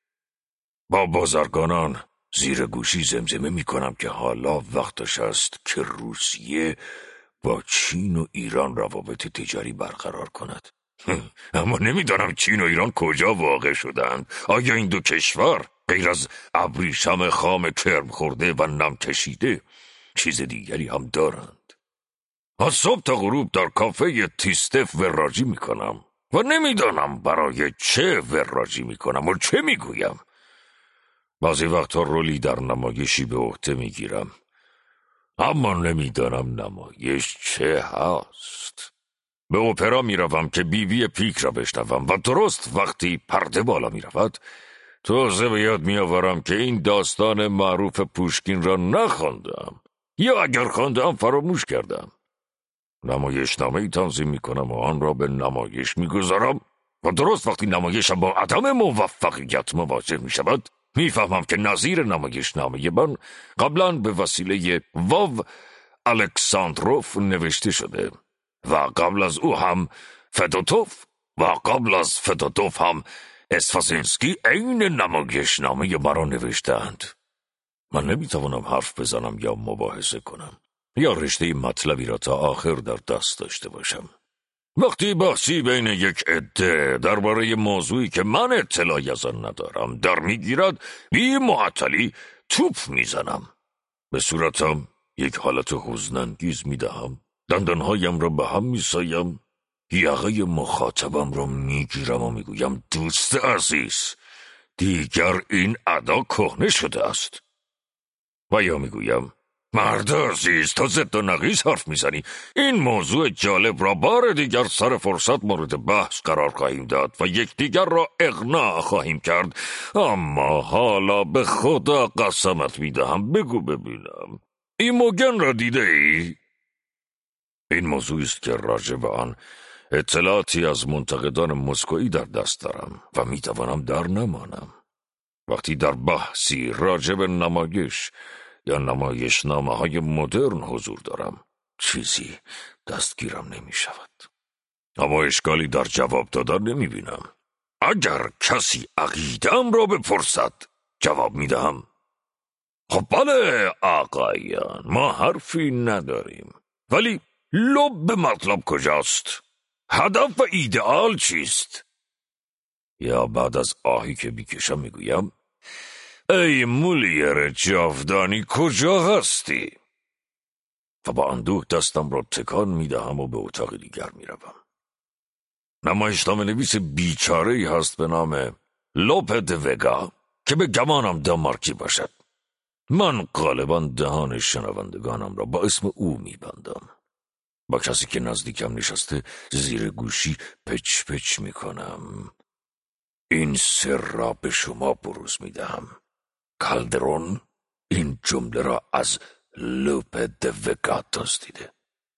با بازرگانان زیر گوشی زمزمه میکنم که حالا وقتش است که روسیه با چین و ایران روابط تجاری برقرار کند. اما نمیدانم چین و ایران کجا واقع شدند. آیا این دو کشور غیر از ابریشم خام کرم خورده و نم کشیده چیز دیگری هم دارند؟ از صبح تا غروب در کافه تیستف وراجی میکنم و نمیدانم برای چه وراجی میکنم و چه میگویم. بعضی وقتا رولی در نمایشی به عهده میگیرم، اما نمیدانم نمایش چه هست. به اپرا میروم که بیوی پیک را بشنوم و درست وقتی پرده بالا میرود تازه به یاد میآورم که این داستان معروف پوشکین را نخواندم، یا اگر خواندم فراموش کردم. نمایش نامه‌ای تنظیم میکنم و آن را به نمایش میگذارم و درست وقتی نمایشم با عدم موفقیت مواجه میشود میفهمم که نظیر نمایش نامه من قبلا به وسیله واو الکساندروف نوشته شده و قبل از او هم فدوتوف و قبل از فدوتوف هم اسفاسینسکی عین نمایش نامه مرا نوشتند. من نمیتوانم حرف بزنم یا مباحثه کنم یا رشته مطلبی را تا آخر در دست داشته باشم. وقتی بحثی بین یک عده درباره موضوعی که من اطلاعی از آن ندارم در میگیرد، بی معطلی توپ میزنم. به صورتم یک حالت حزن‌انگیز میدهم، دندانهایم را به هم میسایم، یقه مخاطبم را میگیرم و میگویم دوست عزیز، دیگر این ادا کهنه شده است. و یا میگویم مرد عزیز، تو ضد و نقیص حرف میزنی. این موضوع جالب را بار دیگر سر فرصت مورد بحث قرار خواهیم داد و یکدیگر را اقناع خواهیم کرد. اما حالا به خدا قسمت میدهم، بگو ببینم ایموگن را دیده ای؟ این موضوعی است که راجع به آن اطلاعاتی از منتقدان مسکویی در دست دارم و میتوانم در نمانم. وقتی در بحثی راجع به نمایش یا نمایشنامه های مدرن حضور دارم، چیزی دستگیرم نمی شود. اما اشکالی در جواب دادن نمی بینم. اگر کسی عقیده‌ام را بپرسد جواب می دهم. خب بله آقایان، ما حرفی نداریم، ولی لب مطلب کجاست؟ هدف و ایدئال چیست؟ یا بعد از آهی که بیکشم میگویم ای مولیر جاودانی کجا هستی؟ و با اندوه دستم را تکان میدهم و به اتاق دیگر میروم. نمایشنامه نویس بیچاره‌ای هست به نام لوپ دوگا که به گمانم دانمارکی باشد. من غالبا دهان شنوندگانم را با اسم او میبندم. با کسی که نزدیکم نشسته زیر گوشی پچ پچ میکنم. این سر را به شما بروز میدهم. کالدرون این جمله را از لوپ دوگا دزدیده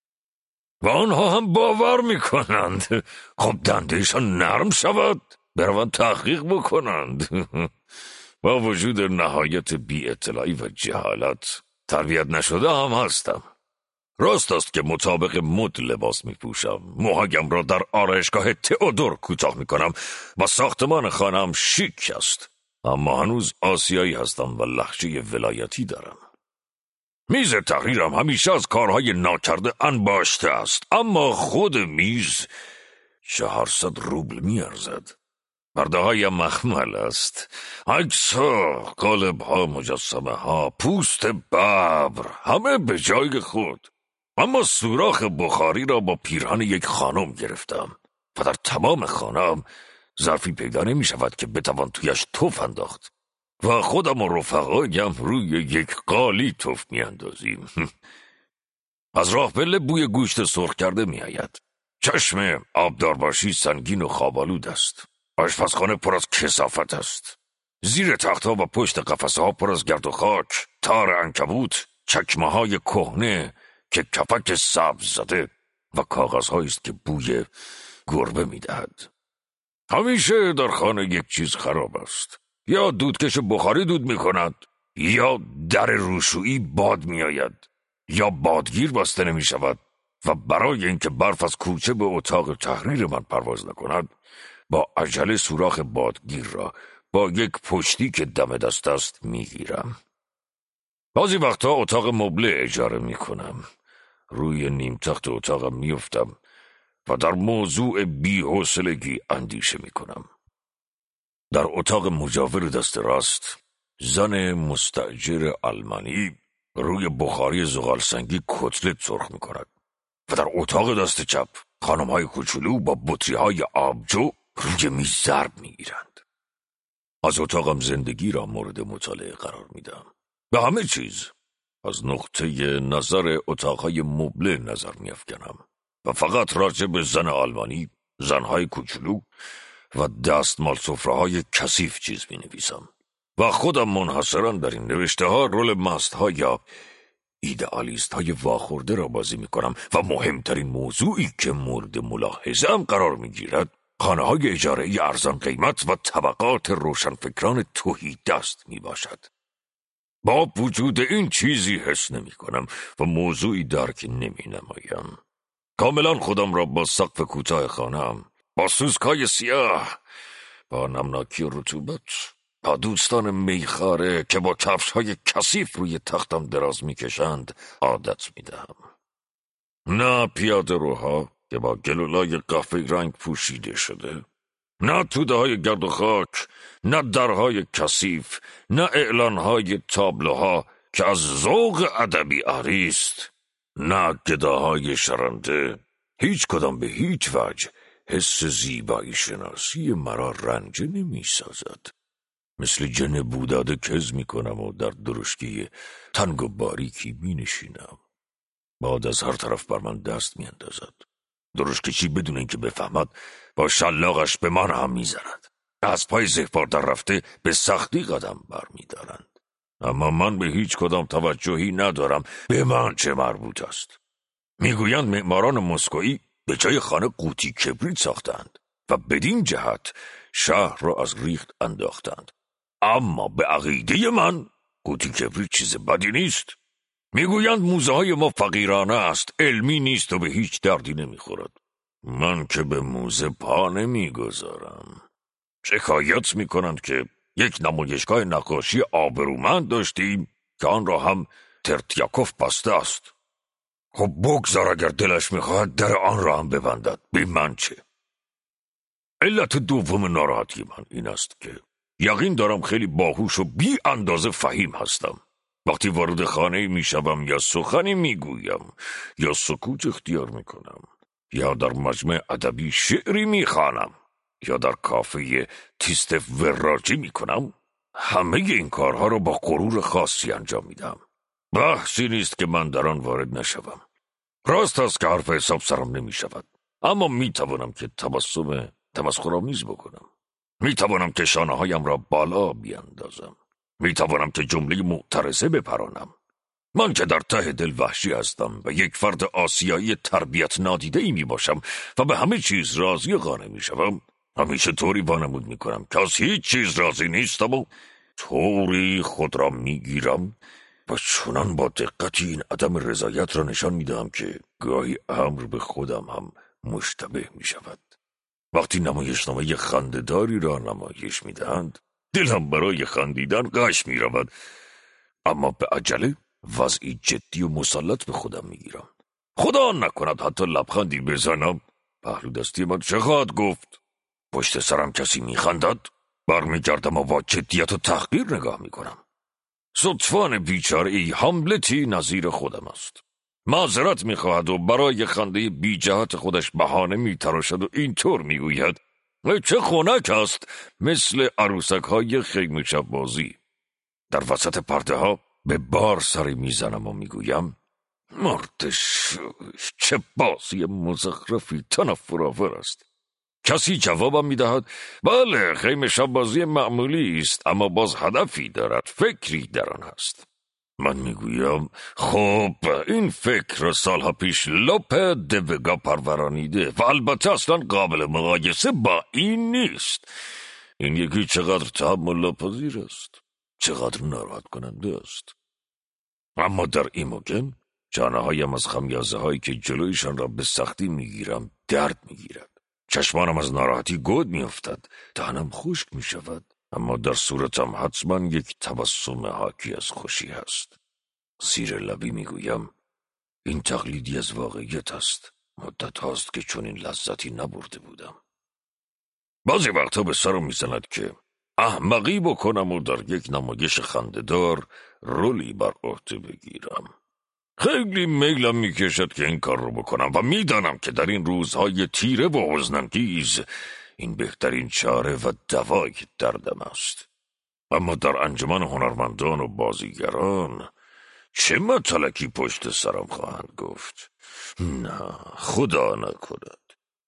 و آنها هم باور میکنند. خب دندهشان نرم شود، بروند تحقیق بکنند. با وجود نهایت بی اطلاعی و جهالت تربیت نشده هم هستم. راست است که مطابق مد لباس می پوشم، موهایم را در آرایشگاه تئودور کوتاه می کنم و ساختمان خانه‌ام شیک است، اما هنوز آسیایی هستم و لهجه ولایتی دارم. میز تحریرم همیشه از کارهای ناکرده انباشته است، اما خود میز چهارصد روبل می ارزد. پرده های مخمل است، عکس ها، قالب ها، مجسمه ها، پوست ببر، همه به جای خود. اما سوراخ بخاری را با پیرهن یک خانم گرفتم و در تمام خانه‌ام ظرفی پیدا نمی شود که بتوان تویش توف انداخت و خودم و رفقایم روی یک قالی توف می اندازیم. از راه پله بوی گوشت سرخ کرده می آید. چشم آبدارباشی سنگین و خوابالود است. آشپزخانه پر از کثافت است. زیر تخت‌ها و پشت قفسه‌ها پر از گرد و خاک، تار عنکبوت، چکمه‌های کهنه که کپک سبز زده و کاغذهایی است که بوی گربه می‌دهد. همیشه در خانه یک چیز خراب است. یا دودکش بخاری دود می‌کند، یا در روشویی باد می‌آید، یا بادگیر بسته نمی‌شود و برای اینکه برف از کوچه به اتاق تحریر من پرواز نکند، با عجله سوراخ بادگیر را با یک پشتی که دم دست است میگیرم. بعضی وقتا اتاق مبله اجاره میکنم. روی نیم تخت اتاقم میفتم و در موضوع بی‌حوصلگی اندیشه میکنم. در اتاق مجاور دست راست زن مستاجر آلمانی روی بخاری زغال سنگی کتلت سرخ میکند و در اتاق دست چپ خانم‌های کوچولو با بطری‌های آبجو روی میز ضرب میگیرند. از اتاقم زندگی را مورد مطالعه قرار میدم. به همه چیز از نقطه نظر اتاقهای مبله نظر میافکنم و فقط راجع به زن آلمانی، زنهای کوچولو و دستمال سفره‌های کثیف چیز مینویسم و خودم منحصرا در این نوشته ها رول مست‌ها یا ایدئالیست های واخورده را بازی میکنم و مهمترین موضوعی که مورد ملاحظه ام قرار میگیرد خانه های اجاره‌ای ارزان قیمت و طبقات روشنفکران تهیدست می باشد. با وجود این چیزی حس نمی کنم و موضوعی درک نمی نمایم. کاملا خودم را با سقف کوتاه خانه‌ام، با سوسکای سیاه، با نمناکی و رطوبت، با دوستان میخاره که با کفش های کثیف روی تختم دراز میکشند عادت میدهم. نه پیاده روها که با گلولای قهوه‌ای رنگ پوشیده شده، نه توده های گرد و خاک، نه درهای کثیف، نه اعلانهای تابلوها که از ذوق ادبی عاری است، نه گداهای شرنده. هیچ کدام به هیچ وجه حس زیبایی شناسی مرا رنجه نمی سازد. مثل جن بوداده کز میکنم و در درشکی تنگ و باریکی مینشینم. بعد از هر طرف بر من دست میاندازد. درشکچی بدون اینکه بفهمد با شلاقش به من هم میزند. از پای زهپار در رفته به سختی قدم بر میدارند. اما من به هیچ کدام توجهی ندارم. به من چه مربوط است؟ میگویند معماران مسکویی به جای خانه قوطی کبریت ساختند و بدین جهت شهر را از ریخت انداختند. اما به عقیده من قوطی کبریت چیز بدی نیست. میگویند موزه های ما فقیرانه است، علمی نیست و به هیچ دردی نمیخورد. من که به موزه پا نمیگذارم. شکایت میکنند که یک نمایشگاه نقاشی آبرومند داشتیم که آن را هم ترتیاکوف بسته است. خب بگذار اگر دلش میخواهد در آن را هم ببندد. به من چه؟ علت دوم ناراحتی من این است که یقین دارم خیلی باهوش و بی اندازه فهیم هستم. وقتی وارد خانه میشوم یا سخنی میگویم یا سکوت اختیار میکنم یا در مجمع ادبی شعری میخوانم یا در کافه تیستف وراجی میکنم، همه این کارها را با غرور خاصی انجام میدم. بحثی نیست که من در آن وارد نشوم. راست است که حرف حساب سرم نمیشود، اما میتوانم که تبسم تمسخرآمیز بکنم. میتوانم که شانه هایم را بالا بیاندازم. میتوانم که جمله معترضه بپرانم. من که در ته دل وحشی هستم و یک فرد آسیایی تربیت نادیده ای می باشم و به همه چیز راضی قانع می شوم، همیشه طوری وانمود می کنم که از هیچ چیز راضی نیستم و طوری خود را می گیرم و چنان با دقتی این عدم رضایت را نشان می دهم که گاهی امر به خودم هم مشتبه می شود. وقتی نمایشنامه خنده‌داری را نمایش می دهند، دلم برای خندیدن غش می رود، اما به عجله وضعی جدی و مسلط به خودم می گیرم. خدا نکند حتی لبخندی بزنم. پهلو دستی من چه خواهد گفت؟ پشت سرم کسی می خندد؟ برمی گردم و با جدیت و تحقیر نگاه می کنم. صدفان بیچاره ای هملتی نظیر خودم است. معذرت می خواهد و برای خنده بی جهت خودش بهانه می تراشد و اینطور می گوید چه خنک است، مثل عروسک های خیمه شب بازی. در وسط پرده ها به بار سری میزنم و میگویم مردش چه بازی مزخرفی، تنفرآور است. کسی جوابم میدهد بله، خیمه شب بازی معمولی است، اما باز هدفی دارد، فکری در آن هست. من میگویم خب این فکر سالها پیش لوپ دوگا پرورانیده و البته اصلا قابل مقایسه با این نیست. این یکی چقدر تحمل ناپذیر است، چقدر ناراحت کننده است. اما در ایموگن جانه هایم از خمیازه هایی که جلویشان را به سختی میگیرم درد میگیرد. چشمانم از ناراحتی گود میافتد، دهنم خشک میشود، اما در صورتم حتما یک تبسم حاکی از خوشی هست. زیر لبی میگویم این تقلیدی از واقعیت است. مدت هاست که چون این لذتی نبرده بودم. بعضی وقتا به سرم میزند که احمقی بکنم و در یک نمایش خنده‌دار رولی بر عهده بگیرم. خیلی میلم میکشد که این کار رو بکنم و میدانم که در این روزهای تیره و حزن‌انگیز این بهترین چاره و دوای دردم است. اما در انجمن هنرمندان و بازیگران چه مطلقی پشت سرم خواهند گفت؟ نه، خدا نکند.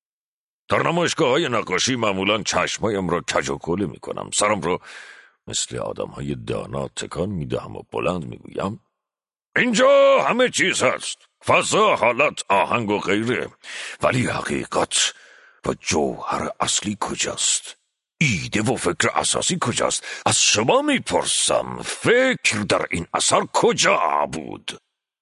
در نمایشگاه های نقاشی معمولا چشمایم را کج و کوله می کنم. سرم را مثل آدم های دانا تکان می دهم و بلند می گویم اینجا همه چیز هست، فضا، حالت، آهنگ و غیره، ولی حقیقت و جوهر اصلی کجاست؟ ایده و فکر اساسی کجاست؟ از شما میپرسم فکر در این اثر کجا بود؟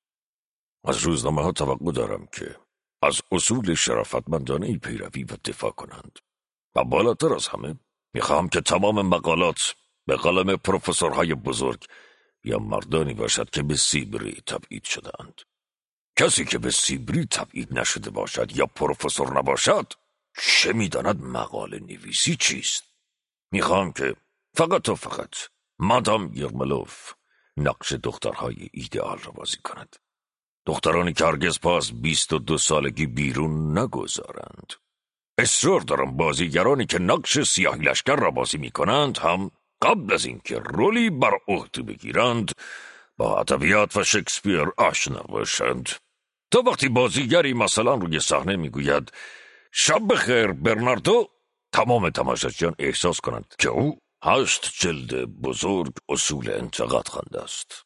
از روزنامه ها توقع دارم که از اصول شرافتمندانه پیروی و دفاع کنند و بالاتر از همه میخواهم که تمام مقالات به قلم پروفسورهای بزرگ یا مردانی باشد که به سیبری تبعید شدند. کسی که به سیبری تبعید نشده باشد یا پروفسور نباشد چه میداند مقاله نویسی چیست؟ میخوام که فقط و فقط مادام یرملوف نقش دخترهای ایدئال را بازی کند. دخترانی که هرگز پا از بیست و دو سالگی بیرون نگذارند. اصرار دارم بازیگرانی که نقش سیاهی لشکر را بازی میکنند هم قبل از اینکه رولی بر عهده بگیرند با ادبیات و شکسپیر آشنا باشند، تا وقتی بازیگری مثلا روی صحنه میگوید شب بخیر برناردو، تمام تماشاچیان احساس کنند که او هشت جلد بزرگ اصول انتقاد خوانده است.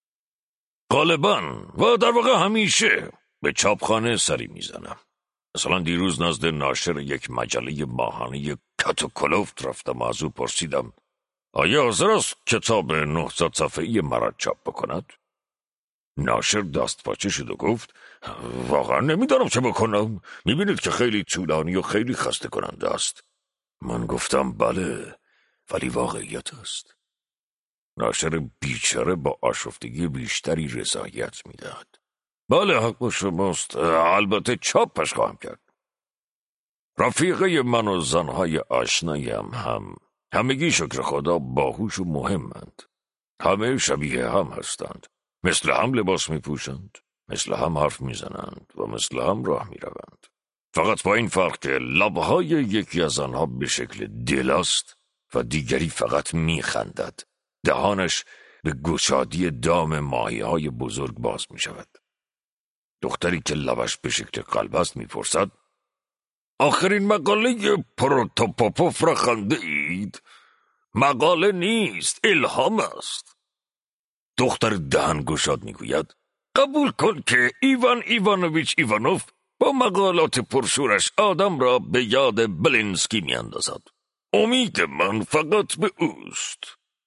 غالباً و در واقع همیشه به چاپخانه سری میزنم. مثلا دیروز نزد ناشر یک مجله ماهانه کت و کلفت رفتم و از او پرسیدم آیا حاضر است کتاب نهصد صفحه‌ای مرا چاپ بکند؟ ناشر دست پاچه شد و گفت واقعا نمیدانم چه بکنم، میبینید که خیلی طولانی و خیلی خسته کننده است. من گفتم بله، ولی واقعیت است. ناشر بیچاره با آشفتگی بیشتری رضایت میدهد. بله حق با شماست، البته چاپش خواهم کرد. رفیقه من و زنهای آشنایم هم همگی شکر خدا باهوش و مهمند. همه شبیه هم هستند، مثل هم لباس میپوشند، مثل هم حرف میزنند و مثل هم راه میروند. فقط با این فرق که لبهای یکی از آنها به شکل دل است و دیگری فقط میخندد. دهانش به گشادی دام ماهی‌های بزرگ باز میشود. دختری که لبش به شکل قلب است میپرسد آخرین مقاله پروتوپوپوف را خانده اید؟ مقاله نیست، الهام است. دختر دهن گشاد میگوید قبول کن که ایوان ایوانویچ ایوانوف با مقالات پرشورش آدم را به یاد بلینسکی میاندازد. امید من فقط به اوست.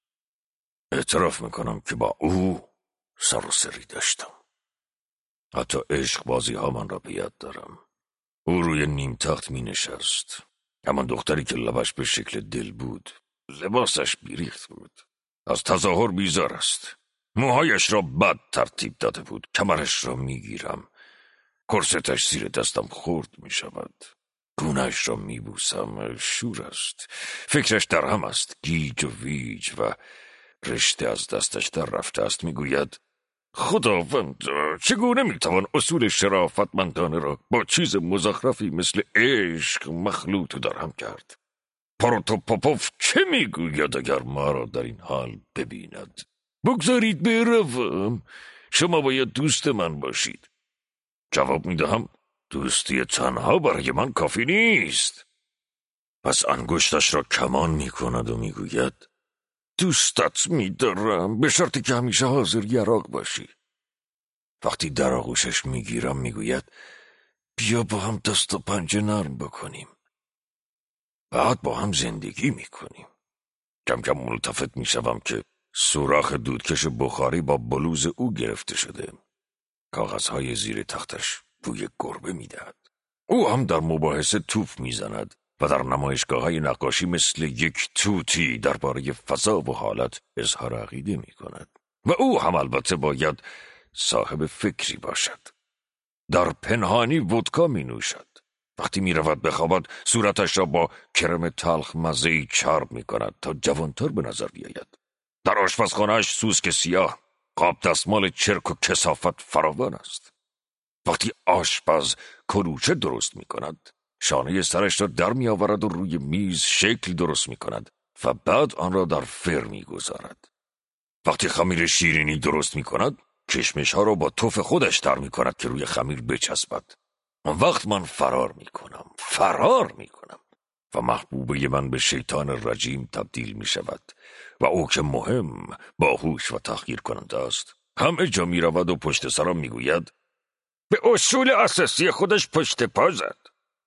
اعتراف میکنم که با او سر و سری داشتم. حتی عشق بازی ها من را به یاد دارم. او روی نیم تخت می نشست. همان دختری که لبش به شکل دل بود. لباسش بیریخت بود. از تظاهر بیزار است. موهایش را بد ترتیب داده بود. کمرش را می گیرم. کرستش زیر دستم خورد می شود. گونهش را می بوسم. شور است. فکرش در هم است. گیج و ویج و رشته از دستش در رفته است. می گوید خداوند، چگونه میتوان اصول شرافتمندانه را با چیز مزخرفی مثل عشق مخلوط درهم کرد؟ پروتوپوپوف چه میگوید اگر ما را در این حال ببیند؟ بگذارید بروم، شما باید دوست من باشید. جواب میدهم دوستی تنها برای من کافی نیست. پس انگشتش را کمان میکند و میگوید دوستت میدارم به شرطی که همیشه حاضر یراق باشی. وقتی در آغوشش میگیرم میگوید بیا با هم دست و پنجه نرم بکنیم. بعد با هم زندگی میکنیم. کم کم ملتفت میشوم که سوراخ دودکش بخاری با بلوز او گرفته شده. کاغذهای زیر تختش بوی گربه میدهد. او هم در مباحثه توپ میزند و در نمایشگاه‌های نقاشی مثل یک توتی درباره فضا و حالت اظهار عقیده می‌کند. و او هم البته باید صاحب فکری باشد. در پنهانی ودکا می‌نوشد. وقتی می‌رود بخوابد صورتش را با کرم تلخ مزه‌ای چرب می‌کند تا جوان‌تر به نظر بیاید. در آشپزخانه‌اش سوسک سیاه، قاب دستمال چرک و کثافت فراوان است. وقتی آشپز کلوچه درست می‌کند شانه سرش را در می آورد و روی میز شکل درست می کند و بعد آن را در فر می گذارد. وقتی خمیر شیرینی درست می کند کشمش ها را با توف خودش در می کند که روی خمیر بچسبد. آن وقت من فرار می کنم فرار می کنم و محبوبه من به شیطان رجیم تبدیل می شود و او که مهم، باهوش و تحقیر کننده است همه جا می رود و پشت سرم می گوید به اصول اساسی خودش پشت پا زد.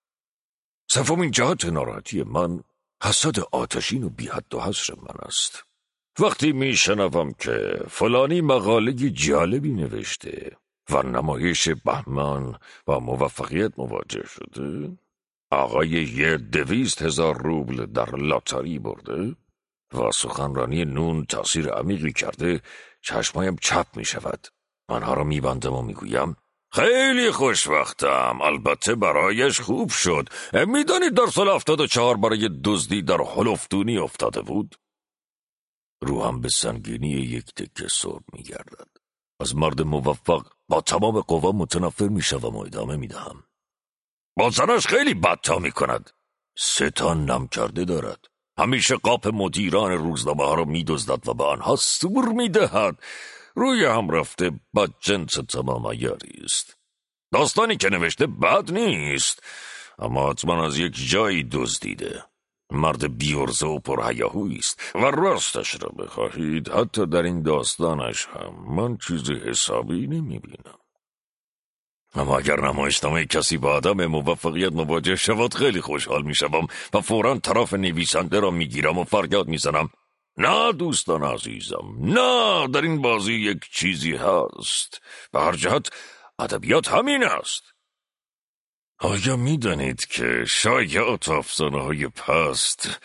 سومین جهت ناراحتی من حسد آتشین و بی حد و حصر من است. وقتی میشنوم که فلانی مقاله جالبی نوشته و نمایش بهمن و موفقیت مواجه شده، آقای یه دویست هزار روبل در لاتاری برده و سخنرانی نون تاثیر عمیقی کرده، چشمایم چپ می شود. آنها را می بندم و می گویم خیلی خوشوقتم، البته برایش خوب شد. میدانید در سال هفتاد و چهار برای دزدی در هلفدونی افتاده بود؟ روحم به سنگینی یک تکه سرب میگردد. از مرد موفق با تمام قوا متنفر میشوم و ادامه میدهم. با زنش خیلی بدتا میکند. سه تا نم کرده دارد. همیشه قاپ مدیران روزنامه ها رو میدزدد و به آنها سور میدهد. روی هم رفته با جنس تمام عیاری است. داستانی که نوشته بد نیست، اما حتما از یک جایی دزدیده. مرد بیورزه و پرهیاهویی است و راستش را بخواهید حتی در این داستانش هم من چیزی حسابی نمیبینم. اما اگر نمایشنامه کسی با عدم موفقیت مواجه شود خیلی خوشحال میشوم و فوراً طرف نویسنده را میگیرم و فریاد میزنم نه دوستان عزیزم، نه، در این بازی یک چیزی هست. به هر جهت ادبیات همین است. آیا میدانید که شایعات و افسانه‌های پست،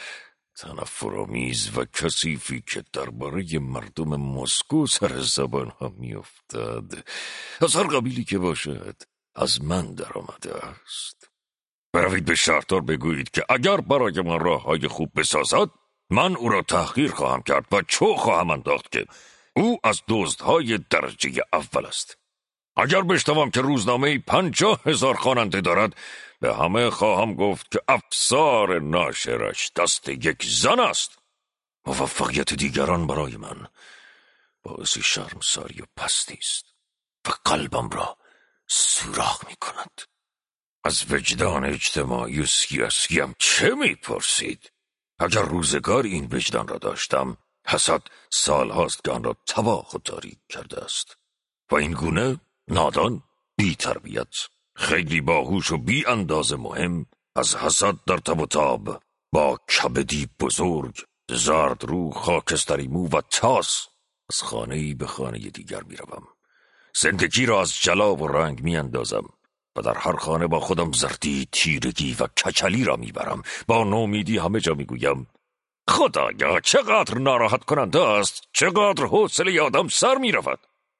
تنفرآمیز و کثیفی که درباره مردم مسکو سر زبان ها میافتد، از هر قبیلی که باشد از من در آمده است؟ بروید به شهردار بگویید که اگر برای من راههای خوب بسازد من او را تحقیر خواهم کرد و چو خواهم انداخت که او از دزدهای درجه اول است. اگر بشنوم که روزنامه پنجاه هزار خواننده دارد به همه خواهم گفت که افسار ناشرش دست یک زن است. موفقیت دیگران برای من باعث شرمساری و پستی است و قلبم را سوراخ می کند. از وجدان اجتماعی و سیاسیم چه می پرسید؟ اگر روزگار این وجدان را داشتم، حسد سال هاست که آن را تباه و تاریک کرده است. و این گونه نادان، بی تربیت، خیلی باهوش و بی اندازه مهم، از حسد در تب و تاب، با کبدی بزرگ، زرد رو، خاکستری مو و تاس، از خانه‌ای به خانه دیگر می روم. زندگی را از جلا و رنگ می اندازم و در هر خانه با خودم زردی، تیرگی و کچلی را می برم. با نومیدی همه جا می گویم خدایا چقدر ناراحت کننده است، چقدر حوصله آدم سر می رود.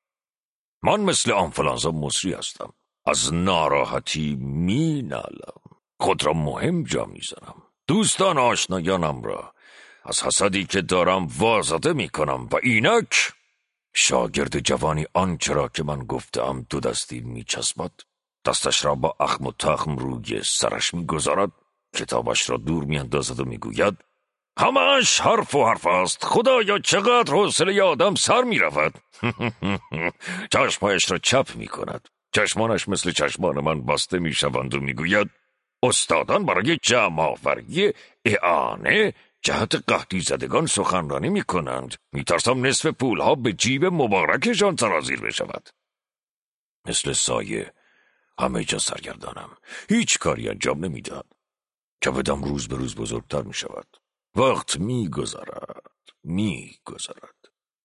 من مثل آنفلانزا مصری هستم. از ناراحتی می نالم. خود را مهم جا می زنم. دوستان آشنایانم را از حسدی که دارم وازده می کنم و اینک شاگرد جوانی آنچه را که من گفتم دو دستی می چسبد، دستش را با اخم و تخم روی سرش می گذارد، کتابش را دور می اندازد و می گوید همش حرف و حرف است، خدایا چقدر حوصله آدم سر می رود. چشمایش را چپ می کند. چشمانش مثل چشمان من بسته می شوند و می گوید استادان برای جمع آوری اعانه جهت قحطی زدگان سخنرانی می کنند. می ترسم نصف پولها به جیب مبارکشان سرازیر بشود. مثل سایه همه جا سرگردانم. هیچ کاری انجام نمی دهم. کبدم روز به روز بزرگتر می شود. وقت می گذرد می گذرد.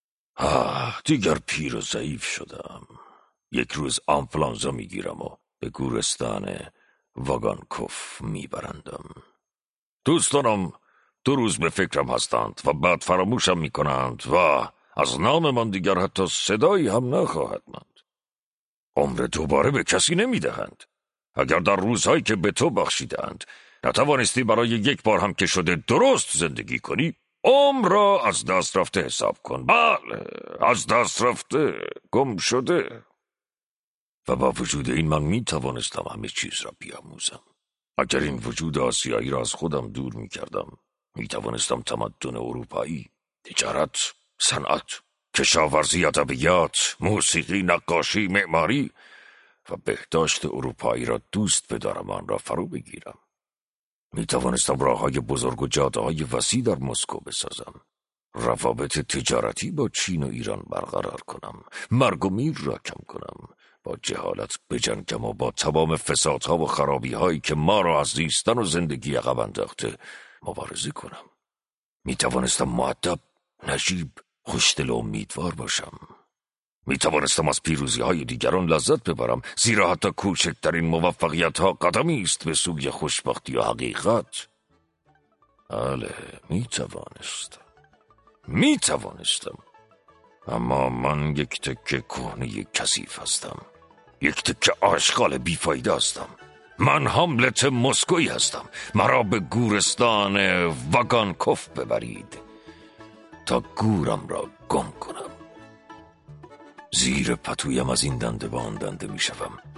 آه دیگر پیر و ضعیف شدم. یک روز آنفلانزا می گیرم و به گورستان واگانکوف می برندم. دوستانم دو روز به فکرم هستند و بعد فراموشم می کنند و از نام من دیگر حتی صدایی هم نخواهد ماند. عمر دوباره به کسی نمی دهند. اگر در روزهایی که به تو بخشیدند نتوانستی برای یک بار هم که شده درست زندگی کنی، عمر را از دست رفته حساب کن. بله، از دست رفته، گم شده. و با وجود این من می توانستم همه چیز را بیاموزم. اگر این وجود آسیایی را از خودم دور می کردم، می توانستم تمدن اروپایی، تجارت، صنعت، کشاورزی، ادبیات، موسیقی، نقاشی، معماری و بهداشت اروپایی را دوست بدارم، آن را فرو بگیرم. می توانستم راههای بزرگ و جاده‌های وسیع در مسکو بسازم. روابط تجارتی با چین و ایران برقرار کنم. مرگ و میر را کم کنم. با جهالت بجنگم و با تمام فسادها و خرابی‌هایی که ما را از زیستن و زندگی عقب انداخته مبارزه کنم. می توانستم مؤدب، نجیب، خوشدل و امیدوار باشم. می توانستم از پیروزی های دیگران لذت ببرم، زیرا حتی کوچکترین موفقیت ها قدمی است به سوی خوشبختی و حقیقت. بله، می توانستم می توانستم اما من یک تکه کهنه کثیف هستم. یک تکه آشغال بیفایده هستم. من هاملت مسکویی هستم. مرا به گورستان واگانکوف ببرید تا گورم را گم کنم. زیر پتویم از این دنده به آن دنده می شوم،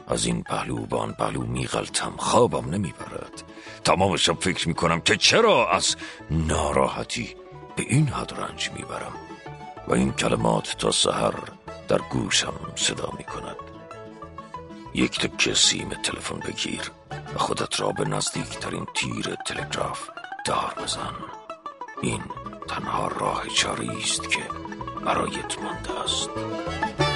از این پهلو به آن پهلو میغلطم، خوابم نمیبرد. تمام شب فکر میکنم که چرا از ناراحتی به این حد رنج میبرم و این کلمات تا سحر در گوشم صدا میکند. یک تکه سیم تلفن بگیر و خودت را به نزدیکترین تیر تلگراف دار بزن. این تنها راه چاری است که برایت مانده است.